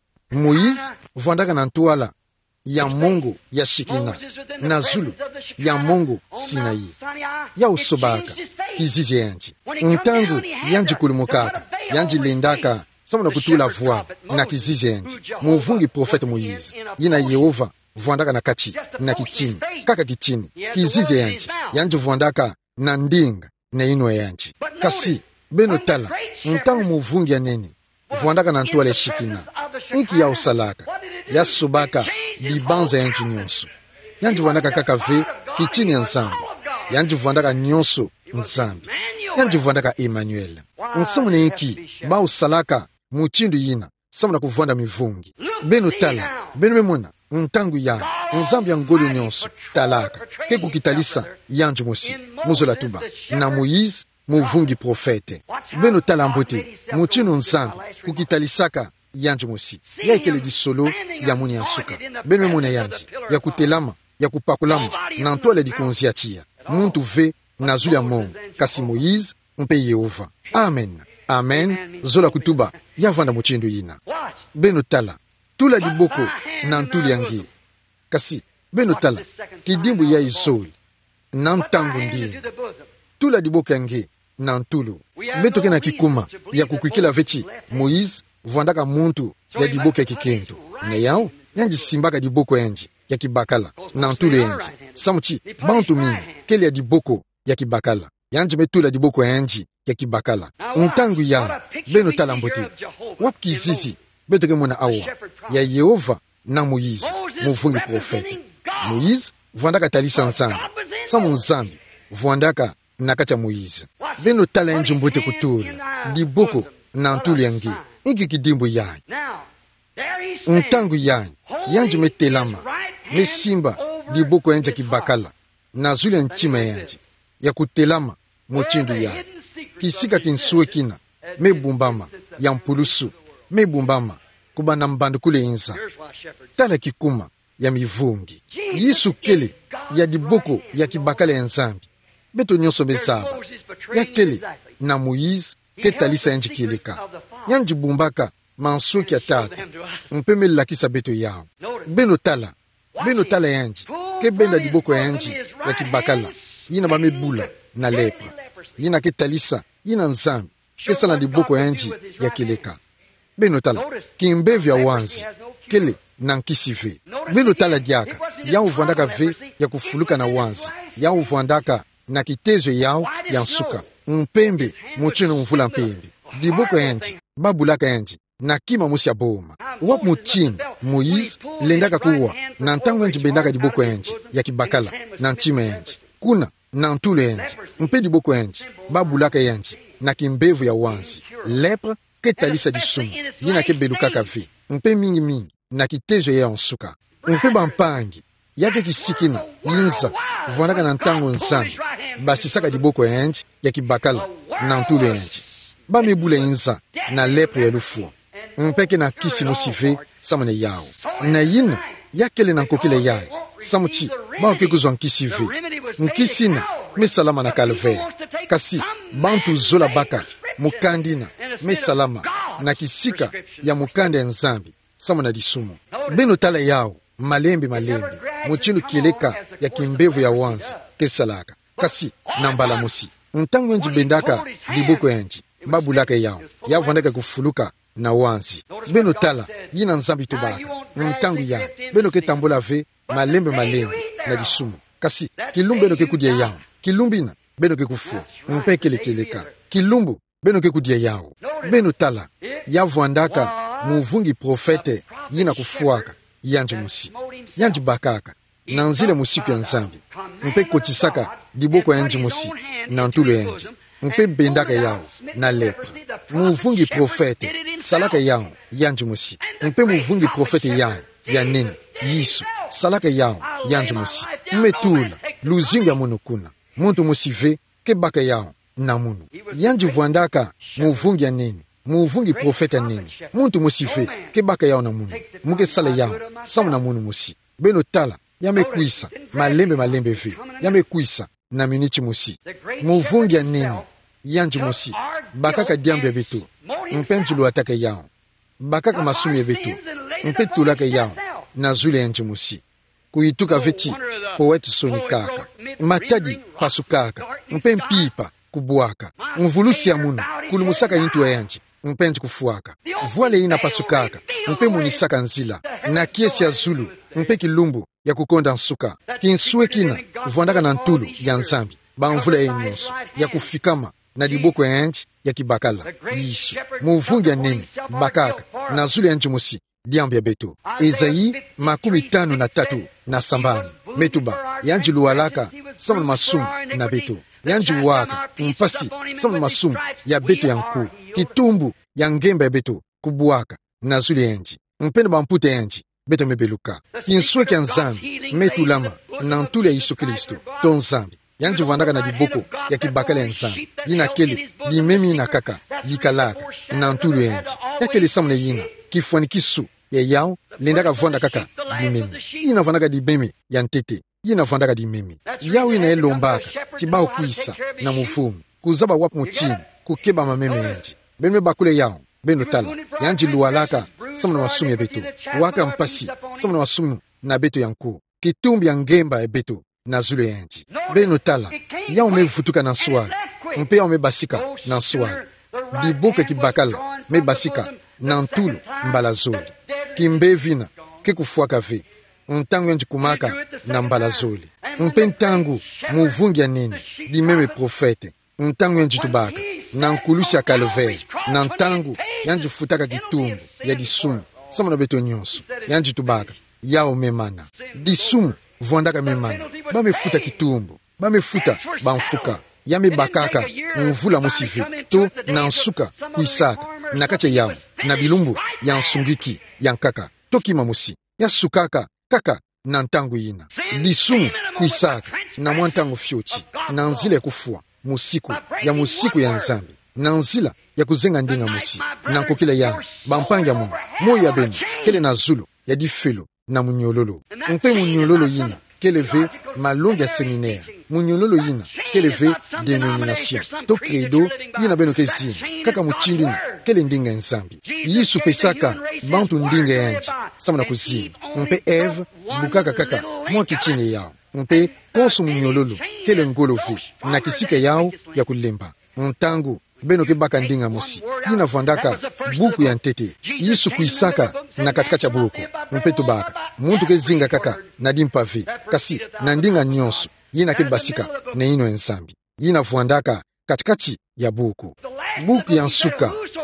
Moïse vandaka na ntuala ya mongo ya shikina na zulu ya mongo Sinai ya usobaka kizizi yanji ntangu yanji kulumukaka yanji lendaka samuna kutula voix na kizizi yanji muvungi profete Moïse yina Yehova vuandaka na kati na kichini kaka kichini kizizi yanji yanji vuandaka na ndinga na ino yanji kasi beno tala ntangu muvungi ya neni vuandaka na ntuala shikina inki ya usalaka ya sobaka dibanza yanji nyonso yanji vuandaka kaka ve kichini ya nzambi yanji vuandaka nyonso nzambi yanji vuandaka Emmanuel nsamuna inki ba usalaka muchindu yina samuna kuvuanda mivungi beno tala beno memona ntangu ya nzambi ya ngolu nyonso talaka ke kukitalisa yanji mosi muzola tuba na Moïse muvungi profete beno tala mbote muchinu nzambi kukitalisaka yanji mosi ya ikele di solo ya muni ya suka beno memona yanji ya kutelama ya kupakulama na ntoale di konziatia muntu ve na zuli ya mongo kasi Moïse mpe Yehova amen amen zola kutuba ya vanda muchindu yina beno tala tula diboko na ntuli yangi kasi beno tala kidimbu ya izoli na ntangu ndini tula diboko yangi na ntulu betoke na kikuma ya kukwikila veti Moïse vuandaka muntu ya diboko ya kikento na yao yanji simbaka diboko yanji ya kibakala na ntulu yanji samuchi bantu mingi kele ya diboko ya kibakala yanji metula diboko yanji ya kibakala ntangu ya beno tala mbote wapikizizi betoke mona awa ya Yehova na Moïse muvungi profete Moïse vuandaka talisa nzambi samu nzambi vuandaka na kati ya Moïse beno tala yanji mbote kutula diboko na ntulu yangi ingi kidimbu yanyi ntangu yanyi yanji metelama mesimba diboko yanji ya kibakala na zuli ya ntima yanji ya kutelama muchindu yanyi kisika kinsuwe kina mebumbama ya mpulusu mebumbama kuba na mbandu kule inza tala kikuma ya mivungi yisu kele ya diboko ya kibakala ya nzambi beto nyonso bezaba ya kele na Moïse ketalisa yanji kileka yanji bumbaka mansuki ya tata mpeme lakisa beto yao beno tala yanji ke benda diboko yanji ya kibakala yina bamebula na lepra yina ketalisa yina nzambi kesala diboko yanji ya kileka beno tala kimbevi ya wanzi kele na nkisive beno tala diaka yao vuandaka ve ya kufuluka na wanzi yao vuandaka na kitezo yao ya nsuka mpembe muchino mvula mpembe di boko enji babulaka enji na kima musi ya boma wap muchini Moïse lendaka kuwa na ntango enji bendaka di boko enji ya kibakala na nchime enji kuna na ntule enji mpe di boko enji babulaka enji na kimbevu ya wanzi lepre ke talisa di sumu yina ke belukaka vi mpe mingi na kitezo ya onsuka mpe bampangi yake kisikina yinza vwandaka na ntango nzambi basisaka di boko enji ya kibakala na ntule enji bamebula yinza na lepre ya lufuo mpeke na kisi musive samane yao na yina yakele na nkokile yae samuchi baoke kuzwa nkisi ve nkisina mesalama na kalver kasi bantu zola baka mukandina mesalama na kisika ya mukande ya nzambi samana disumu beno tala yao malembe muchindu kieleka ya kimbevu ya wanzi kesalaka kasi na mbala musi ntango enji bendaka diboko enji babulaka yao yavandaka kufuluka na wanzi beno tala yina nzambi tubaka ntango ya beno ketambola ve malembe na disumu kasi kilumbu beno kekudia yao kilumbina beno kekufu mpekelekeleka kilumbu beno kekudia yao beno tala yavandaka muvungi profete yina kufuaka yanji musi yanji bakaka na nzile musiku ya nzambi mpe kotisaka diboko yanji musi na ntulu yanji mpe bendaka yao na lepre muvungi profete salaka yao yanji musi mpe muvungi profete ya nini yisu salaka yao yanji musi mmetula luzingu ya munu kuna muntu musive kebaka yao na munu yanji vwandaka muvungi ya nini muvungi profete nini muntu musive kebaka yao na munu muke sale yao samu na munu musi beno tala yamekuisa malembe ve yamekuisa na minichi musi muvungi ya nini yanji musi bakaka diambi ya betu mpenjulu atake yao bakaka masumi ya betu mpetulaka yao na zule yanji musi kuituka veti powetu soni kaka matadi pasukaka mpempipa kubuaka mvulusi ya munu kulumusaka yintu ya yanji mpenji kufuaka vuale ina pasukaka mpe munisaka nzila na kiesi ya zulu mpe kilumbu ya kukonda nsuka kinsue kina kuvandaka na ntulu ya nzambi bamvula ya nyonso ya kufikama na diboko ya enji ya kibakala yisu muvungi ya nini bakaka na zulu ya njimusi diambi ya beto Ezayi 53 na sambani metuba yanji lualaka sama masumu na beto yanji waka mpasi sama masumu ya beto ya nku kitumbu ya ngemba ya beto kubuaka na zulu ya enji mpendo bampute yanji beto mebeluka kinsue kya nzambi metulama na ntulu ya Yesu Kristo to nzambi yanji vandaka na diboko ya kibakala ya nzambi yina kele dimemi na kaka bikalaka na ntulu yanji yakele samune yina kifwani kisu ya yao lendaka vanda kaka dimemi yina vandaka dimemi ya ntete yina vandaka dimemi yao yina elombaka tibao kuisa na mufumu kuzaba wapu muchini kukeba mameme yanji benme bakule yao beno tala yanji lualaka samuna masumu ya beto waka mpasi samuna masumu na beto ya nku kitumbi ya ngemba ya beto na zule yanji beno tala yao mevutuka na swali mpe yao mebasika na swali diboke kibakala mebasika na ntulu mbala zoli kimbevina kekufuaka ve ntangu yanji kumaka na mbala zoli mpe ntangu muvungi ya nini dimeme profete ntangu yanji tubaka na nkulusi ya kalver na ntangu yanji futaka kitumbu ya disumu sama na beto nyonso yanji tubaka yao memana disumu vwandaka memana bamefuta kitumbu bamefuta bamfuka yame bakaka mvula musive to na nsuka kuisaka na kache yao na bilumbu ya nsungiki ya nkaka to kima musi ya sukaka kaka na ntangu yina disumu kuisaka na mwantangu fyochi na nzile kufua musiku ya nzambi na nzila ya kuzenga ndinga musi na nkokile ya bampangi ya mungu moyo ya benu kele na zulu ya difelo na munyololo mpe munyololo yina kele ve malongi ya seminaire munyololo yina kele ve denomination to credo yina beno kezina kaka muchindina kele ndinga ya nzambi yisu pesaka bantu ndinga yanji samana kuzina mpe eve bukaka kaka mwa kichini yao mpe konsu munyololo kele ngolo ve na kisika yao ya kulemba ntangu beno kebaka ndinga musi yina vandaka buku ya ntete yisu kuisaka na katikati ya buku mpe tubaka muntu kezinga kaka na dimpave kasi na ndinga nyonso yina kebasika na ino ensambi yina vandaka katikati ya buku ya nsuka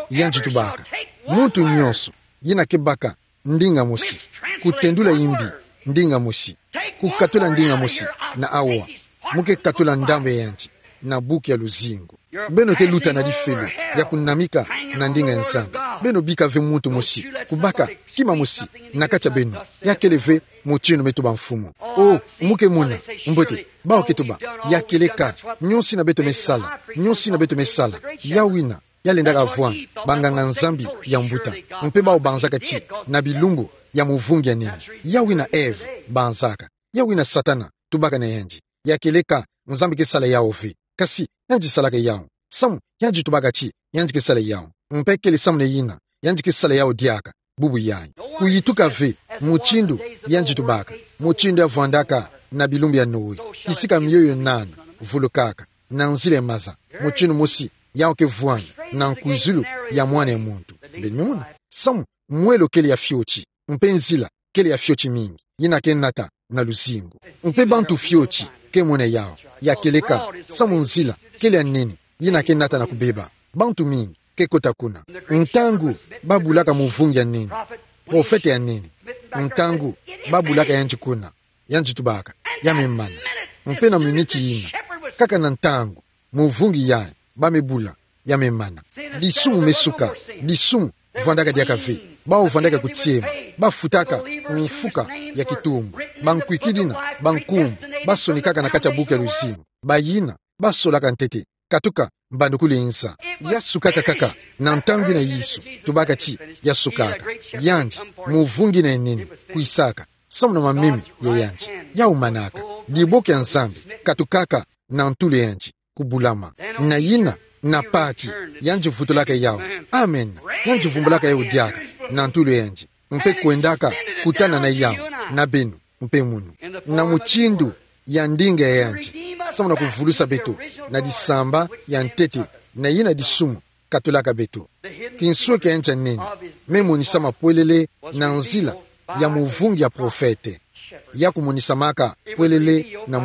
yanji tubaka. Muntu nyonso yina kebaka ndinga musi. Kutendula imbi ndinga musi. Kukatula ndinga musi na awa. Muke katula ndambe yanji na buki ya luzingo. Beno te luta na difelo ya kunamika na ndinga nzambe. Beno bika ve muntu musi. Kubaka kima musi nakacha beno. Ya keleve mochino metuba mfumo. Oh, muke muna mbote bao ketuba ya keleka nyonsi na beto mesala. Nyonsi na beto mesala. Ya wina ya lendaka vuan banganga nzambi ya mbuta. Mpe bao banzaka chi na bilumbu ya muvungi ya nini. Ya wina Eve banzaka. Ya wina Satana tubaka na yanji. Ya keleka nzambi ke sala ya ovi. Kasi yanji salaka yao. Samu yanji tubaka chi yanji ke sala yao. Mpe kele samu ne yina yanji ke sala yao diaka bubu yanyi. Kuyituka ve muchindu yanji tubaka. Muchindu ya vuandaka na bilumbi ya Noe. Kisika mioyo nana vulukaka na nzile maza. Muchindu musi yao ke vuana na nkuizulu ya mwana ya muntu. Benimuna samu mwelo kele ya fiochi. Mpe nzila kele ya fiochi mingi yina ke nata na luzingo. Mpe bantu fiochi ke mwene yao ya keleka samu nzila kele ya nini yina ke nata na kubeba bantu mingi ke kota kuna. Ntangu babulaka muvungi ya nini profete ya nini. Ntangu babulaka yanji kuna yanji tubaka yamemana. Mpe na miniti yina kaka na ntangu muvungi ya bamebula yamemana. Disumu mesuka disumu vandaka diaka ve bao vandaka kutiema bafutaka mfuka ya kitumbu bankwikidina bankumu basonikaka na kacha buke luzingo bayina basolaka ntete katuka mbandukule insa yasukaka kaka na ntangu na yisu tubaka chi yasukaka yanji muvungi na nini kuisaka samu na mamimi ya yanji ya umanaka diboke ya nzambi katukaka na ntule yanji kubulama na yina na paki yanji futulaka yao. Amen. Yanji vumbulaka yao diaka na ntule yanji mpe kuendaka kutana na yao na benu mpe munu na muchindu ya ndinga ya yanji samu na kuvulusa beto na disamba ya ntete na yina disumu katulaka beto kinsueke yancha nini memonisa mapwelele na nzila ya muvungi ya profete ya kumonisa maka pwelele na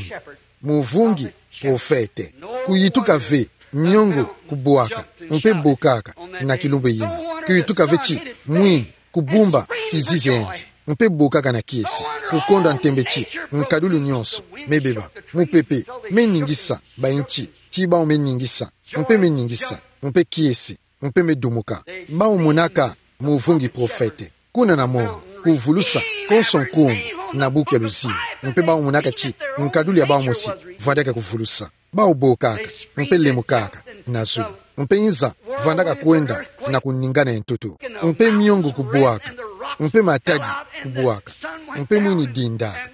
muvungi profete kuyituka ve nyongo kubuaka mpe bokaka na kilumbe yina kuyituka ve chi mwini kubumba kizizi yanji mpe bokaka na kiesi kukonda ntembe chi nkadulu nyonso mebeba mupepe meningisa bainchi ti bao meningisa mpe kiesi mpe medumuka bao monaka muvungi profete kuna na momo kuvulusa konson kumu na buke luzi mpe bao monaka chi nkadulu ya bao mosi vandaka kuvulusa bao bokaka mpe lemukaka na zulu mpe inza vandaka kuenda na kuningana entutu mpe miongo kubuaka mpe matadi kubuaka mpe mwini dindaka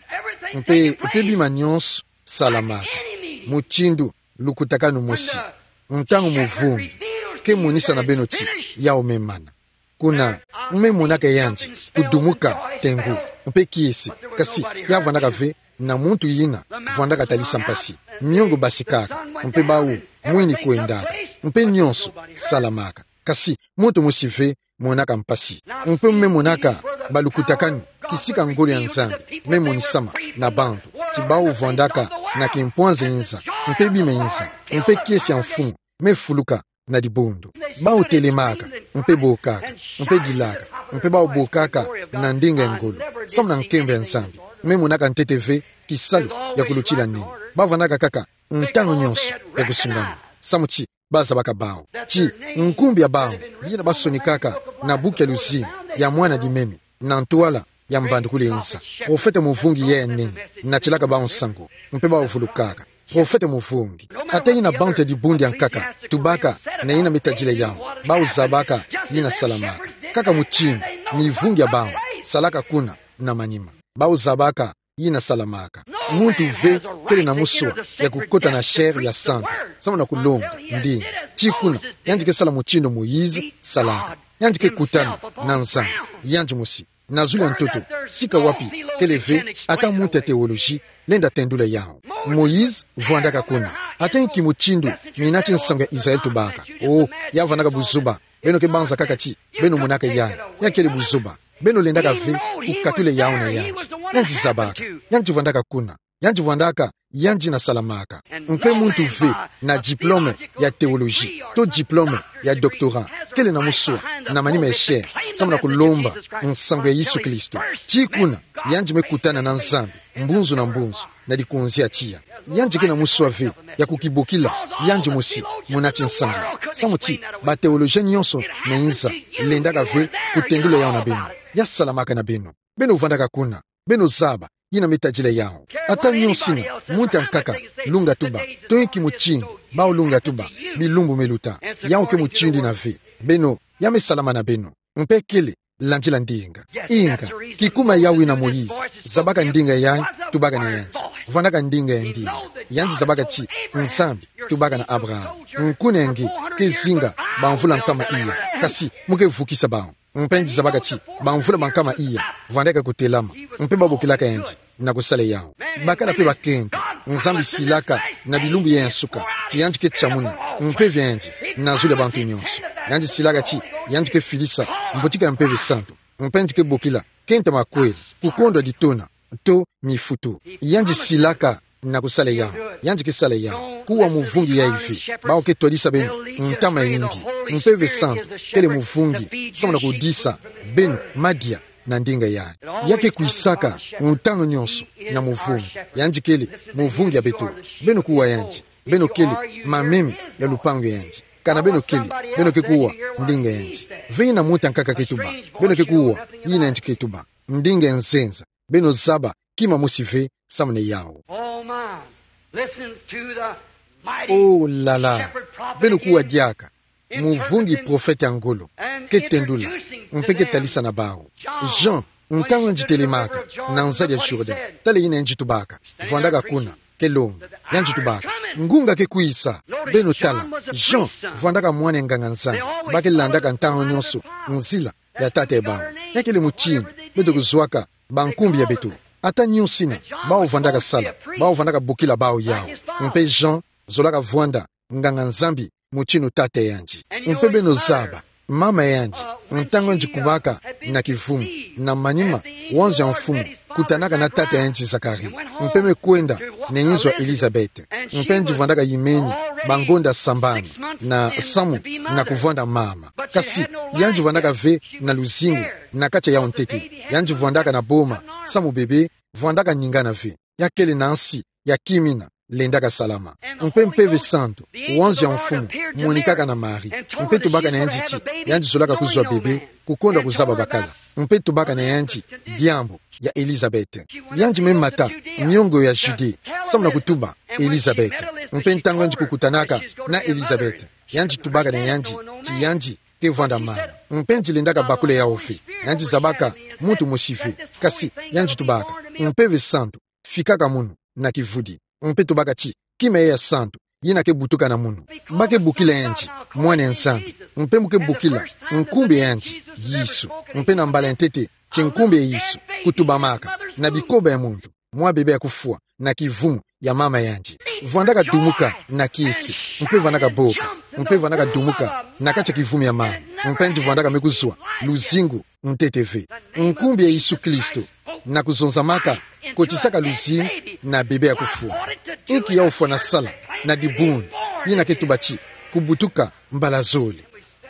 mpe bima nyonso salamaka muchindu lukutakanu musi ntangu muvungi ke monisa na beno chi yao memana kuna memonaka yanji kudumuka tengu mpe kiesi kasi ya vandaka ve na muntu yina vandaka talisa mpasi miongo basikaka mpe bau mwini kuendaka mpe nyonso salamaka kasi muntu musive monaka mpasi mpe memonaka balukutakanu kisika ngolo ya nzambi memonisama na bandu tibau vandaka na kimpuanze inza mpe bima inza mpe kiesi ya mfumu mefuluka na dibondo bau telemaka mpe bokaka mpe dilaka mpe bau bokaka na ndinga ngolo samu na nkembe ya nzambi memonaka nteteve kisalo ya kuluchila nini bavandaka kaka ntango nyonso ya kusungana samu chi baza baka bao chi nkumbi ya bao yina basonikaka na buke luzi ya mwana dimemi na ntuala ya mbandukule insa profete muvungi ye nini na chilaka bao nsango mpe bao vulukaka profete muvungi ate yina bante di bundi ya nkaka tubaka na yina mitajile yao bao zabaka yina salamaka kaka muchini ni vungi ya bao salaka kuna na manima bao zabaka yina salamaka muntu ve kele na musua ya kukota na shere ya santo samu na kulonga ndinga chikuna yanjike sala muchindo Moizi salaka yanjike kutana na nzambi yanji musi na zuli ya ntoto sika wapi kele ve ata muntu teoloji lenda tendule yao Moizi vuandaka kuna ata nki muchindo minachi nsanga ya Israel tubaka ya vanaka buzuba beno ke banza kakachi beno munaka ya kele buzuba beno lendaka ve ukatule yao na yanji zabaka yanji vandaka kuna yanji vwandaka yanji na salamaka mpe muntu ve na diplome ya teologie to diplome ya doctorat kele na musua na manima esher samuna kulomba nsango ya Yesu Kristo tikuna yanji mekutana na nzambi mbunzu na mbunzu na dikunzia tia yanji kena musua ve ya kukibokila yanji musi munachi nsango samuti ba teologien nyonso na inza lendaka ve kutendula yao na beno ya salamaka na beno uvandaka kuna beno zaba yina metajile yao ata nyonsina muntu ankaka lunga tuba toyiki muchini bao lunga tuba bilumbu meluta yao ke muchindi na ve beno yame salama na beno mpekele lanjila ndinga inga kikuma yawi na Moize zabaka ndinga yayi tubaka na yanji vandaka ndinga ya ndinga yanji zabaka chi nsambi tubaka na Abraham nkunenge kezinga bamvula nkama iya kasi muke vukisa bao mpenji zabaka chi bamvula bankama iya vandaka kutelama mpe babokilaka yanji na kusale yao bakala pe bakenga nzambi silaka na bilumbu ya yansuka ti yanji ke chamuna mpe vyanji na zule bantu nyonso yanji silaka chi yanji ke filisa mbotika mpeve santo mpenji ke bokila kenta makweli kukondwa ditona to mifuto yanji silaka na kusale yao yanji ke sale yao kuwa muvungi ya ifi bao ke tolisa beno ntama ingi mpeve santo kele muvungi samuna kudisa beno madia na ndinga yaye yake kuisaka untango nyonso na muvungi yanji kele muvungi ya beto beno kuwa yanji beno kele mamemi ya lupango yanji kana beno kele beno ke kuwa ndinga yanji vina muta nkaka ketuba beno ke kuwa yina yanji ketuba ndinga nzenza beno zaba kima musive samune yao oh lala beno kuwa diaka muvungi profete angolo ketendula mpeke talisa na bao Jean ntango njitelemaka na nzadi ya Jordan tale yina njitubaka vwandaka kuna kelonga yanjitubaka ngunga ke kuisa beno tala Jean vwandaka mwane nganga nzambi bake landaka ntango nyonso nzila ya tate bao yakele muchini beto kuzwaka bankumbi ya beto ata nyonsina bao vwandaka sala bao vwandaka bukila bao yao mpe Jean zolaka vwanda nganga nzambi muchinu tate yanji mpe beno zaba mama yanji ntango njikubaka na kivumu na manima wanzi ya mfumu kutanaka na tate yanji Zakari mpe mekwenda ne inzwa Elizabeth mpe njivandaka yimeni bangonda sambani na samu na kuvanda mama kasi yanji vandaka ve na luzingu na kacha ya ontete yanji vandaka na boma samu bebe vandaka nyingana ve yakele nansi ya kimina lendaka salama mpe mpeve santo wanzi ya mfumu monikaka na mari mpe tubaka na yanji chi yanji zolaka kuzwa bebe kukonda kuzaba bakala mpe tubaka na yanji diambo ya Elizabeth yanji memata miongo ya Jude samuna kutuba Elizabeth mpe ntango yanji kukutanaka na Elizabeth yanji tubaka na yanji ti yanji ke vanda mama mpe njilendaka bakule ya ofe yanji zabaka muntu moshive kasi yanji tubaka mpeve santo fikaka munu na kivudi mpe tubaka chi kime ya santo yina ke butuka na munu bake bukila yanji mwane nsambi mpe muke bukila nkumbi yanji Yesu mpe na mbala ntete chenkumbi ya Yesu kutubamaka na bikoba ya muntu mwa bebe ya kufua na kivumu ya mama yanji vwandaka dumuka na kiesi mpe vwandaka boka mpe vwandaka dumuka na kacha kivumu ya mama mpe nji vwandaka mekuzwa luzingu mteteve nkumbi ya Yesu Kristo na kuzonzamaka kochisaka luzingu na bebe ya kufua iki ya ufua na sala na dibuni yina ketubachi kubutuka mbala zoli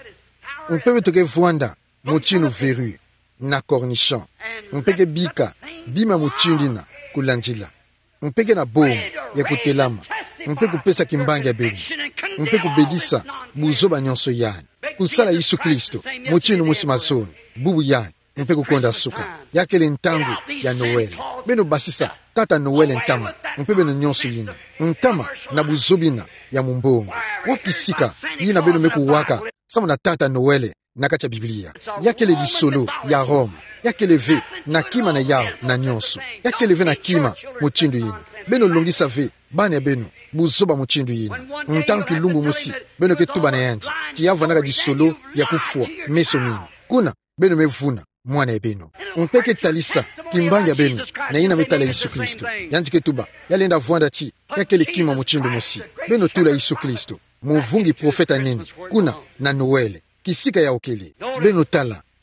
mpewe toke vwanda muchinu veru na cornichon mpeke bika bima muchindina kulanjila mpeke na bomu ya kutelama mpe kupesa kimbangi ya bebu mpe kubedisa buzoba nyonso yani kusala Yesu Kristo muchinu musimazoni bubu yani mpe kukonda suka yakele ntangu ya Noel beno basisa tata Noel ntama mpe beno nyonso yina ntama na buzobina ya mumbongo wakisika yina beno mekuwaka sama na tata Noel na kacha Biblia yakele disolo ya Rome yakele ve na kima na yao na nyonso yakele ve na kima muchindu yina beno longisa ve bane beno buzoba muchindu yina ntangu lumbu musi beno ketuba na yanji tiyavanaka disolo ya kufua meso mingi kuna beno mevuna mwana ebeno mpeke talisa kimbanga beno na ina metala Yesu Kristo yanji ketuba yalenda vwanda chi yakele kima muchindu musi beno tula Yesu Kristo muvungi profeta nini kuna na Noel kisika ya okele beno tala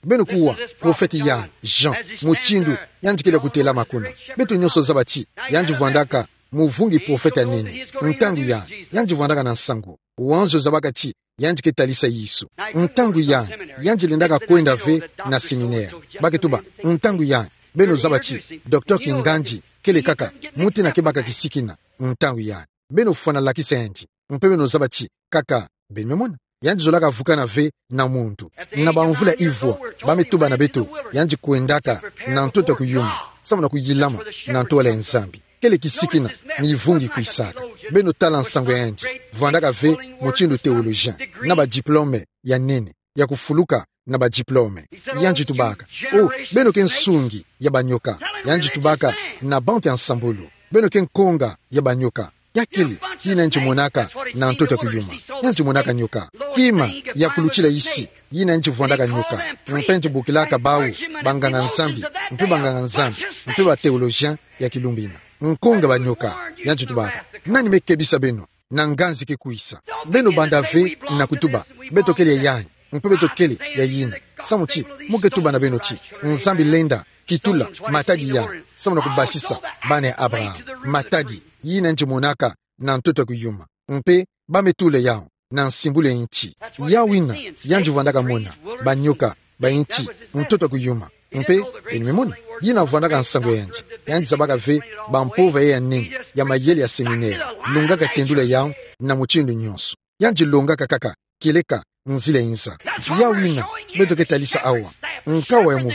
beno kuwa profeti ya Jean muchindu yanji kile kutela makuna betu nyoso zabati yanji vandaka muvungi profeti anene ntangu ya yanji vandaka na nsango wanzo zabakati yanji ketalisa Yesu ntangu ya yanji lendaka kwenda ve na seminaire baketuba ntangu ya beno zabati Dr. Kinganji kele kaka muti na kebaka kisikina ntangu ya beno fana lakisa yanji mpebe no zabati kaka benmemona yanji zolaka vuka na ve na muntu na bamvula ivwa bametuba na beto yanji kuendaka na ntoto kuyuma samuna kuyilama na ntola nzambi kele kisikina ni ivungi kuisaka beno tala nsango yanji vandaka ve muchindu teologien na ba diplome ya nene ya kufuluka na ba diplome yanji tubaka beno ken sungi ya banyoka yanji tubaka na bante ansambulu beno ken konga ya banyoka yakili yina nchi monaka na ntoto kuyuma yanji monaka nyoka kima ya kuluchila isi yina nchi vandaka nyoka mpenji bukilaka bau banganga nzambi mpe banganga nzambi mpe ba teologien ya kilumbina nkonga banyoka yanji tubaka nani mekebisa beno na nganzi kekuisa beno bandave na kutuba beto kele yanyi mpe beto kele ya yina samuchi muketuba na beno chi nzambi lenda kitula matadi ya samuna kubasisa bane Abraham matadi yina nchi monaka na ntoto kuyuma mpe bametule yao na nsimbule inchi yawina yanji vandaka mona banyoka ba inchi ntoto kuyuma mpe enimemona yina vandaka nsango yanji zabaka ve bampova ya nini ya mayele ya seminaire lungaka tendule yao na muchindu nyonso yanji lungaka kaka kileka nzile inza yawina beto ketalisa awa nkawa ya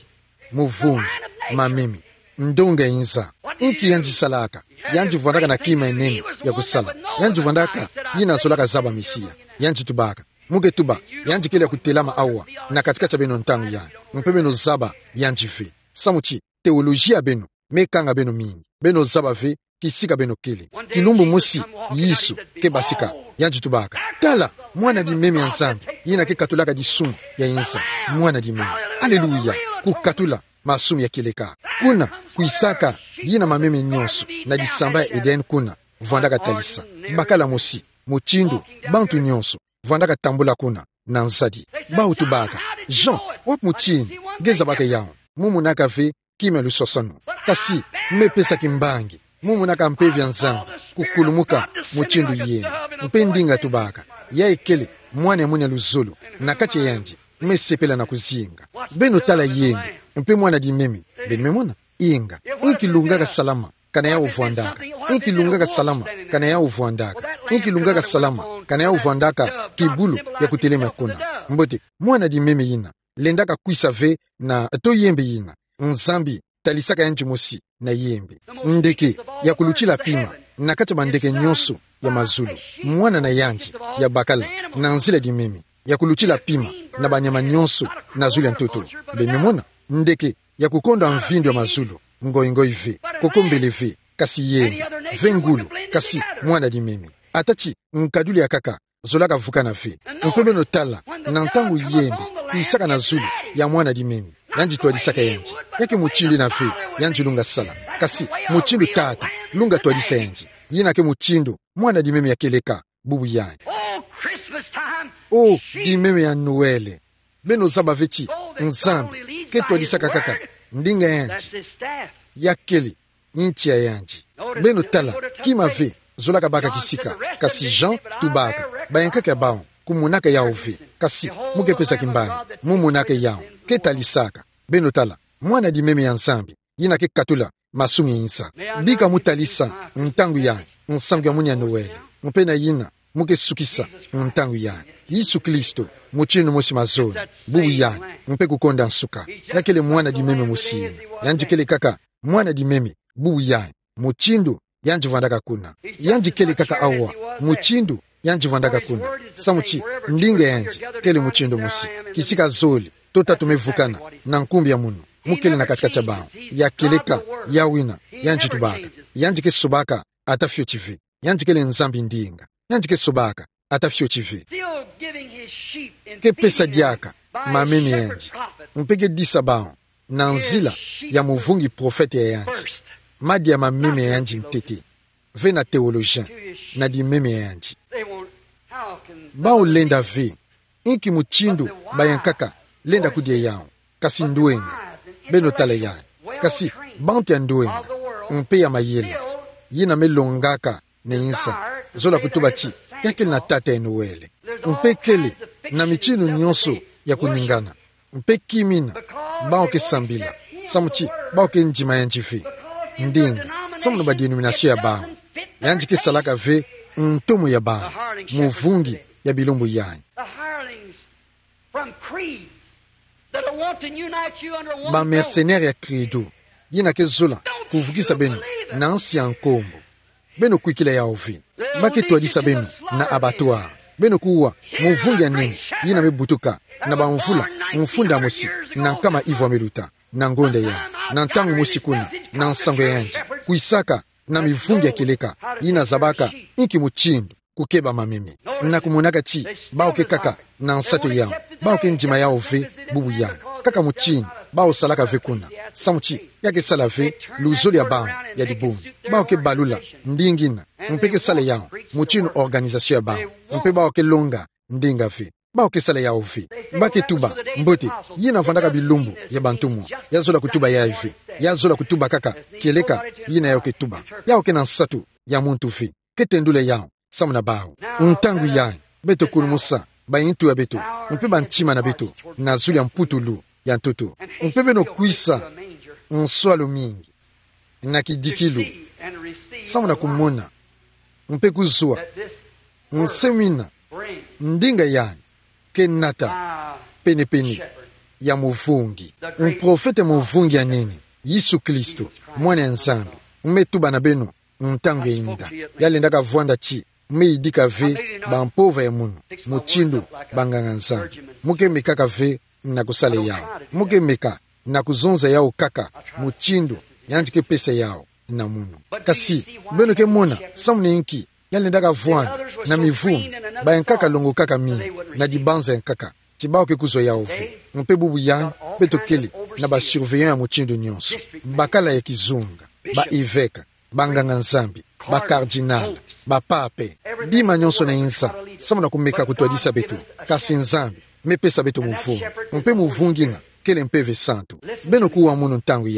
muvungi mamimi ndonga inza iki yanji salaka yanji vandaka na kima enene ya kusala yanji vandaka yina solaka zaba misia yanji tubaka muge tuba yanji kile kutelama awa na katika beno ntangu ya mpebe no zaba yanji ve samuchi teolojia beno mekanga beno mingi beno zaba ve kisika beno kile kilumbu musi Yesu ke basika yanji tubaka tala mwana di meme nzambi yina ke katulaka di sumu ya insa mwana di meme haleluya kukatula masumu ya kileka kuna kuisaka yina mameme nyonso na disamba ya Eden kuna vandaka talisa bakala musi muchindu bantu nyonso vandaka tambula kuna na nzadi bautu baka Jean wap muchindu geza baka yao mumu naka ve kime lusosano kasi mepesa kimbangi mumu naka mpevya nzambi kukulumuka muchindu yenu mpendinga tubaka ya ekele mwana mune luzulu na kati yanji mesepela na kuzinga beno tala yenu mpe mwana di meme benmemona inga ikilungaka salama kana ya uvwandaka ikilungaka salama kana ya uvwandaka ikilungaka salama kana ya uvwandaka kibulu ya kutelema kuna mbote mwana di meme yina lendaka kuisa ve na to yembe yina nzambi talisaka yanji mosi na yembe ndeke ya kuluchila pima na kati bandeke nyonso ya mazulu mwana na yanji ya bakala na nzile di meme ya kuluchila pima na banyama nyonso na zulu ya ntoto benmemona ndeke ya kukonda mvindo ya mazulu ngoingoi ve kokombele ve kasi yembe vengulu kasi mwana di meme atachi nkaduli ya kaka zolaka vuka na ve mpebe no tala na ntangu yembe kuisaka na zulu ya mwana di meme yanji twadisaka yanji yake muchindu na ve yanji lunga sala kasi muchindu tata lunga twadisa yanji yina ke muchindu mwana di meme ya keleka bubu yanji di meme ya Noele beno zaba vechi nzambi ke twadisaka kaka ndinga yanji yakele inchi ya yanji beno tala kima ve zolaka baka kisika kasi Jean tubaka bayankaka bao kumunaka yao ve kasi muke pesa kimbani mumunaka yao ke talisaka beno tala mwana di meme ya nzambi yina ke katula masumi insa bika mutalisa ntangu ya nsangu ya muni ya Noele mpena yina muke sukisa ntangu ya Yesu Kristo muchinu mosi mazoni bubu ya mpe kukonda nsuka yakele mwana di meme musini yanji kele kaka mwana di meme bubu ya muchindu yanji vandaka kuna yanji kele kaka awa muchindu yanji vandaka kuna samuchi ndinga yanji kele muchindu musi kisika zoli tota tumevukana na nkumbi ya munu mukele na katika chabao ya keleka ya wina yanji tubaka yanji ke subaka atafyo chivi yanji kele nzambi ndinga yanji ke subaka atafyo chivi ke pesa diaka mameme yanji mpeke disa bao na nzila ya muvungi profete ya yanji madi ya mameme yanji mtete ve na teologien na di meme yanji bao lenda ve inki muchindu bayankaka lenda kudia yao kasi nduenga beno tala ya kasi bantu ya nduenga mpe ya mayele yina melongaka ne insa zola kutuba chi yakili na tata enuwele mpe kele na michinu nyonso ya kuningana mpe kimina baoke sambila samuchi baoke njima ya njifi ndinga samu ba denomination ya bao yanji ke salaka ve ntomo ya bao muvungi ya bilombo yanyi ba mercenaire ya credo yina ke zola kuvugisa beno na ansi ya nkombo beno kuikila ya ovi bake tuadisa beno na abattoir beno kuwa muvungi ya nini yina mebutuka na ba mvula mfunda mosi na nkama ivo meluta na ngonde ya na ntangu mosi kuna na nsango yanji kuisaka na mivungi ya kileka yina zabaka inki muchindu kukeba mamimi na kumunaka chi baoke kaka na nsato yao baoke njima yao ve bubu ya kaka muchindu bao salaka ve kuna samuchi yake sala ve luzoli ya bao ya dibumu baoke balula ndingina mpeke sale yao muchindu organisation ya bao mpe baoke longa ndinga ve baoke sale yao ve bake tuba mbote yina vandaka bilumbu ya bantumu ya zola kutuba ya ve ya zola kutuba kaka keleka yina yaoke tuba yaoke na nsatu ya muntu ve ketendule yao samu na bao ntangu ya beto kulumusa bayintu ya beto mpe banchima na beto na zuli ya mputulu ya ntoto mpe beno kuisa nswalo mingi na kidikilu samu na kumona mpe kuzua nsemina ndinga yani kenata penepene ya muvungi mprofete muvungi ya nini Yesu Kristo mwana nzambi mmetuba na beno ntangu ya inda yalendaka vwanda chi meidika ve bampova ya munu muchindu banganga nzambi mukemekaka ve na kusale yao mukemeka na kuzonza yao kaka muchindu yanjike pesa yao na munu kasi beno ke mona samune inki yalendaka vwanda na mivumi bayenkaka longo kaka mingi na dibanza yenkaka tibao ke kuzo yao ve mpe bubu yanyi beto kele na basurveillant ya muchindu nyonso bakala ya kizunga ba iveka banganga nzambi ba cardinal ba pape bima nyonso na insa samuna kumeka kutwadisa betu kasi nzambi mepesa betu muvungi mpe muvungina kele mpeve santu beno kuwa munu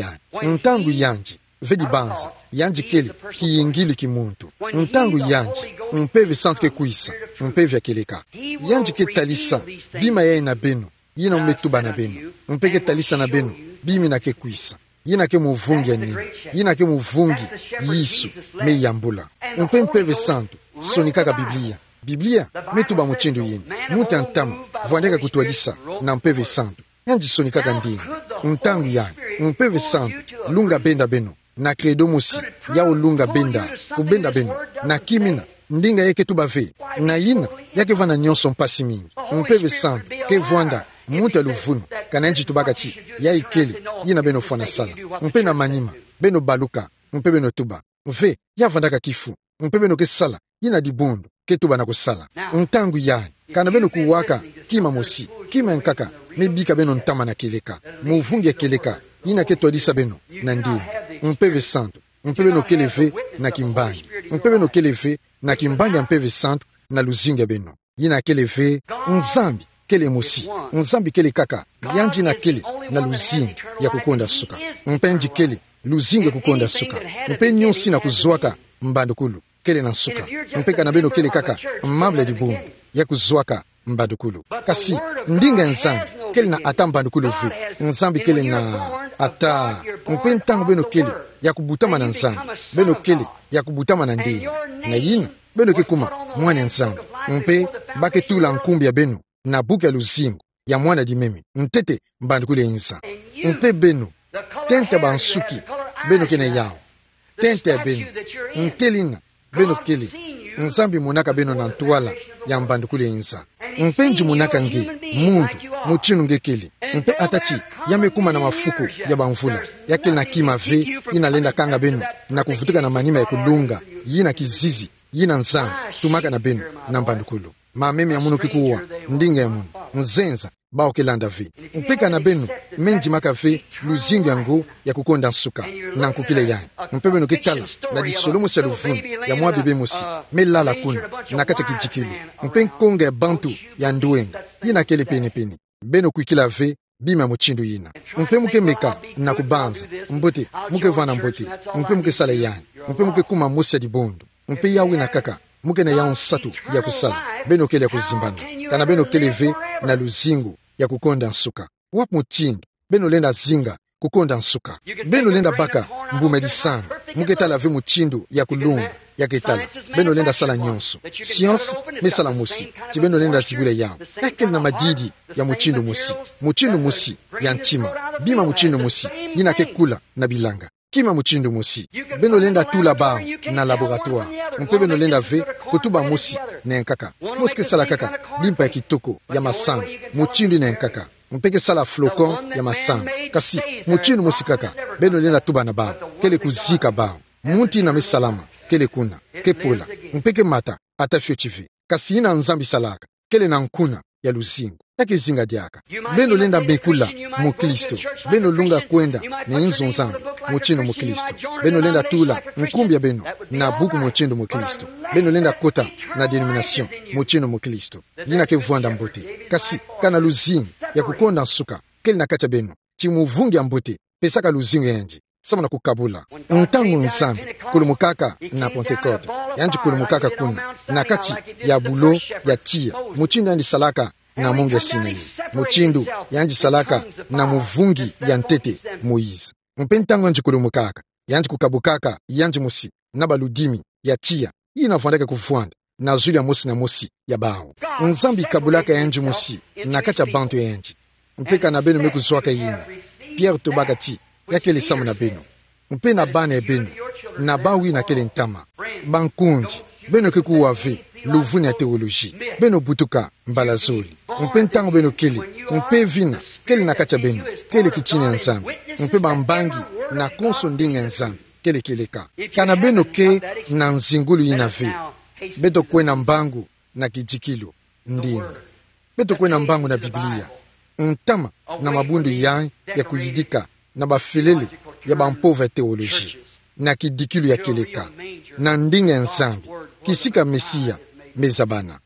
ntangu yanji vedi banza yanji kele kiyingili kimuntu ntangu yanji mpeve santu ke kuisa mpeve keleka yanji ke talisa bima yae na beno yina umetuba na beno mpeke talisa na beno bimi na ke kuisa yina ke muvungi ya nini yina ke muvungi Yesu me yambula mpeve santu sonikaka Biblia metuba muchindu yini muta ntama vwandeka kutwadisa na mpeve santu yanji sonikaka ndinga ntangu yani mpeve santu lunga benda beno na credo musi yao lunga benda kubenda beno na kimina ndinga yeke tuba ve na yina yake vana nyonso mpasi mingi mpeve santu ke vwanda muta luvunu kana nji tubaka chi ya ikeli yina beno fwana sala mpe na manima beno baluka mpe beno tuba ve ya vandaka kifu mpe beno ke sala yina dibondo ke tuba na kusala ntangu yani kana beno kuwaka kima mosi kima nkaka mebika beno ntama na keleka muvungi ya keleka yina ke twadisa beno na ndini mpeve santo mpe beno keleve na kimbangi mpe beno keleve na kimbangi ya mpeve santo na luzinga beno yina keleve nzambi kele mosi nzambi kele kaka yanji na kele na luzinga ya kukonda suka mpenji kele luzinga kukonda suka mpe nyonsi na kuzwaka mbandukulu kele na suka mpeka na beno kele kaka mable di boom ya kuzwaka mbandukulu kasi ndinga nzambi kele na ata mbandukulu ve nzambi kele na ata mpe ntango beno kele ya kubutama na nzambi beno kele ya kubutama na ndinga na yina beno kekuma mwana nzambi mpe bake tula nkumbi ya beno na buka luzingo ya mwana di memi ntete mbandukulu insa mpe beno tente bansuki beno kene yao tente beno nkelina beno kele nzambi munaka beno na ntuala ya mbandukulu insa mpenji munaka nge mundu muchinu nge kele mpe atachi yamekuma na mafuko ya bamvula yakele na kima ve inalenda kanga beno na kuvutika na manima ya kulunga yina kizizi yina nzambi tumaka na beno na mbandukulu mameme ya munu kikuwa ndinga ya munu nzenza bao kelanda ve mpeka na benu menji maka ve luzingo yango ya kukonda nsuka na nkukile yani mpe beno ketala na disolomo sa luvunu ya mwa bebe mosi melala kuna na kacha kijikilu mpe nkonga ya bantu ya nduenga yina kele pene beno kuikila ve bima muchindu yina mpe muke meka na kubanza mbote muke vana mbote mpe muke sala yani mpe muke kuma musa di bondo mpe yawe na kaka muke na yaun satu ya kusala beno kele ya kuzimbana kana beno kele ve na luzingu ya kukonda nsuka wap muchindu beno lenda zinga kukonda nsuka beno lenda baka mbume di sana muke tala ve muchindu ya kulunga ya ketala beno lenda sala nyonso science me sala musi ti beno lenda zibule yao nakeli na madidi ya muchindu musi ya ntima bima muchindu musi yina ke kula na bilanga kima muchindu musi beno lenda tula bao na laboratoire mpe beno lenda ve kutuba musi na nkaka moske sala kaka dimpa ya kitoko ya masanga muchindu na nkaka mpeke sala flocon ya masanga kasi muchindu musi kaka beno lenda tuba na bao kele kuzika bao munti na misalama kele kuna kepola mpeke mata atafio chivi kasi ina nzambi salaka kele na nkuna ya luzingu yake zinga diaka beno lenda bekula mu Kristo beno lunga kwenda na inzo nzambi muchino mu Kristo beno lenda tula nkumbia beno na buku muchino mu Kristo beno lenda kota na denomination muchino mu Kristo yina ke vuanda mbote kasi kana luzingu ya kukonda nsuka kele na kacha beno chimuvungi mbote pesaka luzingu yanji sama na kukabula ntangu nzambi kulumukaka na Pentecote yanji kulumukaka kuna na kati ya bulo ya tia muchindu yanji salaka na Mungu ya Sinai muchindu yanji salaka na muvungi ya ntete Moize mpentangu yanji kulumukaka yanji kukabukaka yanji musi na baludimi ya tia ina vondaka kufuanda na zuli ya musi na musi ya bao nzambi kabulaka yanji musi na kacha bantu yanji mpeka na beno mekuzwaka yina Pierre tobaka ti yakele samu na beno mpe na bana beno na bawi na kele ntama bankunji beno kekuwave luvuni ya teoloji beno butuka mbalazoli mpe ntango beno kele mpe vina kele na kacha beno kele kichini ya nzambi mpe bambangi na konso ndinga ya nzambi kele keleka kana beno ke na nzingulu yinave beto kwe na mbangu na kijikilo ndinga beto kwe na mbangu na Biblia ntama na mabundu ya kuyidika na bafelele ya bampova teoloji na kidikilu ya keleka na ndinga ya nzambi kisika Mesia mezabana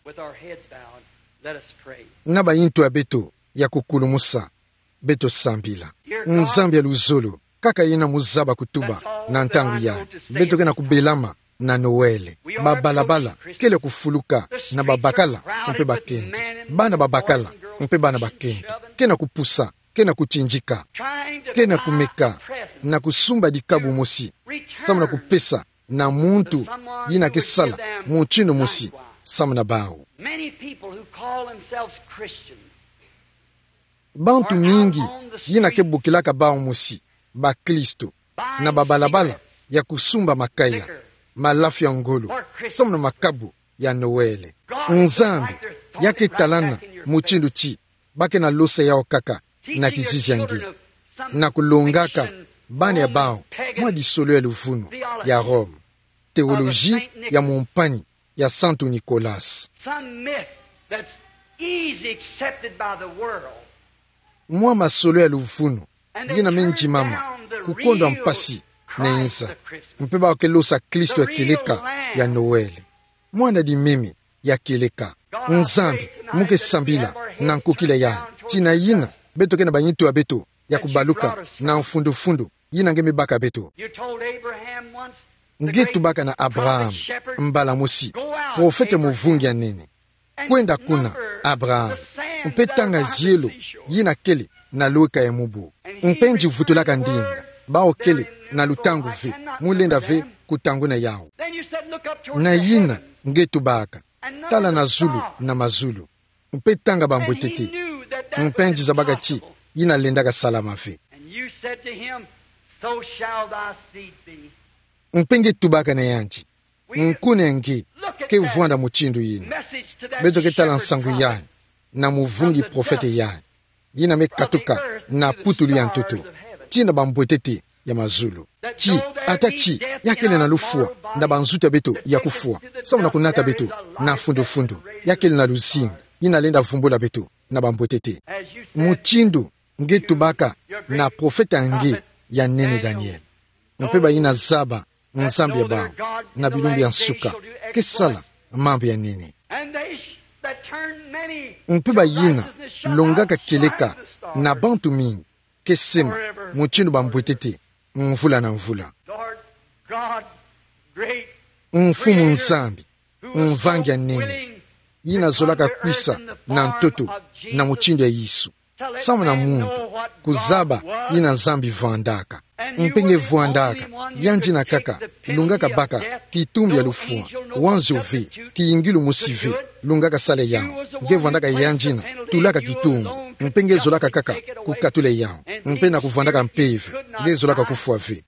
na bayintu ya beto ya kukulumusa beto sambila nzambi ya luzolo kaka yina muzaba kutuba na ntangu ya beto kena kubelama na Noele babalabala kele kufuluka na babakala mpe bakende bana babakala mpe bana bakende kena kupusa kena kuchinjika kena kumeka na kusumba dikabu mosi samu na kupesa na muntu yina kesala muchino mosi samu na bao bantu mingi yina kebukilaka bao mosi ba Kristo na babalabala ya kusumba makaya malafu ya ngolo samu na makabu ya Noele nzambi yake talana muchindu chi bake na losa yao kaka na kizizi yangi na kulongaka bani ya bao mwa disolo ya luvuno ya Rome teoloji ya mompani ya Santo Nicolas mwa masolo ya luvuno yina menji mama kukondwa mpasi na inza mpe bakelosa Kristo ya keleka ya Noele mwana di mimi ya keleka nzambi muke sambila na nkokila ya tina yina beto kena banyito ya beto ya kubaluka na mfundu yina ngeme baka beto ngetu baka na Abraham mbala musi profete muvungi ya nene kwenda kuna Abraham mpe tanga zielo yina kele na loika ya mubu mpenji vutulaka ndinga bao kele na lutangu ve mulenda ve kutangu na yao na yina ngetu baka tala na zulu na mazulu mpe tanga bambwetete mpenji za baka chi yina lendaka salama ve mpenge tubaka na yanji nkune nge ke vuanda muchindu yina beto ke tala nsangu yani na muvungi profete yani yina me katuka na putulu ya ntoto tina bambwetete ya mazulu chi ata chi yakele na lufua na banzuta beto ya kufua samu na kunata beto na fundu yakele na luzinga yina lenda vumbula beto na bambwetete muchindu nge tubaka na profeta nge ya nene Daniel mpeba yina zaba nzambi ya bao na bilumbi ya nsuka kesala mambo ya nene mpe bayina longaka keleka na bantu mingi kesema muchindu bambwetete mvula na mvula. Mfumu nzambi mvangi ya nene yina zolaka kwisa na ntoto na muchindu ya Yesu samu na mundu kuzaba yina nzambi vandaka mpenge vandaka yanji na kaka lungaka baka kitumbi ya lufua wanzi uve kiyingilu musive lungaka sale yao nge vandaka yanjina tulaka kitumbi mpenge zolaka kaka kukatule yao mpe na kuvandaka mpeve nge zolaka kufua ve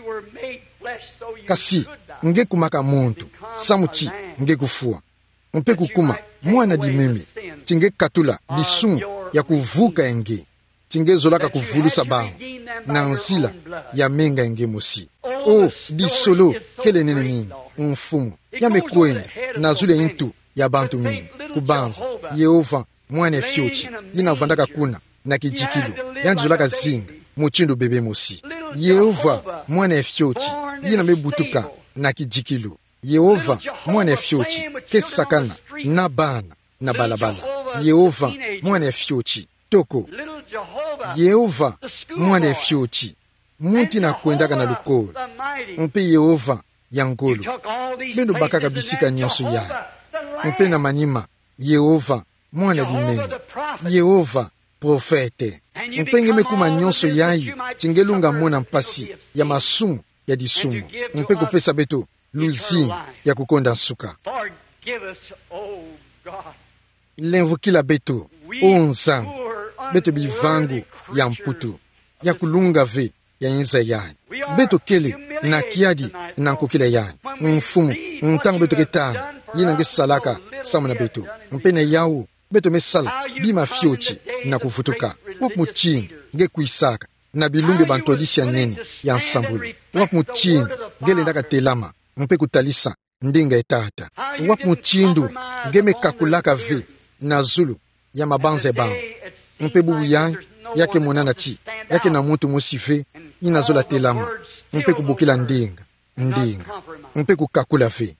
kasi nge kumaka muntu samuchi nge kufua mpe kukuma mwana di mimi tinge katula disumu ya kuvuka enge tinge zolaka kuvulusa bao na nzila ya menga enge musi. O di solo kele nene nini mfumu ya mekwenda na zule intu ya bantu mingi kubanza Yehova mwana fyochi yina vandaka kuna na kijikilu yanji zolaka zinga muchindu bebe musi. Yehova mwana fyochi yina mebutuka na kijikilu. Yehova mwana fyochi kesakana na bana na balabala. Yehova mwana fyochi toko. Yehova mwana fyochi muti na kwendaka na lukolo mpe Yehova ya ngolo bendo bakaka bisika nyonso ya mpe na manima Yehova mwana dimene Yehova profete mpe ngeme kuma nyonso yayi tingelunga mona mpasi ya masumu ya disumu mpe kupesa beto luzini ya kukonda nsuka lenvukila beto onzangu beto bivangu ya mputu ya kulunga ve ya inza yayi beto kele na kiadi na nkokila yayi mfumu ntango beto ketana yina nge salaka samu na beto mpe na yawu beto mesala bima fyochi na kufutuka wap muchini nge kuisaka na bilumbi bantodisi ya nene ya nsambulu wap muchini nge lendaka telama mpe kutalisa ndinga etata wap muchindu nge mekakulaka ve na zulu ya mabanza ebango mpe bubu yayi yake monana chi yake na mutu musive ina zola telama mpe kubukila ndinga mpe kukakula ve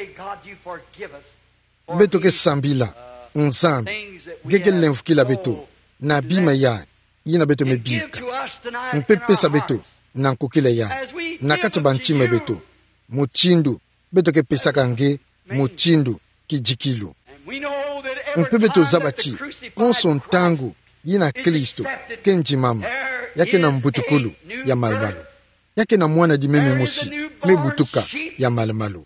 beto ke sambila nzambi gege lemvukila beto na bima ya yina beto mebika mpe pesa beto na nkokila ya na kati banchime beto muchindu beto ke pesaka nge muchindu kijikilu mpe beto zabachi konso ntangu yina Kristo kenji mama yake na mbutukulu ya malmalu yake na mwana di meme musi mebutuka ya malmalu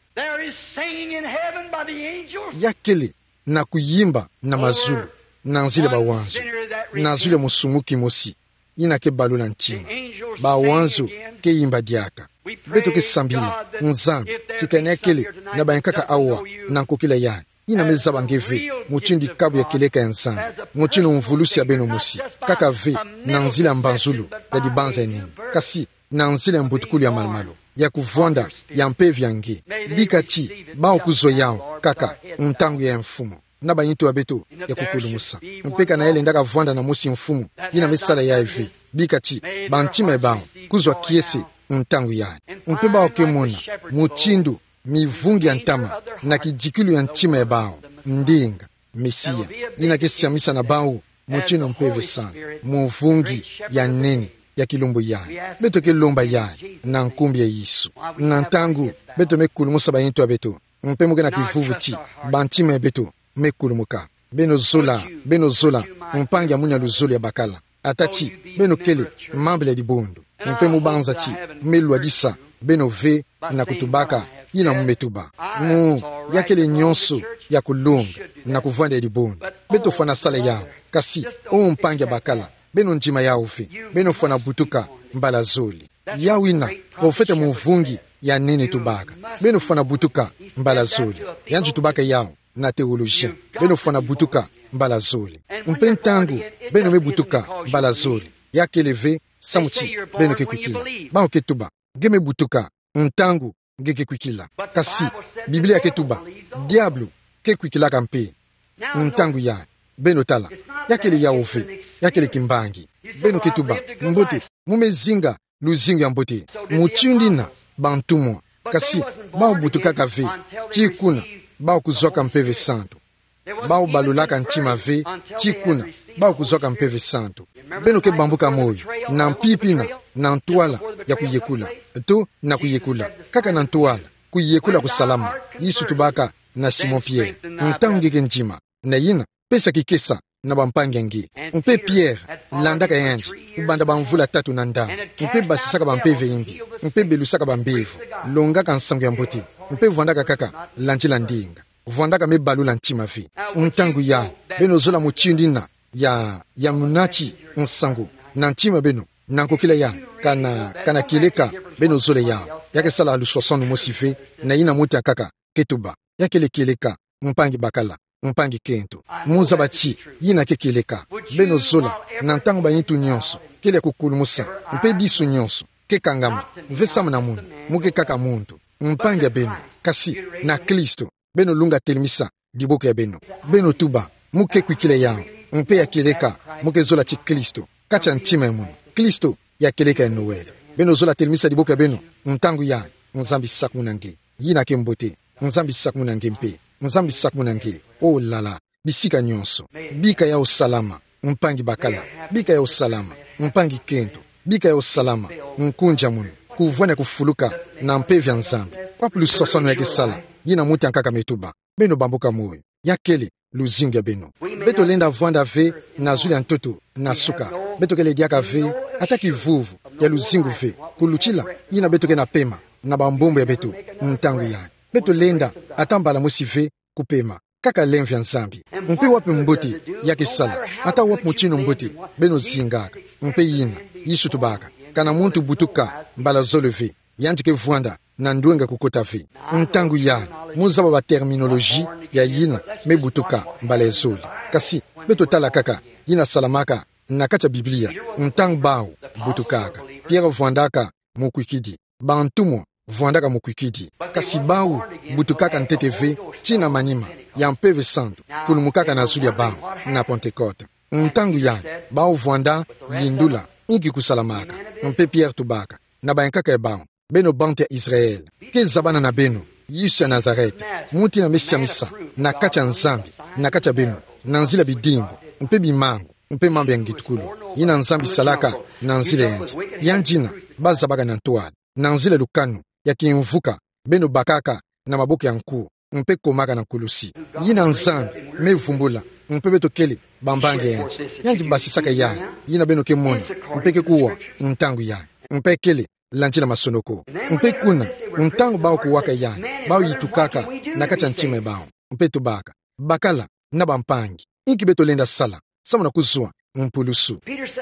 yakele na kuyimba na mazulu na nzile bawanzo na zule musumuki musi yina ke balu na nchima bawanzo ke yimba diaka beto ke sambila nzambi tikane yakele na bayankaka awa na nkokila ya yina mezaba ngeve muchindi kabu ya keleka ya nzambi muchino mvulusi ya beno musi kaka ve na nzila mbanzulu ya dibanza enini kasi na nzila mbutukulu ya malmalu ya kuvonda ya mpevi ya nge bikati bao kuzo yao kaka ntangu ya mfumu na banyito ya beto ya kukulumusa mpeka na ele ndaka vonda na musi mfumu yina mesala ya evi bikati banchima ebao kuzwa kiese ntangu ya mpe bao kemona muchindu mivungi ya ntama na kijikilu ya nchima ebao ndinga mesia yina kesiamisa na bao muchino mpeve sana muvungi ya nene ya kilumbu yayi beto ke lomba yayi na nkumbi ya Yesu na ntangu beto mekulumusa bayinto ya beto mpe muke na kivuvu chi banchima ya beto mekulumuka beno zola mpangi ya munya luzolo ya bakala atachi beno kele mambele di bondo mpe mubanza chi melwa disa beno ve na kutubaka yina mumetuba yakele nyonso ya kulunga na kuvanda di bondo beto fana sala yao kasi mpangi ya bakala beno njima yao ve beno fana butuka mbala zoli yawina profete muvungi ya nene tubaka beno fana butuka mbala zoli yanji tubaka yao na teolojia beno fana butuka mbala zoli mpe ntangu beno mebutuka mbala zoli yakeleve samuchi beno kekwikila bao ketuba geme butuka ntangu ngekekwikila kasi Biblia ketuba diablo kekwikilaka mpe ntangu ya beno tala yakele yaove yakele kimbangi beno ketuba mbote mumezinga luzinga ya mbote muchindina bantumwa kasi bao butuka kave chikuna bao kuzoka mpeve santo bao balulaka ntima ve tikuna bao kuzoka mpeve santo beno ke bambuka moyo na mpipina na ntwala ya kuyekula to na kuyekula kaka na ntwala kuyekula kusalama yisu tubaka na Simon Pierre ntangeke njima na yina pesa kikesa na bampangengi mpe Pierre landaka yanji ubanda bamvula 3 na ndam mpe basisaka bampeve imbi mpe belusaka bambevu longaka nsango ya mbote mpe vwandaka kaka lanjila ndinga vwandaka mebalula ntima vi ntangu ya beno zola muchindina ya munachi nsango na ntima beno nankokila ya kana kileka beno zole ya yake sala lusosonu mosive na yina muti kaka ketuba yake lekileka mpangi bakala mpangi kento muza bachi yina kekeleka beno zola na ntango bayitu nyonso kele kukulumusa mpe disu nyonso kekangama mvesama na mundu muke kaka muntu mpangi ya beno kasi na Kristo beno lunga telimisa diboke ya beno tuba muke kwikile yao mpe ya keleka muke zola chi Kristo kacha ntima ya mundu Kristo ya keleka ya Noel beno zola telimisa diboke ya beno ntangu ya nzambi sakumunange yina kembote nzambi sakumunange mpe nzambi sakumunange o lala bisika nyonso bika ya usalama mpangi bakala bika ya usalama mpangi kento bika ya usalama nkunja munu kuvwana kufuluka na mpevya nzambi kwa plus sosano yake sala yina muti ankaka metuba beno bambuka moyo yakele luzinga beno beto lenda vwanda ve na zuli ya ntoto na suka beto kele diaka ve ataki vuvu ya luzingu ve kuluchila yina beto ke na pema na bambombo ya beto ntangu ya beto lenda atambala musi ve kupema kaka lemvya nzambi mpe wapi mbuti yake sala ata wapi muchino mbuti beno zingaka mpe yina yisu tubaka kana muntu butuka mbala zoleve yanjike vwanda na nduenga kukota ve ntangu ya muzaba ba terminologie ya yina me butuka mbala zoli kasi beto tala kaka yina salamaka na kacha Biblia ntangu bao butukaka Pierre vwandaka mukwikidi bantumo vwandaka mukwikidi kasi bao butukaka nteteve tina manima ya mpeve santo kulumukaka na zuli ya bao na Pentecote ntangu ya bao vwanda yindula inki kusalamaka mpe Pierre tubaka na bayankaka ya bao beno bante ya Israel ke zabana na beno Yesu ya Nazareth muti na mesiamisa na kacha nzambi na kacha beno na nzila bidimbo mpe bimango mpe mambo ya ngitukulu yina nzambi salaka na nzile yanjina bazabaka na ntwala na nzile lukanu ya kimvuka beno bakaka na maboke ya nkuu mpe komaka na kulusi yina nzambi mevumbula mpe beto kele bambange yanji basisaka ya yina beno ke mona mpe ke kuwa ntangu ya mpe kele lanjila masonoko mpe kuna ntangu bao kuwaka ya bao yitukaka na kacha nchime bao mpe tubaka bakala na bampangi inki beto lenda sala samuna kuzua mpulusu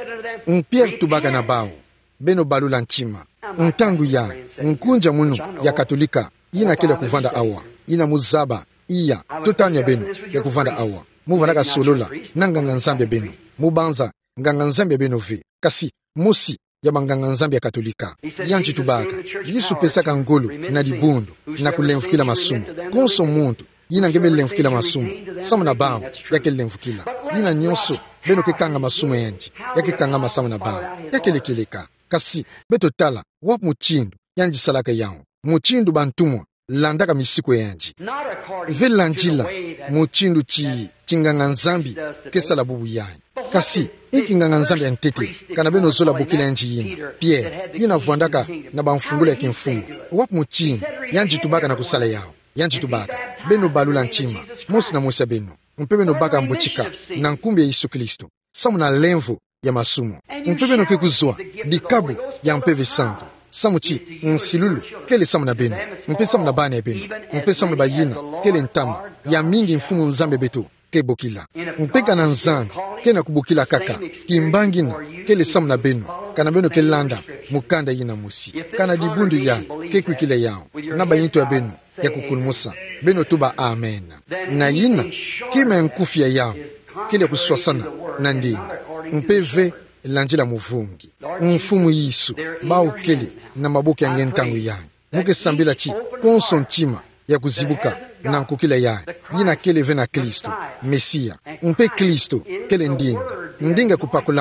Pierre tubaka na bao beno balula nchima ntangu ya nkunja munu ya katolika yina kele kuvanda awa yina muzaba iya totanya beno ya kuvanda awa muvandaka solola na nganga nzambe beno mubanza nganga nzambe beno ve kasi musi ya banganga nzambe ya katolika yanji tubaka yisu pesaka ngolo na libundu na kulemfukila masumu konso muntu yina ngeme lemfukila masumu samu na bao yake lemfukila yina nyonso beno kekanga masumu yanji yake kanga masamu na bao yake lekeleka kasi beto tala wap muchindu yanji salaka yao muchindu bantumwa landaka misiko yanji vela njila muchindu chinganga nzambi kesala bubu yanji kasi ikinganga nzambi ya ntete kana beno zola bukila yanji yina Pierre yina vwandaka na bamfungula ya kimfungu wap muchindu yanji tubaka na kusala yao yanji tubaka beno balula nchima mosi na mosi beno mpe beno baka mbuchika na nkumbi ya Yesu Kristo samu na lemvo ya masumu mpe beno kekuzwa dikabu ya mpeve santo samuchi nsilulu kele samu na beno mpe samu na bana ya beno mpe samu na bayina kele ntama ya mingi mfumu nzambe beto kebokila mpe kana nzambe kena kubukila kaka kimbangina kele samu na beno kana beno kelanda mukanda yina musi kana dibundu ya kekwikile yao na bayinto ya beno ya kukulumusa beno tuba amen na yina kima nkufia yao kile kuswasana na ndinga mpeve lanjila muvungi mfumu Yesu bao kele na maboke yange ntangu yange muke sambila chi konso nchima ya kuzibuka na nkukila yange yina kele ve na Kristo Mesia mpe Kristo kele ndinga kupakulama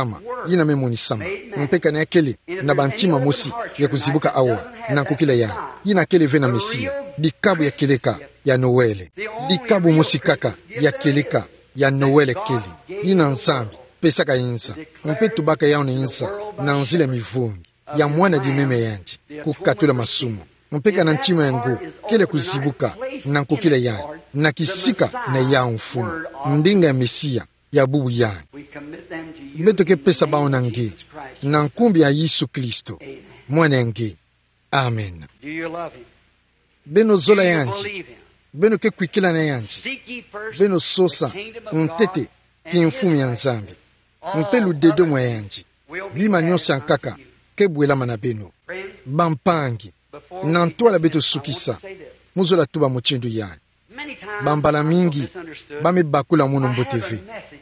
yina memoni sama mpeka na kele na bantima mosi ya kuzibuka awa na kukila ya yina kele vena mesia dikabu ya keleka ya Noele dikabu mosi kaka ya keleka ya Noele kele yina nzambi pesaka insa mpe tubaka yao ni insa na nzile mivungi ya mwana di meme yanji kukatula masumu mpeka na ntima yangu kele kuzibuka na kukila ya na kisika na ya mfumu ndinga ya mesia ya bubu ya beto ke pesa bao nange na nkumbi ya Yesu Kristo mwana nge amen. Beno zola yanji beno ke kwikila na yanji beno sosa ntete ki mfumu ya nzambi mpelu dedo mwa yanji bima nyosa nkaka ke bwela mana beno bampangi na ntwala beto sukisa muzola tuba muchindu yani bambala mingi bame bakula muno mboteve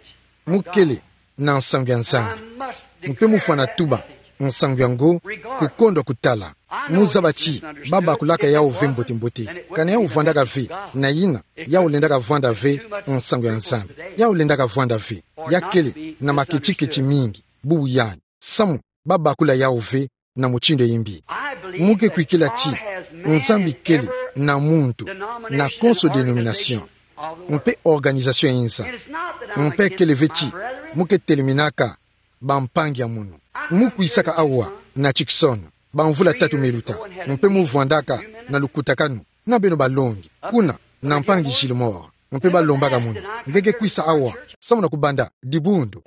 mukele na nsangu ya nzambi mpe mufana tuba nsangu yango kukondo kutala muzabachi baba kulaka yao ve mbote kana yao vandaka ve na yina yao lendaka vanda ve nsangu ya nzambi yao lendaka vanda ve yakele na makichikechi mingi bubu yani samu baba kula yao ve na muchindo yimbi muke kuikila chi nzambi kele na muntu na konso denomination mpe organisation insa mpe kele vechi muke terminaka bampangi ya munu muku isaka awa na chikson bamvula tatu meluta mpe muvwandaka na lukutakanu na beno balongi kuna na mpangi jilmor mpe balombaka munu ngeke kuisa awa samuna kubanda dibundu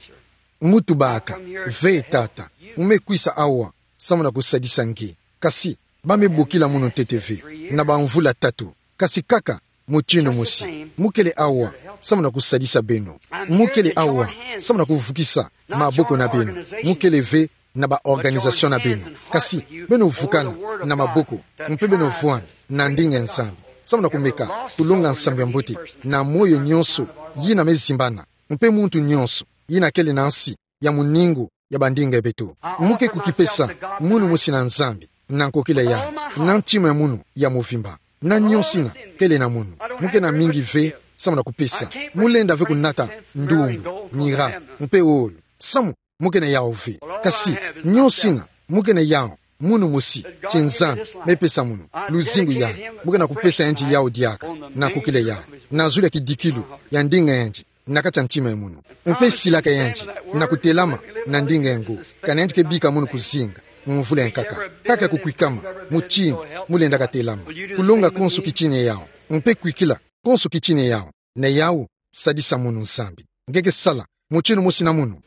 mutu baka ve tata ume kuisa awa samuna kusadisa nge kasi bame bokila munu TTV na bamvula tatu kasi kaka muchino musi mukele awa samuna kusadisa beno mukele awa samuna kuvukisa maboko na beno mukele ve na ba organisation na beno kasi beno vukana na maboko mpe beno vuana na ndinga nsambi samuna kumeka tulonga nsambi mbote na moyo nyonso yina mezimbana mpe muntu nyonso yina kele nansi ya muningu ya bandinga beto muke kukipesa munu musi na nzambi na nkokile ya na ntima ya munu ya muvimba na nyonsina kele na munu muke na mingi ve samuna kupesa mulenda ve kunata ndungu nira mpe olu samu muke na yao ve kasi nyonsina muke na yao munu musi chinzambi mepesa munu luzingu ya muke na kupesa yanji yao diaka na kukile ya na zule kidikilu ya ndinga yanji na kacha ntima ya munu mpe silaka yanji na kutelama na ndinga yangu kana yanji kebika munu kuzinga mvule nkaka kaka kukwikama muchini mulenda katelama kulonga konsu kichine yao mpe kwikila konsu kichine yao na yao sadisa munu nsambi ngeke sala muchini musi na munu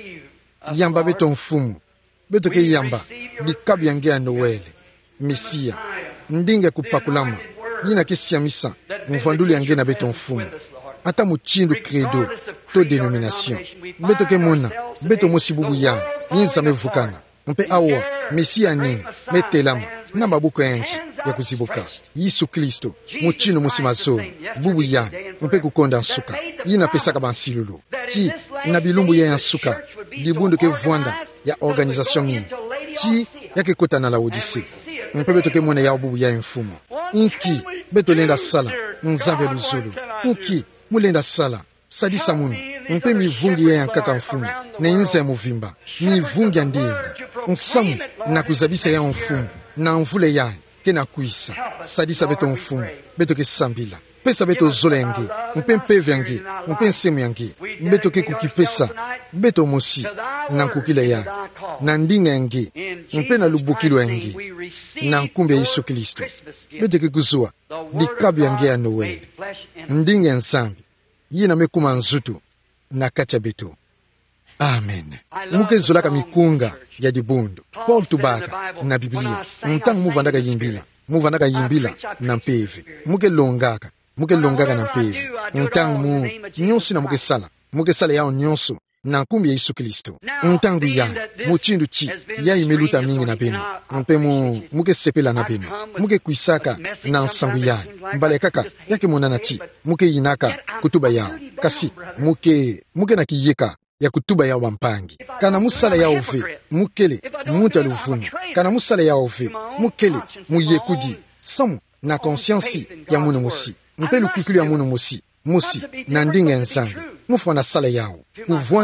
yamba beto mfumu beto ke yamba dikabu yange ya Noele Mesia ndinga kupakulama yina kisiamisa mvanduli yange na beto mfumu ata muchindu credo to denomination beto ke mona beto musibubu ya yinza mevukana mpe awa Mesia nini metelama na mabuko yanji ya kuzibuka Yesu Kristo muchino musimazo bubu ya mpe kukonda nsuka yina pesaka bansilulu ti na bilumbu ya nsuka dibundu ke vwanda ya organisation ni ti yake kota na la Odise mpe beto ke mona ya bubu ya mfumo inki beto lenda sala nzambe luzulu inki mulenda sala sadisa munu mpe mivungi ya nkaka mfumu na inza ya muvimba mivungi ya ndinga nsamu na kuzabisa ya mfumu na mvule ya ke na kuisa sadisa beto mfumu beto ke sambila pesa beto zola yange mpe mpeve yange mpe nsemu yange beto ke kukipesa beto mosi na nkukila ya na ndinga yange mpe na lubukilo yange na nkumbi ya Yesu Kristo beto ke kuzua dikabu yange ya Noele ndinga ya nsambi yina mekuma nzutu na kacha beto amen. Muke zolaka mikunga ya dibundu Paul tubaka na Biblia mtangu muvandaka yimbila na mpeve muke longaka na mpeve mtangu mu nyonsi na muke sala yao nyonso na nkumbi ya Yesu Kristo mtangu ya muchindu chi ya imeluta mingi na beno mpe muke sepela na beno muke kuisaka na nsangu ya mbale kaka yake monana chi muke yinaka kutuba yao kasi muke na kiyeka ya kutuba yao bampangi kana musala yao ve mukele muntu aluvunu kana musala yao ve mukele muyekudi samu na conscience ya munu musi mpe lukukulu ya munu musi na ndinga nzambi mufana sala yao kuvwanda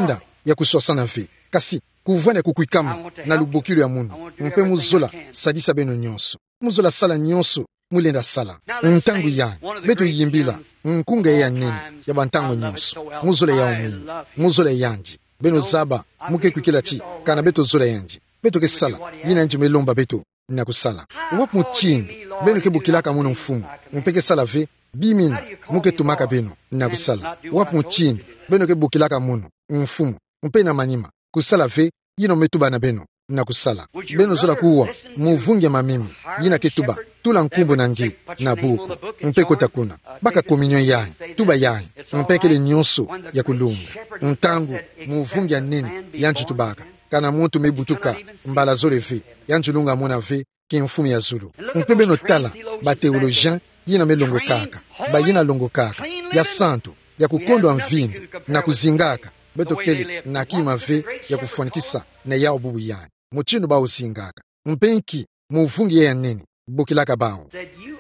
ya kuswasana ve kasi kuvanda kukuikama na lubokilo ya mundu mpe muzola sadisa beno nyonso muzola sala nyonso mulenda sala ntangu yanyu beto yimbila nkunga ya nene ya bantango nyonso muzola ya umingi muzola yanji beno zaba muke kwikila chi kana beto zola yanji beto ke sala yina nji melomba beto na kusala wapu muchindu beno ke bukilaka muno mfumu mpeke sala ve bimina muke tumaka beno na kusala wapu muchindu beno ke bukilaka muno mfumu mpe na manima kusala ve yino metuba na beno na kusala beno zola kuwa muvunge mamimi yina ketuba tula nkumbu na ngi na buku mpe kota kuna baka kominyo yanyi tuba yanyi mpekele nyonso ya kulunga ntangu muvunge ya nini yanji tubaka kana muntu mebutuka mbala zole ve yanji lunga mona ve ki mfumu ya zulu mpe beno tala ba teologien yina melongo kaka ba yina longo kaka ya santo ya kukondwa mvini na kuzingaka beto kele na kima ve ya kufanikisa na yao bubu yanyi muchinu ba usingaka mpenki muvungi ya nini bukilaka bao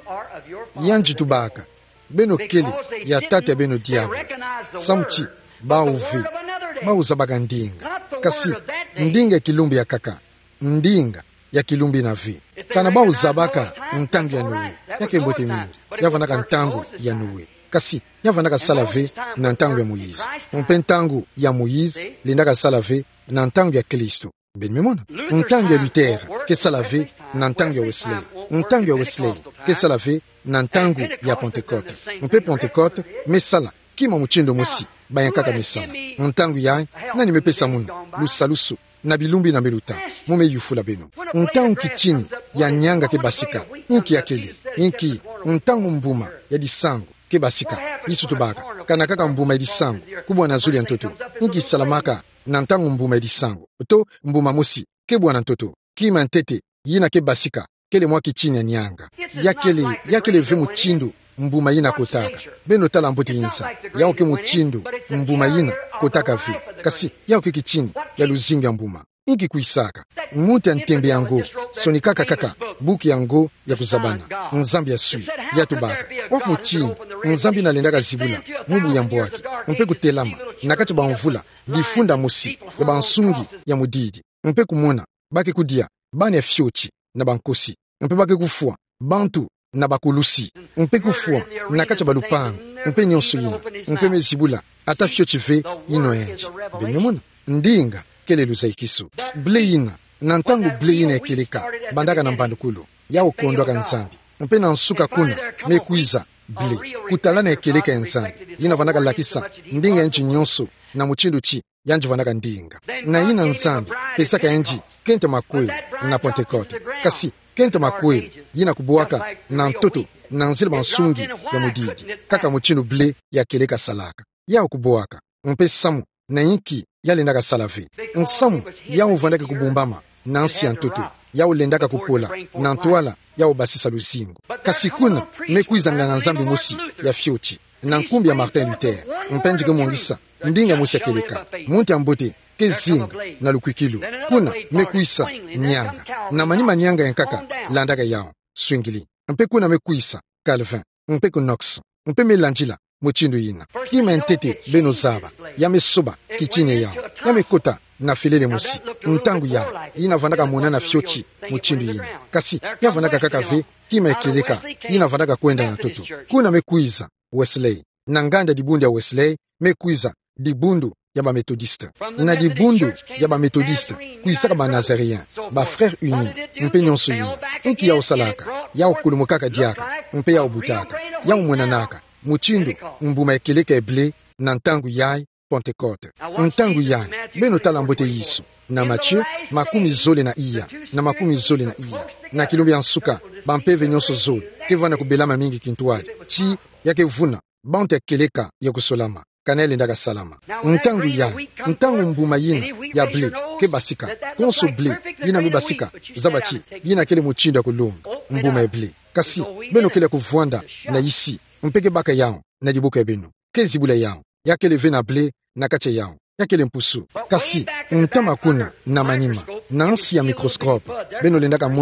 yanji tubaka beno kele ya tate beno diabo samchi ba uve ba uzabaka ndinga kasi ndinga ya kilumbi ya kaka ndinga ya kilumbi na ve kana ba uzabaka ntangu ya nuwe yake mbote mingi yavanaka ntangu ya nuwe kasi yavanaka salave na ntangu ya Moïse mpe ntangu ya Moïse lindaka salave na ntangu ya Kristo benimemona ntangu ya Luther ke salave na ntangu ya Wesley ntangu ya Wesley ke salave na ntangu ya Pentecote mpe Pentecote mesala kima muchindo mosi bayankaka mesala ntangu ya nani mepesa muno lusalusu na bilumbi na meluta mume yufula beno ntangu kichini ya nyanga ke basika inki ya keli inki ntangu mbuma ya disango ke basika isutubaka kana kaka mbuma ya disango kubwa na zuli ya ntoto inki salamaka na ntangu mbuma ya disango to mbuma mosi ke bwana ntoto kima ntete yina ke basika kele mwa kichini ya nyanga yakele ve muchindu mbuma yina kotaka beno tala mbote yinsa yao ke muchindu mbuma yina kotaka ve kasi yao ke kichini ya luzinga mbuma inki kuisaka muti ya ntembe yango sonikaka kaka buki yango ya kuzabana nzambi ya sui ya tubaka waku muchini nzambi na lendaka zibula mubu ya mbwaki mpe kutelama nakati ba mvula bifunda musi ya bansungi ya mudidi mpe kumona bake kudia bane ya fiochi na bankosi mpe bake kufua bantu na bakulusi mpe kufua nakati balupanga mpe nyonso yina mpe mezibula ata fiochi ve ino enji benyomona ndinga kele luzaikiso ble yina na ntangu ble yina ekeleka bandaka na mbandukulu ya ukondwaka nzambi mpe na nsuka kuna mekuiza ble kutalana ekeleka ya nzambi yina vanaka lakisa ndinga enji nyonso na muchindu chi yanji vanaka ndinga na yina nzambi pesaka enji kente makweli na Pentecote kasi kente makweli yina kubuwaka na ntoto na nzile bansungi ya mudidi kaka muchindu ble ya keleka salaka ya ukubuwaka mpe samu na inki yalendaka salave nsamu yao vandaka kubumbama na nsi ya ntoto yao lendaka kupola na ntwala yao basisa luzingo kasi kuna mekuizanga na nzambi mosi ya fiochi na nkumbi ya Martin Luther mpenjike mwongisa ndinga mosi ya keleka munti ya mbote ke zinga na lukwikilu kuna mekuisa nyanga na manima nyanga ya nkaka landaka yao swingili mpe kuna mekuisa Calvin mpe Knox mpe melanjila muchindu yina kima ntete beno zaba yame soba kichine yao yame kota na filele musi ntangu ya yina vandaka mona na fiochi muchindu yina kasi ya vandaka kaka ve kima ekeleka yina vandaka kwenda na toto kuna mekuiza Wesley na nganda dibundu ya Wesley mekuiza dibundu ya ba metodiste na dibundu ya ba metodiste kuisaka ba nazarien ba frère uni mpe nyonso yina inki ya osalaka ya okulumukaka diaka mpe ya obutaka ya umwenanaka muchindu mbuma ekeleka eble na ntangu yai Pentecote ntangu yai beno tala mbote yisu na Matthieu makumi zole na iya na makumi zole na iya na kilumbi ya nsuka bampeve nyonso zole kevana kubelama mingi kintuali chi yake vuna bante ekeleka ya kusolama kana elendaka salama ntangu yai ntangu mbuma yina ya ble ke basika konso ble yina mi basika zabachi yina kele muchindu ya kulunga mbuma eble kasi beno kele kuvwanda na isi mpeke baka yao na dibuka beno kezibula yao yakele ve na ble na kache yao yakele mpusu kasi ntama kuna na manima na nsi ya microscope beno lendaka mona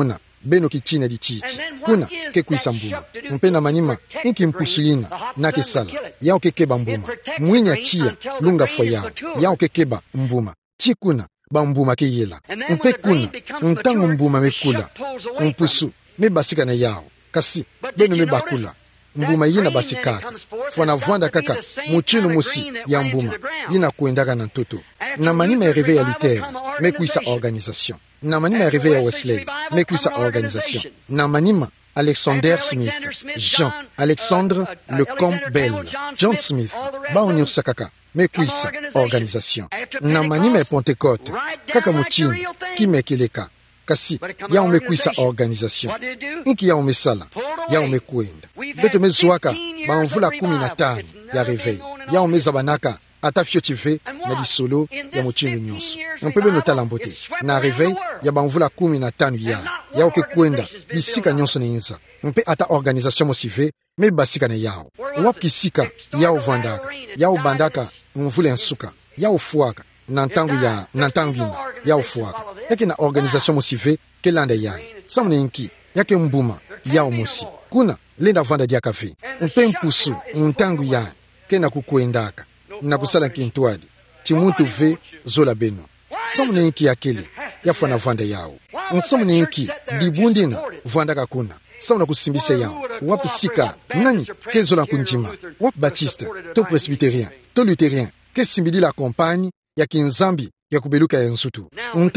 beno kichine di chichi kuna ke kuisa mbuma mpe na manima inki mpusu ina na kesala yao kekeba mbuma mwinya chia lunga fwa yao kekeba mbuma chi kuna ba mbuma ke yela mpe kuna ntango mbuma mekula mpusu me basika na yao kasi beno me bakula mbuma yina basikaka fwana vwanda kaka muchino musi ya mbuma yina kuendaka na ntoto na manima ya réveil à Luther me kuisa organisation na manima ya réveil à Wesley me kuisa organisation na manima Alexander Smith Jean Alexandre Le Campbell John Smith baonyo sakaka me kuisa organisation na manima ya Pentecote kaka muchino kimekeleka kasi yao mekuisa organisation inki yao mesala yao mekuenda beto mezuaka baonvula 15 ya réveil yao mezabanaka ata fiotive na disolo ya muchinu nyonso mpebe notala mbote na réveil ya baonvula 15 yao kekwenda bisika nyonso ni inza mpe ata organisation mosive me basika na yao wapkisika yao vandaka yao bandaka mvula nsuka yao fuaka na ntangu ina yao fuaka yake na organisation mosive kelanda yai samne inki yake mbuma yao mosi kuna lenda vanda dia kafe mpe mpusu ntangu yai kena kukuendaka na kusala kintuadi timuntu ve zola beno samne inki yakele yafana vanda yao samne inki dibundina vandaka kuna samna kusimbisa yao wapisika nani kezola kunjima wap baptiste to presbytérien to luthérien ke simbidi la campagne ya kinzambi ya kubeluka ya nsutu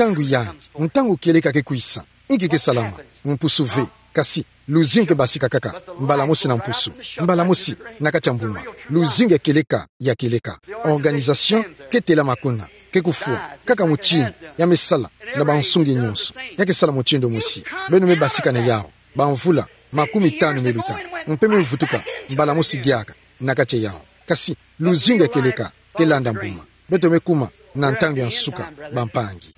ntangu keleka ke kuisa inki ke salama mpusu ve kasi luzinge basika kaka mbalamosi na mpusu mbalamosi na kachambuma luzinge keleka ya keleka organisation ke tela makuna ke kufua kaka muchini ya mesala na bansungi nyonso yake sala muchindo musi beno me basika na yao banvula 50 meluta mpeme mvutuka mbalamosi diaka na kache yao kasi luzinge keleka kelanda mbuma beto mekuma na ntangu ya nsuka bampangi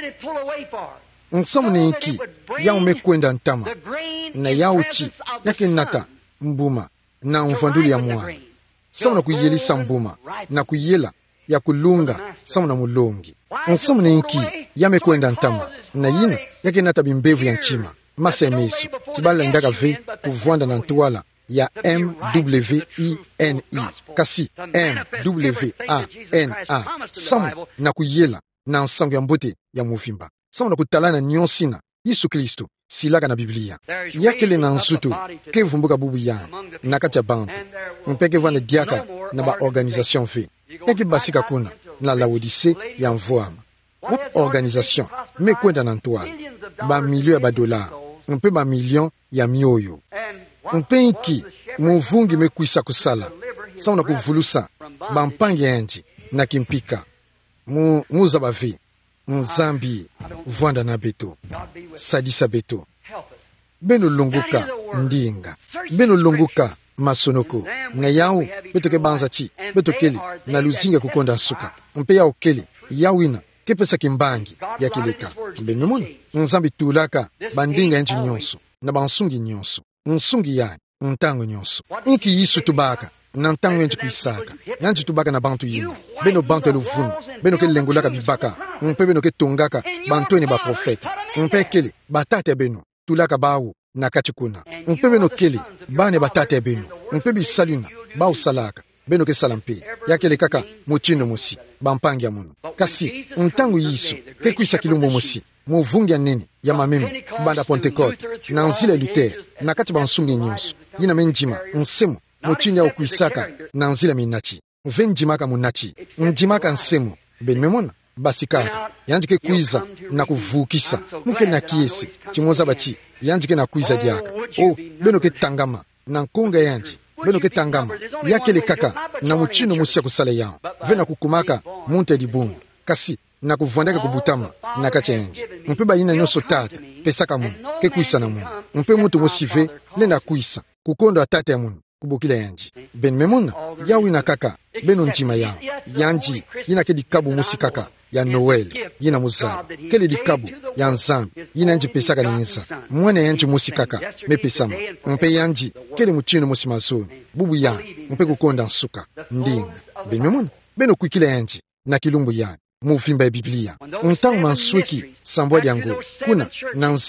nsamu ni inki yao mekwenda ntama na yao chi yake nata mbuma na mvanduli ya mwana samu na kuyelisa mbuma na kuyela ya kulunga samu na mulongi nsamu ni inki ya mekwenda ntama na yina yake nata bimbevu ya nchima masa emesu tibala ndaka ve kuvwanda na ntuwala ya MWINE kasi MWANA samu na kuyela na nsangu ya mbote ya muvimba samu na kutalana nyonsina Yesu Kristo silaka na Biblia yakele na nsutu ke vumbuka bubu ya na kati ya bantu mpeke vwana diaka na ba organisation ve yake basika kuna na Laodicée ya mvoama wap organisation me kwenda na ntuwala ba milio ya ba dolar mpe ba million ya mioyo mpe inki muvungi mekuisa kusala sauna kuvulusa bampangi enji na kimpika muza bavi nzambi vwanda na beto sadisa beto beno longuka ndinga beno longuka masonoko na yao beto ke banza chi beto keli na luzinga kukonda nsuka mpe yao keli yawina kepesa kimbangi ya kileka benumuna nzambi tulaka bandinga enji nyonso na bansungi nyonso nsungi ya ntango nyonso inki yisu tubaka na ntango enji kuisaka yanji tubaka na bantu yino beno bantu eluvunu beno ke lengulaka bibaka mpe beno ke tongaka bantu ene ba profeta mpe kele batate beno tulaka bawu na kachikuna mpe beno kele bane batate beno mpe bisaluna bawu salaka beno ke salampe yakele kaka muchino musi bampangi ya muno kasi ntangu yisu ke kuisa kilumbo musi muvungi ya nene ya mameme banda Pentecote na nzila Luther na kati bansungi nyonso yina menjima nsemu muchini ya ukuisaka na nzila minachi venjimaka munachi njimaka nsemu benimemona basikaka yanjike kuiza na kuvukisa muke na kiesi chimoza bachi yanjike na kuiza diaka beno ke tangama na nkonga yanji beno ke tangama yakele kaka na muchino musi ya kusala yao vena kukumaka munte di bungu kasi na kuvwandaka kubutama na kati yanji mpe bayina nyonso tata pesaka munu ke kuisa na munu mpe mutu mosive nenda kuisa kukondo atata ya munu kubokila yanji ben memona yawina kaka beno njima yao yanji yina ke dikabu musi kaka ya Noel yina muzabu kele dikabu ya nzambi yina yanji pesaka na insa mwene yanji musi kaka mepesama mpe yanji kele muchino musi mazoni bubu ya mpe kukonda nsuka ndinga ben memona beno kuikila yanji na kilumbu ya muvimba ya Biblia ntangu mansweki sambwa diango kuna na nzila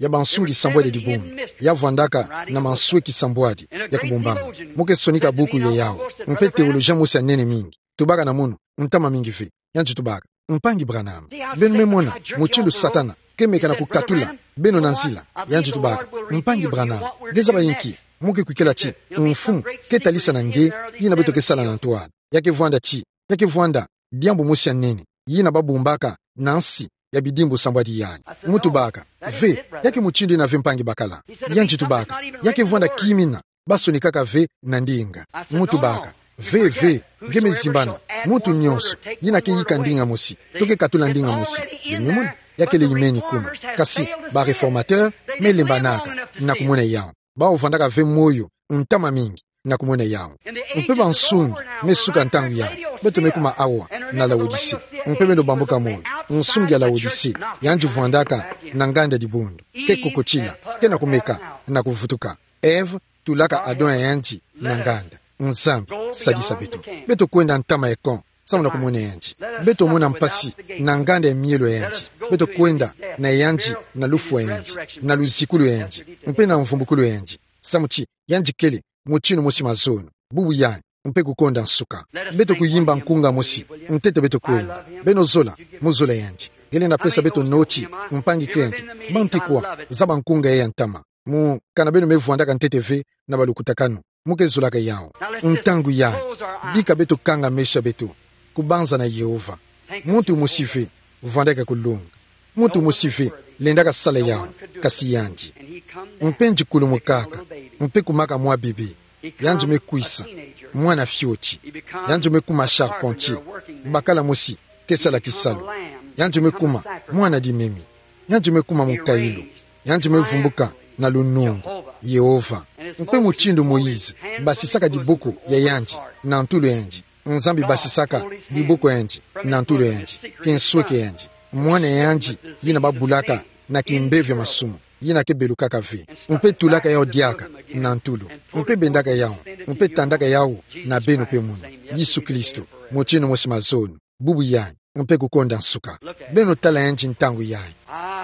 ya bansungi sambwadi dibundu ya vuandaka na mansweki sambwadi ya kubumbama muke sonika buku ye yao mpe teolojia musi ya nene mingi tubaka na munu ntama mingi fe yanji tubaka mpangi Branham benu memona muchindu satana kemeka na kukatula beno na nzila yanji tubaka mpangi Branham geza bayinki muke kwikela chi mfumu ketalisa na nge yina beto kesala na ntoala yake vuanda chi yake vuanda diambo musi ya nene yina babumbaka nansi ya bidimbu sambwadi yani mutu baka ve yake muchindu na ve mpangi bakala yanji tubaka yake vuanda kimina baso nikaka ve na ndinga mutu baka ve ngeme zimbana mutu nyonso yina ke yika ndinga musi toke katula ndinga musi yenyumuni yake le imeni kuma kasi ba reformateur me lembanaka na kumuna yao ba ovandaka ve moyo ntama mingi na kumuna yao mpe bansungi mesuka ntangu ya beto mekuma awa na Laodise mpe mendo bambuka moyo nsungi ya Laodise yanji vuandaka na nganda dibundu ke kokochila ke na kumeka na kuvutuka Eve tulaka Adon yanji na nganda nzambi sadisa beto kwenda ntama ekon samu na kumuna yanji beto muna mpasi na nganda ya mielo yanji beto kwenda na yanji na lufu yanji na luzikulu yanji mpe na mvumbukulu yanji samuchi yanji kele muchino musi mazono bubu yanyi mpe kukonda nsuka beto kuyimba nkunga musi ntete beto kwenda beno zola muzola yanji gele na pesa beto nochi mpangi kempi bantikwa zaba nkunga ya ntama mu kana beno mevuandaka ntete ve na balukutakano muke zulaka yao ntangu ya bika beto kanga mesha beto kubanza na Yehova muntu musife vuandaka kulunga muntu musife lendaka sala yao kasi yanji mpenji kulumukaka mpe kumaka mwa bebe yanji mekwisa mwana fioti yanji mekuma charpentier bakala musi kesala kisalo yanji mekuma mwana dimemi yanji mekuma mukailo yanji mevumbuka na lunungu Yehova mpe muchindu Moize basisaka dibuku ya yanji na ntulu yanji nzambi basisaka dibuku yanji na ntulu yanji kensweke yanji mwana yanji yina babulaka na kimbevya masumu yina kebelukaka ve mpe tulaka yao diaka na ntulu mpe bendaka yao mpe tandaka yao na beno pe munu Yesu Kristo muchino musi mazono bubu yanyi mpe kukonda nsuka beno tala yanji ntangu yanyi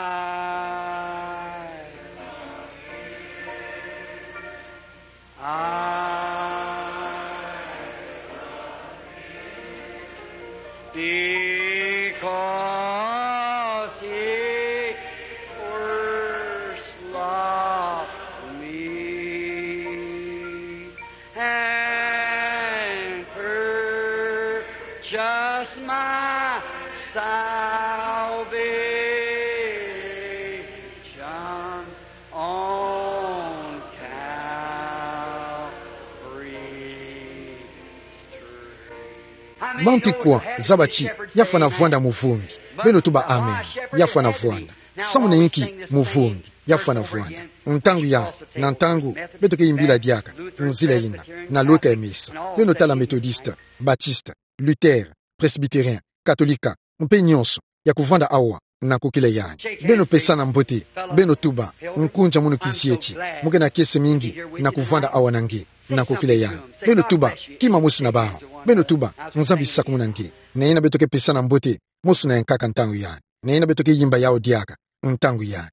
bantikwa zabachi yafana vuanda muvungi beno tuba amen yafana vuanda samuna yinki muvungi yafana vuanda ntangu ya na ntangu beto ke imbila diaka nzila yina na loka emisa beno tala metodiste baptiste Luther presbyterien katolika mpe nyonso ya kuvanda awa na kokile yanyi beno pesana mbote beno tuba nkunja munu kisieti muke na kese mingi na kuvanda awa nange na kokile yanyi beno tuba kima musi na bao beno tuba nzambi saku munange na ina beto ke pesana mbote musi na nkaka ntangu yanyi na ina beto ke yimba yao diaka ntangu yanyi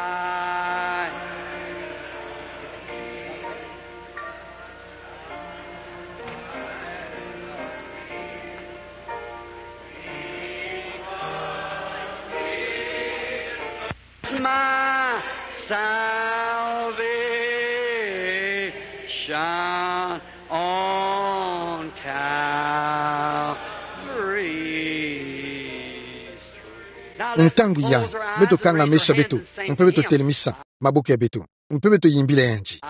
my salvation on Calvary's tree. ntangu ya beto kanga mesha beto mpe beto telemisa maboke ya beto mpe beto yimbila yanji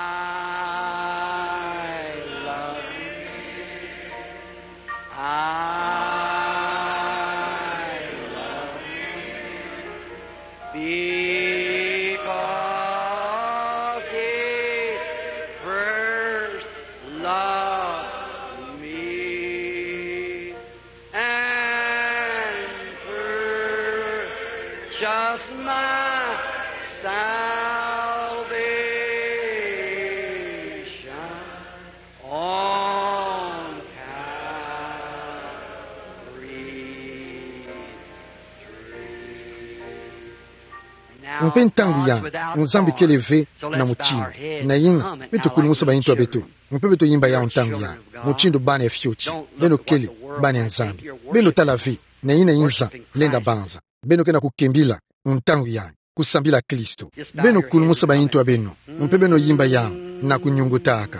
Because he first loved me and purchased my salvation on Calvary's tree. mpe ntangu yang nzambi keleve na muchindu na yinga beto kulumusa bayintu abetu mpe beto yimba ya ntangu yang muchindu bana efyuchi beno kele bana nzambi beno talavi na yina yinza lenda banza beno kena kukembila ntangu yang kusambila Kristo beno kulumusa bayintu abeno mpe beno yimba yang na kunyungutaka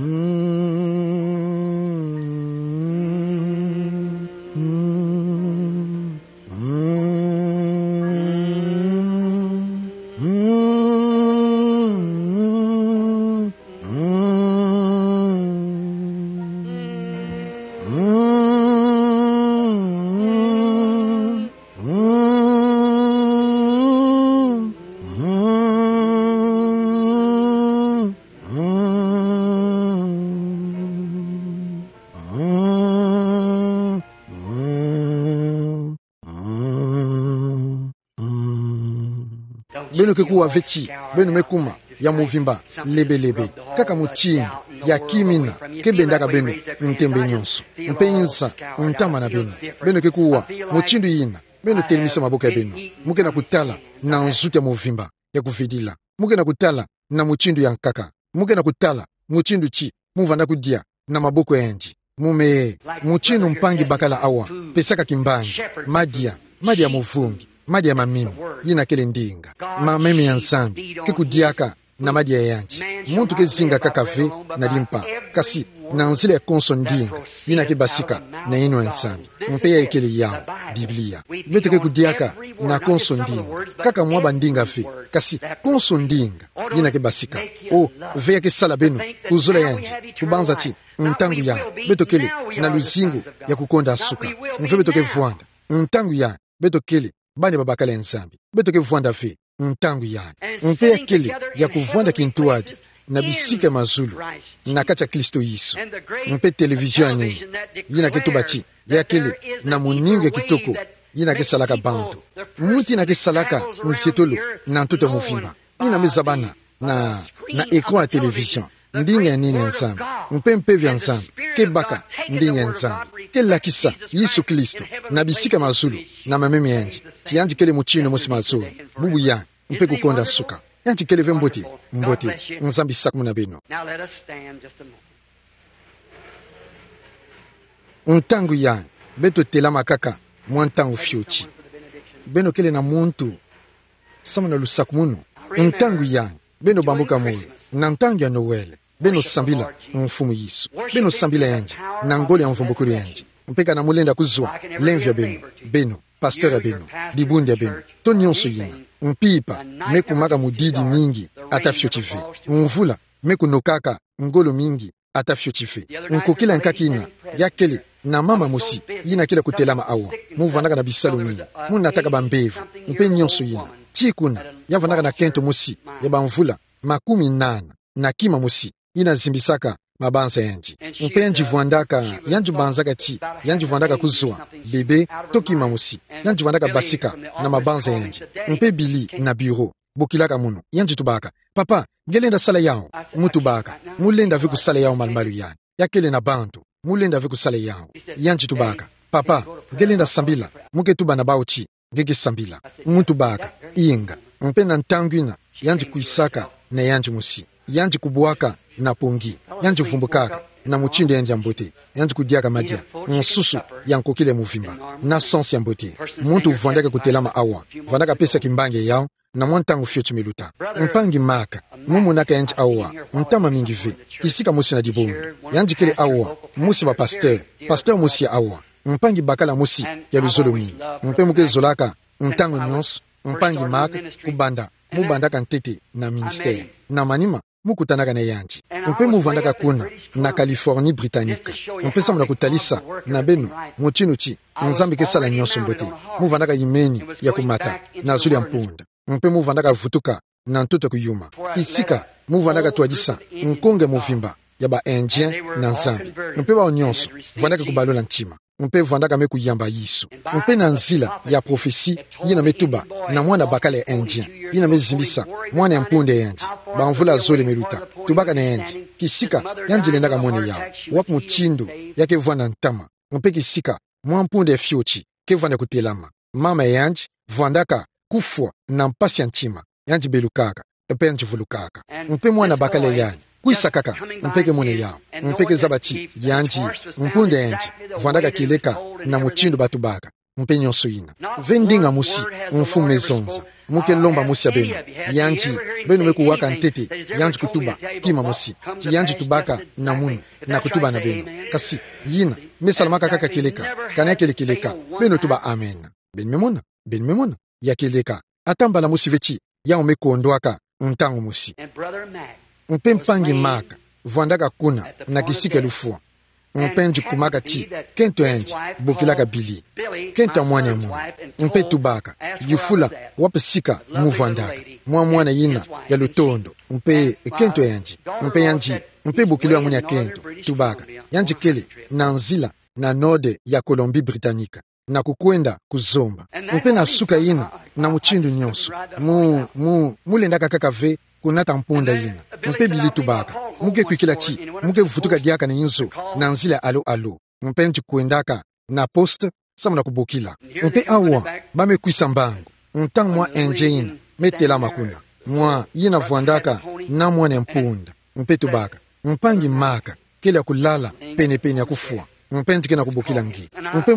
beno kekuwa vechi beno mekuma ya muvimba lebe kaka muchindu ya kimina kebendaka beno ntembe nyonso mpe insa ntama na beno kekuwa muchindu yina beno telimisa maboka ya beno muke na kutala na nzuti ya muvimba ya kuvidila muke na kutala na muchindu ya nkaka muke na kutala muchindu chi muvanda kudia na maboko yanji mume muchindu mpangi bakala awa pesaka kimbangi madia ya muvungi madi ya mamimi yina kele ndinga mameme ya nsambi kikudiaka na madi ya yanji muntu kezinga kakafe na limpa kasi na nzile ya konso ndinga yina kebasika na inu ya nsambi mpe ya ekele yao Biblia bete kekudiaka na konso ndinga kaka mwaba ndinga fe kasi konso ndinga yina kebasika o veya kesala beno kuzola yanji kubanza chi ntangu ya beto kele na luzingu ya kukonda asuka mfe beto kevuanda ntangu ya beto kele bani babakala nzambi beto kevwanda fe ntangu yani mpe ya kele ya kuvwanda kintuadi na bisika mazulu na kacha Kristo Yesu mpe televizio ya nini yina ketubachi ya kele na muningu ya kitoko yina kesalaka bantu muti na kesalaka nsetolo na ntuto mufimba yina mezabana na ekran ya televizio ndinga ya nini ya nzambi mpe vya nzambi kebaka ndinga ya nzambi kelakisa Yesu Kristo na bisika mazulu na mameme yanji tiyanji kele muchino mosi mazulu bubu ya mpe kukonda suka yanji kele ve mbote nzambi sakumu na beno ntangu ya beto telama kaka mwantangu fyochi beno kele na muntu sama na lusakumunu ntangu ya beno bambuka moyo na ntangu ya Noel beno sambila mfumu Yesu beno sambila yanji na ngoli ya mvumbukuru yanji mpeka na mulenda kuzwa lemvya beno pasteur ya beno dibundi ya beno to nyonso yina mpipa mekumaka mudidi mingi atafyo chife mvula mekunokaka ngolo mingi atafyo chife nkokila nkakina yakele na mama musi yina kila kutelama awa muvandaka na bisalo mingi munataka bambevu mpe nyonso yina chikuna yavandaka na kento musi ya bamvula 80 na kima musi yina zimbisaka mabanza yanji mpe yanjivwandaka yanjibanzaka chi yanjivwandaka kuzwa bebe tokima musi yanjivwandaka basika na mabanza yanji mpe bili na biro bokilaka muno yanjitubaka papa ngelenda sala yao mutubaka mulenda ve kusala yao malmalu yani yakele na bantu mulenda ve kusala yao yanjitubaka papa ngelenda sambila muketuba na bauchi ngege sambila mutubaka inga mpe na ntangwina yanjikuisaka na yanjimusi yanjikubuaka na pongi yanjivumbukaka na muchindo yanja mbote yanjikudiaka madia nsusu yankokile muvimba na sense ya mbote muntu uvandaka kutelama awa vandaka pesa kimbange yao na mwantangu fyochi miluta mpangi maka mumunaka yanji awa ntama mingi ve isika musi na dibongo yanjikele awa musi ba pasteur musi awa mpangi bakala musi ya luzolo mingi mpe muke zolaka ntango nyonso mpangi maka kubanda mubandaka ntete na ministère na manima mukutanaka na yanji mpe muvandaka kuna na Californie Britannique mpe samuna kutalisa na beno muchinu chi nzambi kesala nyonso mbote muvandaka imeni ya kumata na zuli ya mpunda mpe muvandaka vutuka na ntuto kuyuma isika muvandaka tuadisa nkonge muvimba ya ba indien na nzambi mpe bao nyonso vandaka kubalola ntima mpe vandaka me kuyamba Yesu mpe na nzila ya profesi yina metuba na mwana bakale ya indien yina mezimbisa mwana ya mpunde yanji bamvula zole meluta tubaka na yanji kisika yanji lendaka mwene yao wapu muchindo yake vwana ntama mpe kisika mwa mpunde fyochi ke vwana kutelama mama yanji vandaka kufwa na mpasi ya ntima yanji belukaka mpe yanji vulukaka mpe mwana bakale yanyi kuisa kaka mpeke mune yao mpeke zabachi yanji mpunde yanji vandaka kileka na muchindu batu baka mpe nyonso ina vendinga musi mfume zonza muke lomba musi ya benu yanji benu beku waka ntete yanji kutuba kima musi ti yanji tubaka na munu na kutuba na benu kasi yina mesalamaka kaka kileka kana kileka benu tuba amen ben memona ya kileka atambala musi vechi ya umekondwaka ntango musi mpe mpangi maka vandaka kuna na kisike lufua mpenji kumaka chi kento enji bukilaka bili kento mwana mu mpe tubaka yufula wapesika muvandaka mwana yina ya lutondo mpe kento enji mpe yanji mpe bukilwa munya kento tubaka yanji kele na nzila na node ya Colombie Britannica na kukwenda kuzomba mpe na suka yina na muchindu nyonso mulendaka kakave kunata mpunda yina mpe bili tubaka muke kwikila chi muke vutuka diaka na inzo na nzila alo mpe nji kuendaka na poste samuna kubukila mpe awa bame kwisa mbangu ntang mwa enje yina metela makuna mwa yina vuandaka na mwane mpunda mpe tubaka mpangi maka kila kulala pene ya kufua mpe njike na kubukila ngi mpe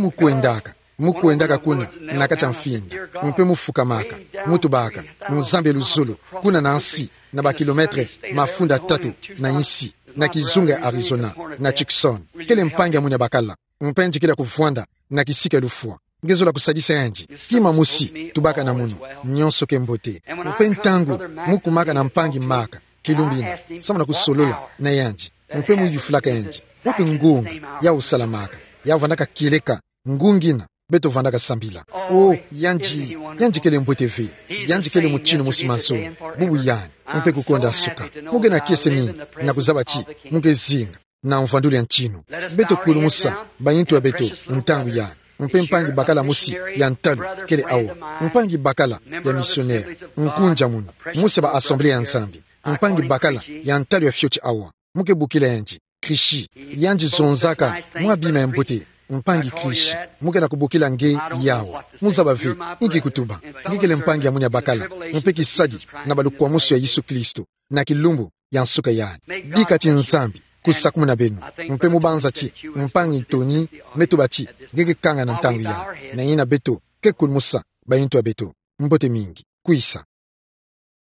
mukuendaka kuna nakacha mfinda mpe mufuka maka mutubaka muzambe luzulu kuna na nsi na bakilometre mafunda 3 na insi na kizunga ya Arizona na Tucson kele mpangi ya munya bakala mpe njikila kuvwanda na kisika lufua ngezola kusadisa yanji kima musi tubaka na munu nyonso kembote mpe ntangu mukumaka na mpangi maka kilumbina samuna kusolola na yanji mpe muyufulaka yanji wapi ngunga ya usalamaka ya vandaka kileka ngungina beto vandaka sambila yanji kele mbwete ve yanji kele muchino musimanso bubu yani mpe kukonda suka muge na kiese nini na kuzabachi muge zinga na mvanduli ya nchino beto kulu musa bayintu ya beto ntangu yani mpe mpangi bakala musi ya ntalu kele awa mpangi bakala ya missionnaire nkunja munu musi ba assemblée ya nzambi mpangi bakala ya ntalu ya fyochi awa muke bukila yanji krishi yanji zonzaka mwabima ya mbote mpangi krishi muke na kubukila nge yawo muzaba ve ingi kutuba ngikele mpangi ya munya bakala mpe kisadi na balukwa musu ya Yesu Kristo na kilumbu ya nsuka yani dikati nzambi kusakumu na benu mpe mubanza chi mpangi toni metuba chi ngeke kanga na ntangu ya na yina beto kekul musa bayintu ya beto mbote mingi kuisa